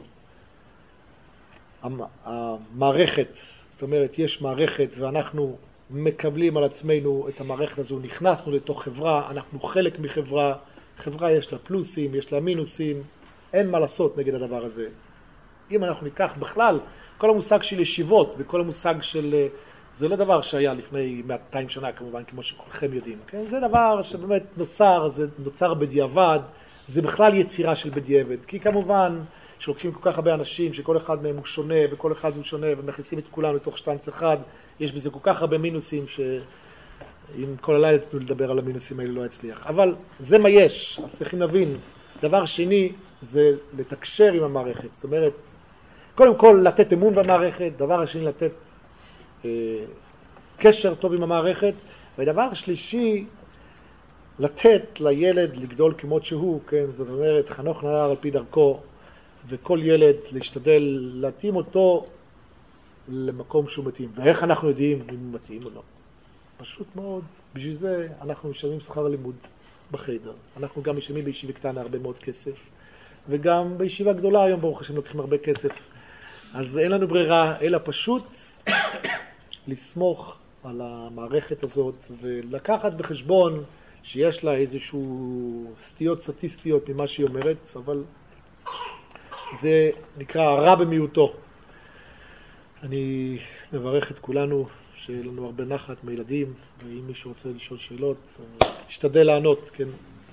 המערכת, זאת אומרת, יש מערכת ואנחנו מקבלים על עצמנו את המערכת הזו, נכנסנו לתוך חברה, אנחנו חלק מחברה, חברה יש לה פלוסים, יש לה מינוסים, אין מה לעשות נגד הדבר הזה. אם אנחנו ניקח בכלל, כל המושג של ישיבות וכל המושג של, זה לא דבר שהיה לפני מאתיים שנה כמובן, כמו שכולכם יודעים, כן? זה דבר שבאמת נוצר, זה נוצר בדיעבד, זה בכלל יצירה של בדיעבד, כי כמובן שלוקחים כל כך הרבה אנשים שכל אחד מהם הוא שונה וכל אחד הוא שונה ומכניסים את כולם לתוך שטנץ אחד, יש בזה כל כך הרבה מינוסים שאם כל הלילה תתנו לדבר על המינוסים האלה לא יצליח. אבל זה מה יש, אז צריכים להבין. דבר שני זה לתקשר עם המערכת, זאת אומרת, קודם כל לתת אמון במערכת, דבר השני לתת אה, קשר טוב עם המערכת, ודבר שלישי לתת לילד לגדול כמות שהוא, כן, זאת אומרת, חנוך נער על פי דרכו, וכל ילד להשתדל להתאים אותו למקום שהוא מתאים. ואיך אנחנו יודעים אם הוא מתאים או לא? פשוט מאוד. בשביל זה אנחנו משלמים שכר לימוד בחדר. אנחנו גם משלמים בישיבה קטנה הרבה מאוד כסף, וגם בישיבה גדולה היום ברוך השם לוקחים הרבה כסף. אז אין לנו ברירה, אלא פשוט לסמוך על המערכת הזאת, ולקחת בחשבון שיש לה איזשהו סטיות סטטיסטיות ממה שהיא אומרת, אבל זה נקרא הרע במיעוטו. אני מברך את כולנו, שיהיה לנו הרבה נחת מילדים, ואם מישהו רוצה לשאול שאלות, אני אשתדל לענות, כן.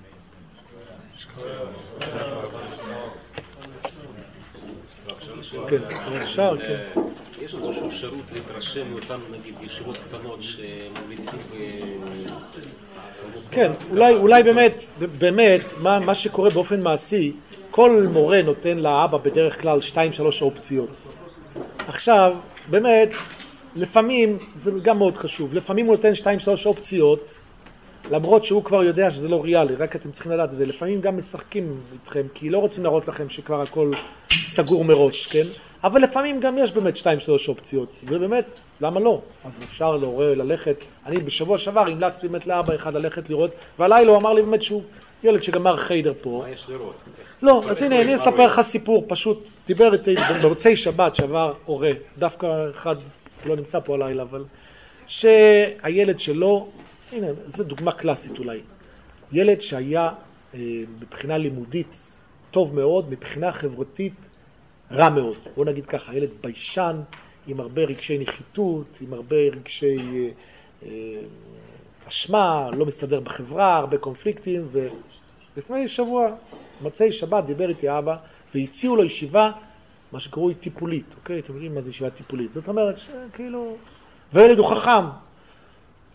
כן, אפשר, כן. יש איזושהי אפשרות להתרשם מאותן, נגיד, ישיבות קטנות שממליצים ב... כן, אולי, אולי באמת, באמת, מה, מה שקורה באופן מעשי, כל מורה נותן לאבא בדרך כלל שתיים שלוש אופציות. עכשיו, באמת, לפעמים, זה גם מאוד חשוב, לפעמים הוא נותן שתיים שלוש אופציות, למרות שהוא כבר יודע שזה לא ריאלי, רק אתם צריכים לדעת את זה. לפעמים גם משחקים איתכם, כי לא רוצים להראות לכם שכבר הכל סגור מראש, כן? אבל לפעמים גם יש באמת שתיים שלוש אופציות, ובאמת, למה לא? אז אפשר להורה ללכת, אני בשבוע שעבר המלצתי באמת לאבא אחד ללכת לראות, והלילה הוא אמר לי באמת שהוא ילד שגמר חיידר פה. מה יש לראות? לא, אז הנה, אני אספר לך סיפור, פשוט דיבר איתי במוצאי שבת שעבר הורה, דווקא אחד לא נמצא פה הלילה, אבל שהילד שלו, הנה, זו דוגמה קלאסית אולי, ילד שהיה אה, מבחינה לימודית טוב מאוד, מבחינה חברתית רע מאוד. בוא נגיד ככה, ילד ביישן, עם הרבה רגשי נחיתות, עם הרבה רגשי אה, אה, אשמה, לא מסתדר בחברה, הרבה קונפליקטים, ולפני שבוע, מוצאי שבת, דיבר איתי אבא, והציעו לו ישיבה, מה שקרוי טיפולית, אוקיי? אתם יודעים מה זה ישיבה טיפולית? זאת אומרת, שכאילו, וילד הוא חכם.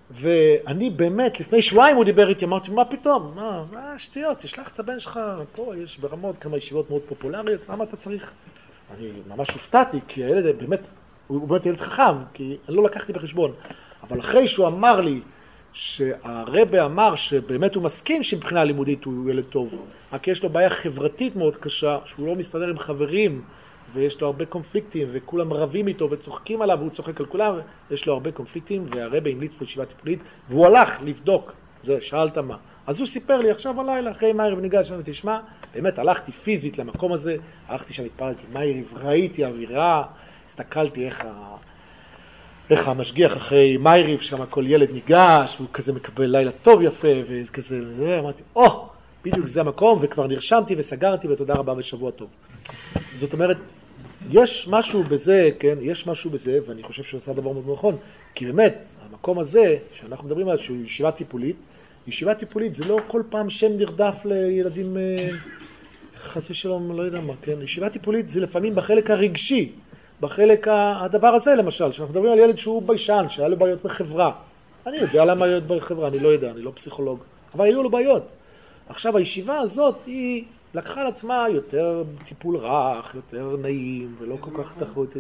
ואני באמת, לפני שבועיים הוא דיבר איתי, אמרתי, מה פתאום? מה, מה שטויות, תשלח את הבן שלך, פה יש ברמות כמה ישיבות מאוד פופולריות, למה אתה צריך? אני ממש הופתעתי, כי הילד באמת, הוא באמת ילד חכם, כי אני לא לקחתי בחשבון. אבל אחרי שהוא אמר לי, שהרבא אמר שבאמת הוא מסכים שמבחינה לימודית הוא ילד טוב, רק יש לו בעיה חברתית מאוד קשה, שהוא לא מסתדר עם חברים, ויש לו הרבה קונפליקטים, וכולם רבים איתו וצוחקים עליו, והוא צוחק על כולם, יש לו הרבה קונפליקטים, והרבא המליץ לו ישיבה טיפולית, והוא הלך לבדוק, זה, שאלת מה. אז הוא סיפר לי עכשיו הלילה, אחרי מאיריב ניגש, אני תשמע, באמת הלכתי פיזית למקום הזה, הלכתי שם, התפעלתי מאיריב, ראיתי אווירה, הסתכלתי איך ה... איך המשגיח אחרי מאיריב, שם כל ילד ניגש, והוא כזה מקבל לילה טוב יפה, וכזה, אמרתי, או, oh, בדיוק זה המקום, וכבר נרשמתי וסגרתי, ותודה רבה ושבוע טוב. זאת אומרת, יש משהו בזה, כן, יש משהו בזה, ואני חושב שהוא עושה דבר מאוד נכון, כי באמת, המקום הזה, שאנחנו מדברים עליו, שהוא ישיבה טיפולית, ישיבה טיפולית זה לא כל פעם שם נרדף לילדים, חס ושלום, לא יודע מה, כן, ישיבה טיפולית זה לפעמים בחלק הרגשי, בחלק הדבר הזה למשל, שאנחנו מדברים על ילד שהוא ביישן, שהיה לו בעיות בחברה. אני יודע למה בעיות בחברה, אני לא יודע, אני לא פסיכולוג, אבל היו לו בעיות. עכשיו הישיבה הזאת היא לקחה על עצמה יותר טיפול רך, יותר נעים, ולא כל כך תחרותי.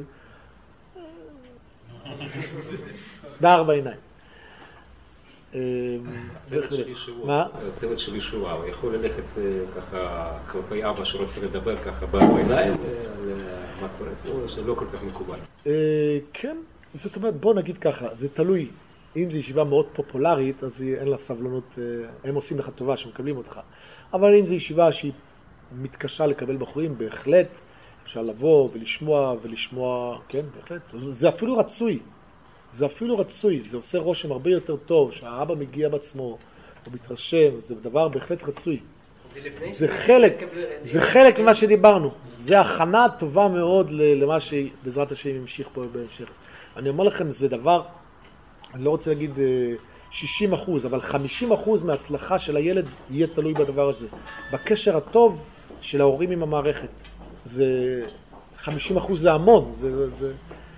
בארבע עיניים. הצוות שלי שהוא, הצוות שלי שהוא, הוא יכול ללכת ככה כלפי אבא שרוצה לדבר ככה בארבע עיניים, על מה קורה פה, זה לא כל כך מקובל. כן, זאת אומרת, בוא נגיד ככה, זה תלוי. אם זו ישיבה מאוד פופולרית, אז אין לה סבלנות, הם עושים לך טובה שמקבלים אותך. אבל אם זו ישיבה שהיא מתקשה לקבל בחורים, בהחלט אפשר לבוא ולשמוע ולשמוע, כן, בהחלט. זה אפילו רצוי. זה אפילו רצוי, זה עושה רושם הרבה יותר טוב, שהאבא מגיע בעצמו, הוא מתרשם, זה דבר בהחלט רצוי. זה חלק, זה חלק ממה שדיברנו. זה הכנה טובה מאוד למה שבעזרת השם ימשיך פה בהמשך. אני אומר לכם, זה דבר, אני לא רוצה להגיד שישים אחוז, אבל חמישים אחוז מההצלחה של הילד יהיה תלוי בדבר הזה. בקשר הטוב של ההורים עם המערכת. זה חמישים אחוז זה המון, זה... זה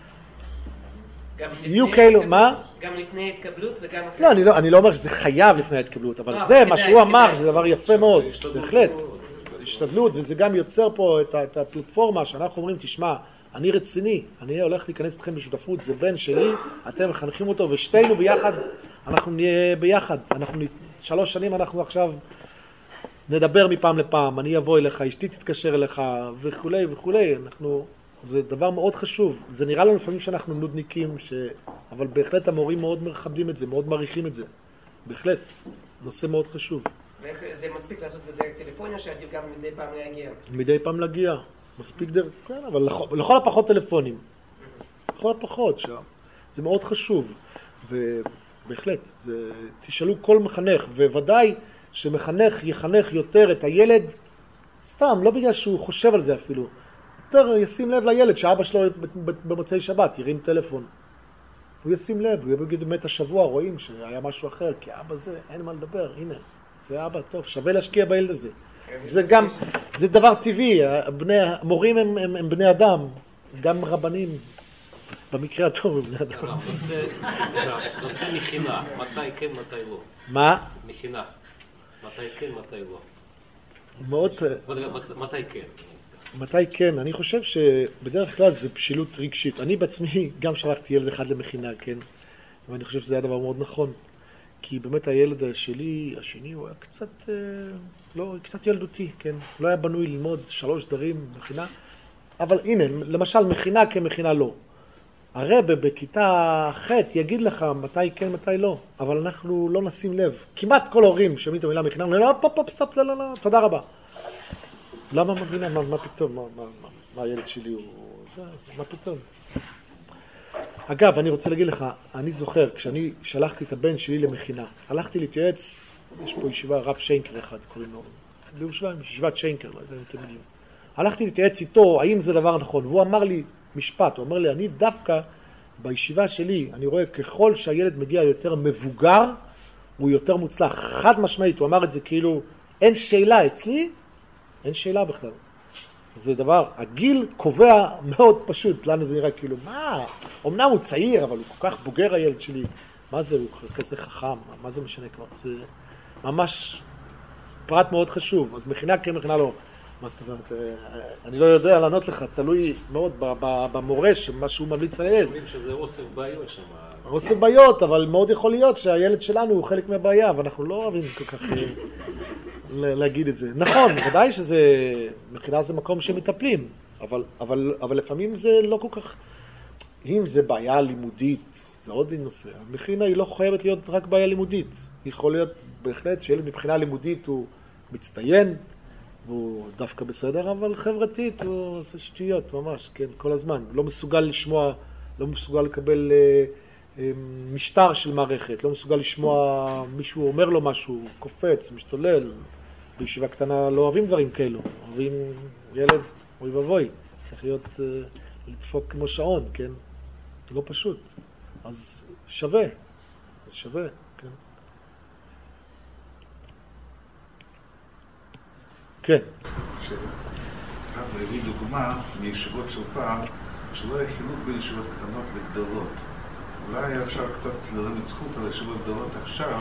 יהיו כאלו, מה? גם לפני התקבלות וגם אחרי... לא, אני לא, אני לא אומר שזה חייב לפני ההתקבלות, אבל זה מה שהוא אמר, זה דבר יפה מאוד, בהחלט. השתדלות, וזה גם יוצר פה את הפלטפורמה שאנחנו אומרים, תשמע, אני רציני, אני הולך להיכנס אתכם בשותפות, זה בן שלי, אתם מחנכים אותו, ושתינו ביחד, אנחנו נהיה ביחד. אנחנו, שלוש שנים אנחנו עכשיו נדבר מפעם לפעם, אני אבוא אליך, אשתי תתקשר אליך, וכולי וכולי, אנחנו... זה דבר מאוד חשוב. זה נראה לנו לפעמים שאנחנו נודניקים, ש... אבל בהחלט המורים מאוד מכבדים את זה, מאוד מעריכים את זה. בהחלט, נושא מאוד חשוב. ואיך זה מספיק לעשות את זה דרך טלפוניה, שעדיף גם מדי פעם להגיע? מדי פעם להגיע. מספיק דרך, כן, אבל לכל, לכל הפחות טלפונים. לכל הפחות, שם. זה מאוד חשוב. ובהחלט, זה... תשאלו כל מחנך, וודאי שמחנך יחנך יותר את הילד, סתם, לא בגלל שהוא חושב על זה אפילו. יותר ישים לב לילד שאבא שלו במוצאי שבת ירים טלפון. הוא ישים לב, הוא יגיד באמת השבוע רואים שהיה משהו אחר, כי אבא זה, אין מה לדבר, הנה, זה אבא טוב, שווה להשקיע בילד הזה. זה גם, זה דבר טבעי, בני, המורים הם, הם, הם בני אדם, גם רבנים, במקרה הטוב הם בני אדם. נושא מכינה, מתי כן, מתי לא. מה? מכינה, מתי כן, מתי לא. מאוד... מתי כן? מתי כן? אני חושב שבדרך כלל זה בשלות רגשית. אני בעצמי גם שלחתי ילד אחד למכינה, כן? ואני חושב שזה היה דבר מאוד נכון. כי באמת הילד שלי, השני, הוא היה קצת, לא, קצת ילדותי, כן? לא היה בנוי ללמוד שלוש סדרים מכינה. אבל הנה, למשל, מכינה כמכינה לא. הרב בכיתה ח' יגיד לך מתי כן, מתי לא. אבל אנחנו לא נשים לב. כמעט כל ההורים שומעים את המילה מכינה, אומרים, לא, פופ, פופ, סטופ, לא, לא, לא, תודה רבה. למה מבינה? מה, מה פתאום? מה, מה, מה, מה הילד שלי הוא... זה, מה פתאום? אגב, אני רוצה להגיד לך, אני זוכר, כשאני שלחתי את הבן שלי למכינה, הלכתי להתייעץ, יש פה ישיבה, רב שיינקר אחד, קוראים לו, בירושלים, ישיבת שיינקר, לא יודע אם אתם יודעים. הלכתי להתייעץ איתו, האם זה דבר נכון, והוא אמר לי משפט, הוא אמר לי, אני דווקא בישיבה שלי, אני רואה ככל שהילד מגיע יותר מבוגר, הוא יותר מוצלח. חד משמעית, הוא אמר את זה כאילו, אין שאלה אצלי, אין שאלה בכלל. זה דבר, הגיל קובע מאוד פשוט, לנו זה נראה כאילו, מה, אמנם הוא צעיר, אבל הוא כל כך בוגר הילד שלי. מה זה, הוא כזה חכם, מה זה משנה כבר? זה ממש פרט מאוד חשוב, אז מכינה כן, מכינה לא. מה זאת אומרת, אני לא יודע לענות לך, תלוי מאוד במורש, מה שהוא ממליץ על הילד. אומרים שזה אוסף בעיות שם. אוסף בעיות, אבל מאוד יכול להיות שהילד שלנו הוא חלק מהבעיה, ואנחנו לא אוהבים כל כך להגיד את זה. נכון, ודאי שזה, מכינה זה מקום שמטפלים, אבל, אבל, אבל לפעמים זה לא כל כך, אם זה בעיה לימודית, זה עוד נושא. מכינה היא לא חייבת להיות רק בעיה לימודית. היא יכול להיות בהחלט שילד מבחינה לימודית הוא מצטיין, והוא דווקא בסדר, אבל חברתית הוא עושה שטויות ממש, כן, כל הזמן. לא מסוגל לשמוע, לא מסוגל לקבל אה, אה, משטר של מערכת, לא מסוגל לשמוע מישהו אומר לו משהו, קופץ, משתולל. בישיבה קטנה לא אוהבים דברים כאלו, אוהבים ילד, אוי ובוי, צריך להיות, אה, לדפוק כמו שעון, כן, לא פשוט. אז שווה, אז שווה, כן. כן. הרב הביא דוגמה מישיבות של פעם, שלא היה חילוק בין ישיבות קטנות לגדולות. אולי היה אפשר קצת ללמד זכות על ישיבות גדולות עכשיו,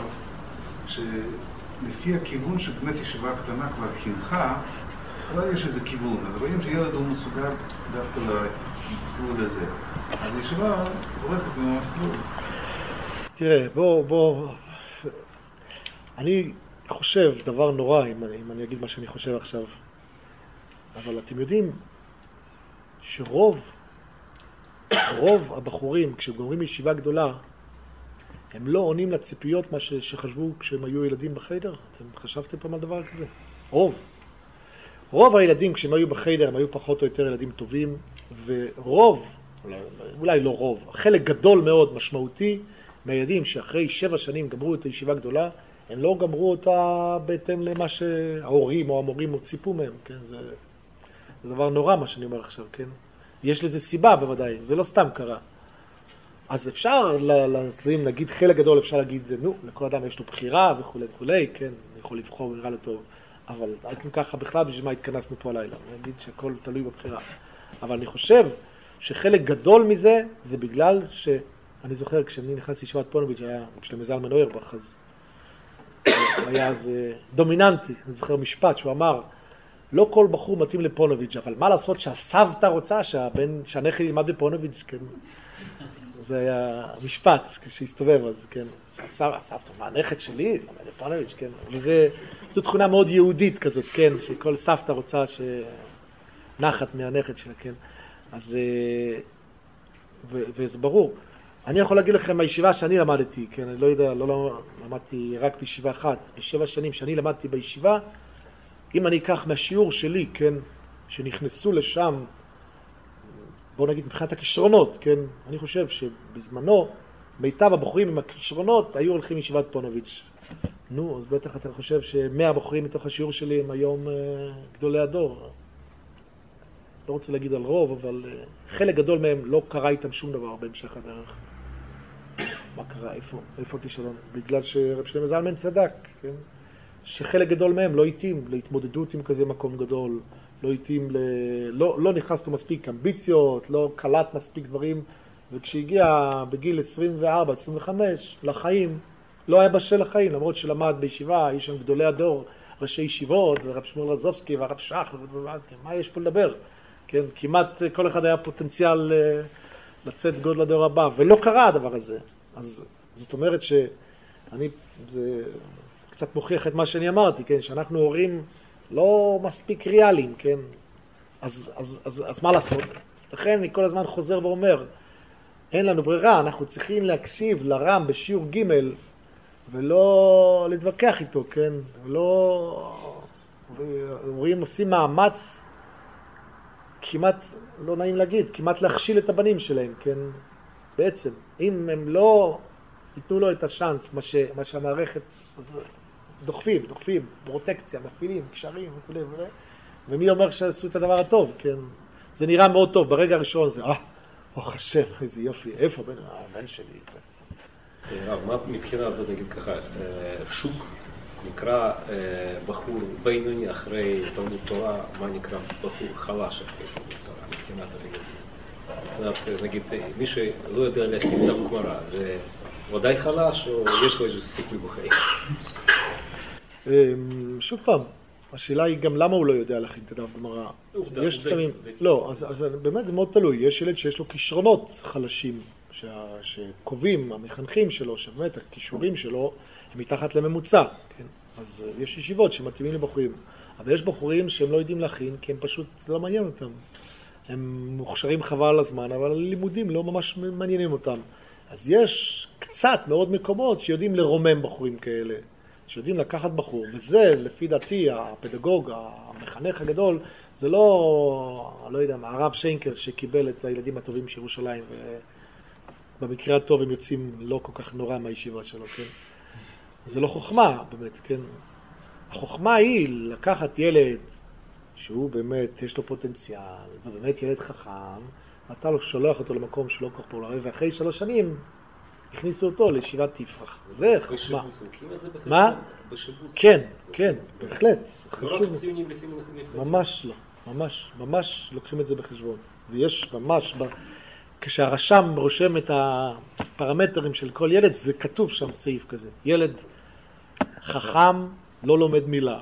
שלפי הכיוון שבאמת ישיבה קטנה כבר חינכה, אולי יש איזה כיוון. אז רואים שילד הוא מסוגל דווקא למסלול הזה. אז ישיבה הולכת מהמסלול. תראה, בוא, בוא... אני... חושב דבר נורא, אם אני, אם אני אגיד מה שאני חושב עכשיו. אבל אתם יודעים שרוב, רוב הבחורים, כשגומרים ישיבה גדולה, הם לא עונים לציפיות מה שחשבו כשהם היו ילדים בחדר. אתם חשבתם פעם על דבר כזה? רוב. רוב הילדים כשהם היו בחדר הם היו פחות או יותר ילדים טובים, ורוב, אולי, אולי לא רוב, חלק גדול מאוד משמעותי מהילדים שאחרי שבע שנים גמרו את הישיבה גדולה, הם לא גמרו אותה בהתאם למה שההורים או המורים ציפו מהם, כן? זה, זה דבר נורא מה שאני אומר עכשיו, כן? יש לזה סיבה בוודאי, זה לא סתם קרה. אז אפשר לשים, נגיד חלק גדול אפשר להגיד, נו, לכל אדם יש לו בחירה וכו' וכו', כן? אני יכול לבחור נראה לטוב. אבל אז אם ככה בכלל בשביל מה התכנסנו פה הלילה, אני אגיד שהכל תלוי בבחירה. אבל אני חושב שחלק גדול מזה זה בגלל שאני זוכר כשאני נכנס לישיבת פונוביץ' היה בשלמה זלמן אוירבך, אז היה אז דומיננטי, אני זוכר משפט שהוא אמר, לא כל בחור מתאים לפונוביץ', אבל מה לעשות שהסבתא רוצה שהבן, שהנכד ילמד בפונוביץ', כן? זה היה משפט כשהסתובב, אז כן, הסבתא, מה, הנכד שלי? לומד בפונוביץ', כן? וזה, זו תכונה מאוד יהודית כזאת, כן? שכל סבתא רוצה שנחת מהנכד שלה, כן? אז, ו, וזה ברור. אני יכול להגיד לכם, הישיבה שאני למדתי, כן, אני לא יודע, לא למדתי רק בישיבה אחת, בשבע שנים שאני למדתי בישיבה, אם אני אקח מהשיעור שלי, כן, שנכנסו לשם, בוא נגיד מבחינת הכישרונות, כן, אני חושב שבזמנו, מיטב הבחורים עם הכישרונות היו הולכים לישיבת פונוביץ'. נו, אז בטח אתה חושב שמאה הבחורים מתוך השיעור שלי הם היום אה, גדולי הדור. לא רוצה להגיד על רוב, אבל אה, חלק גדול מהם לא קרה איתם שום דבר בהמשך הדרך. מה קרה? איפה? איפה הכישרון? בגלל שרב שלמה זלמן צדק, כן? שחלק גדול מהם לא התאים להתמודדות עם כזה מקום גדול, לא התאים, ל... לא, לא נכנסנו מספיק אמביציות, לא קלט מספיק דברים, וכשהגיע בגיל עשרים וארבע עשרים וחמש לחיים, לא היה בשל לחיים, למרות שלמד בישיבה, יש שם גדולי הדור, ראשי ישיבות, ורב שמואל רזובסקי והרב שח, מה יש פה לדבר? כן? כמעט כל אחד היה פוטנציאל לצאת גודל הדור הבא, ולא קרה הדבר הזה. אז זאת אומרת שאני, זה קצת מוכיח את מה שאני אמרתי, כן? שאנחנו הורים לא מספיק ריאליים, כן? אז, אז, אז, אז מה לעשות? לכן אני כל הזמן חוזר ואומר, אין לנו ברירה, אנחנו צריכים להקשיב לרם בשיעור ג' ולא להתווכח איתו, כן? ולא... הורים עושים מאמץ כמעט, לא נעים להגיד, כמעט להכשיל את הבנים שלהם, כן? בעצם, אם הם לא ייתנו לו את השאנס, מה, ש, מה שהמערכת, אז דוחפים, דוחפים, פרוטקציה, מפעילים, קשרים וכו' וכו'. ומי אומר שעשו את הדבר הטוב, כן? זה נראה מאוד טוב, ברגע הראשון זה, אה, אוח השם, איזה יופי, איפה בן, הבן שלי? רב, מה מבחינת, נגיד ככה, שוק נקרא בחור בינוני אחרי תלמוד תורה, מה נקרא בחור חלש אחרי תלמוד תורה, מבחינת הרגעים? נגיד, מי שלא יודע ללכת איתם גמרא, זה הוא די חלש, או יש לו איזשהו סיכוי בחיים? שוב פעם, השאלה היא גם למה הוא לא יודע להכין את הדף גמרא. יש תחמים, לא, אז, אז באמת זה מאוד תלוי. יש ילד שיש לו כישרונות חלשים, שה, שקובעים, המחנכים שלו, שבאמת הכישורים שלו הם מתחת לממוצע. כן? אז יש ישיבות שמתאימים לבחורים. אבל יש בחורים שהם לא יודעים להכין, כי הם פשוט לא מעניין אותם. הם מוכשרים חבל על הזמן, אבל הלימודים לא ממש מעניינים אותם. אז יש קצת מאוד מקומות שיודעים לרומם בחורים כאלה. שיודעים לקחת בחור, וזה לפי דעתי הפדגוג, המחנך הגדול, זה לא, לא יודע, הרב שיינקר שקיבל את הילדים הטובים של ירושלים, ובמקרה הטוב הם יוצאים לא כל כך נורא מהישיבה שלו, כן? זה לא חוכמה, באמת, כן? החוכמה היא לקחת ילד שהוא באמת, יש לו פוטנציאל, ובאמת ילד חכם, ואתה לא שולח אותו למקום שלא כל כך פולרי, ואחרי שלוש שנים, הכניסו אותו לישיבת תפרח. זה חוכמה. מה? כן, כן, בהחלט. חשוב. ממש לא. ממש, ממש לוקחים את זה בחשבון. ויש ממש, כשהרשם רושם את הפרמטרים של כל ילד, זה כתוב שם סעיף כזה. ילד חכם לא לומד מילה.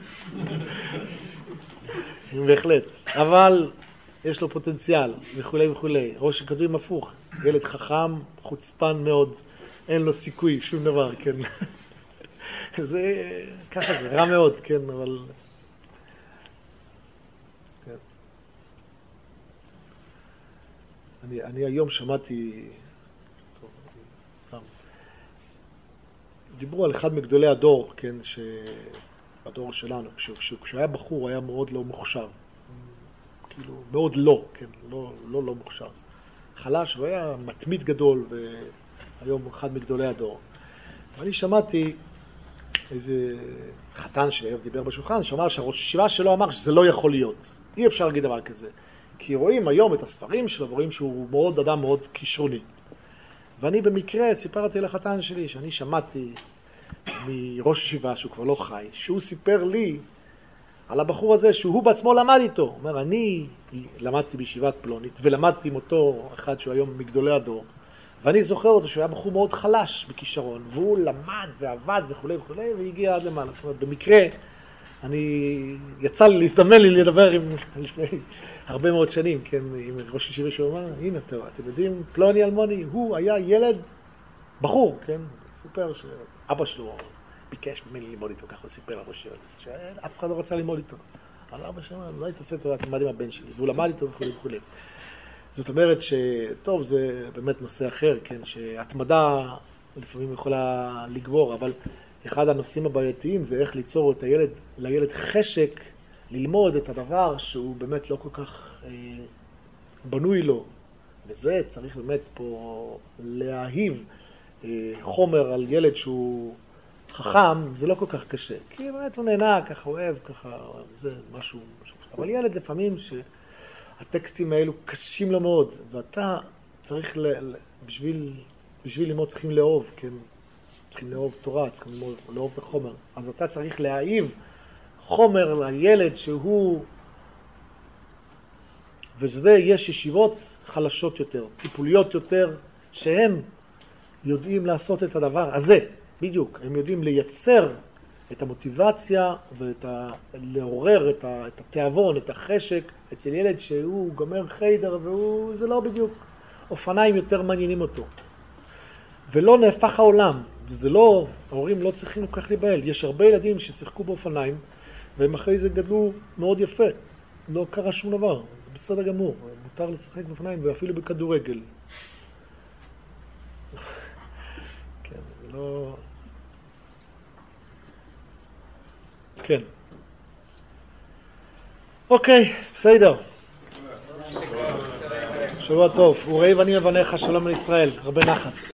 בהחלט. אבל יש לו פוטנציאל וכולי וכולי. או שכתובים הפוך. ילד חכם, חוצפן מאוד, אין לו סיכוי, שום דבר, כן. זה, ככה זה, רע מאוד, כן, אבל... כן. אני, אני היום שמעתי... טוב, טוב. דיברו על אחד מגדולי הדור, כן, ש... בדור שלנו, כשהוא היה בחור, הוא היה מאוד לא מוכשר. כאילו, מאוד לא, כן, לא, לא, לא מוכשר. חלש, הוא היה מתמיד גדול, והיום אחד מגדולי הדור. ואני שמעתי איזה חתן שדיבר בשולחן, שאמר שהראש ישיבה שלו אמר שזה לא יכול להיות. אי אפשר להגיד דבר כזה. כי רואים היום את הספרים שלו, ורואים שהוא מאוד אדם מאוד כישרוני. ואני במקרה סיפרתי לחתן שלי, שאני שמעתי מראש ישיבה שהוא כבר לא חי, שהוא סיפר לי על הבחור הזה שהוא בעצמו למד איתו. הוא אומר, אני למדתי בישיבת פלונית, ולמדתי עם אותו אחד שהוא היום מגדולי הדור, ואני זוכר אותו שהוא היה בחור מאוד חלש בכישרון, והוא למד ועבד וכו' וכו', והגיע עד למעלה. זאת אומרת, במקרה, אני, יצא לי, להזדמן לי לדבר עם, לפני הרבה מאוד שנים, כן, עם ראש ישיבה שהוא אמר, הנה, אתם, אתם יודעים, פלוני אלמוני, הוא היה ילד בחור, כן, סיפר שאבא שלו ביקש ממני ללמוד איתו, כך הוא סיפר אבא שלו, שאף אחד לא רצה ללמוד איתו. אבל אבא שלו, לא יתעשה אותו, תלמד עם הבן שלי, והוא למד איתו וכו' וכו'. זאת אומרת שטוב, זה באמת נושא אחר, כן, שהתמדה לפעמים יכולה לגבור, אבל אחד הנושאים הבעייתיים זה איך ליצור את הילד, לילד חשק ללמוד את הדבר שהוא באמת לא כל כך אה, בנוי לו. וזה צריך באמת פה להאהיב אה, חומר על ילד שהוא חכם, זה לא כל כך קשה. כי באמת הוא נהנה, ככה אוהב, ככה, זה משהו, משהו. אבל ילד לפעמים שהטקסטים האלו קשים לו מאוד, ואתה צריך, ל, בשביל, בשביל ללמוד צריכים לאהוב, כן? צריכים לאהוב תורה, צריכים לאהוב, לאהוב את החומר. אז אתה צריך להאהיב חומר לילד שהוא, וזה יש ישיבות חלשות יותר, טיפוליות יותר, שהם יודעים לעשות את הדבר הזה, בדיוק. הם יודעים לייצר את המוטיבציה ואת ה... לעורר את, ה... את התיאבון, את החשק, אצל ילד שהוא גומר חיידר והוא, זה לא בדיוק, אופניים יותר מעניינים אותו. ולא נהפך העולם. זה לא, ההורים לא צריכים כל כך להיבהל. יש הרבה ילדים ששיחקו באופניים, והם אחרי זה גדלו מאוד יפה. לא קרה שום דבר. זה בסדר גמור. מותר לשחק באופניים ואפילו בכדורגל. כן, זה לא... כן. אוקיי, בסדר. שבוע טוב. וראה ואני מבניך, שלום על ישראל. הרבה נחת.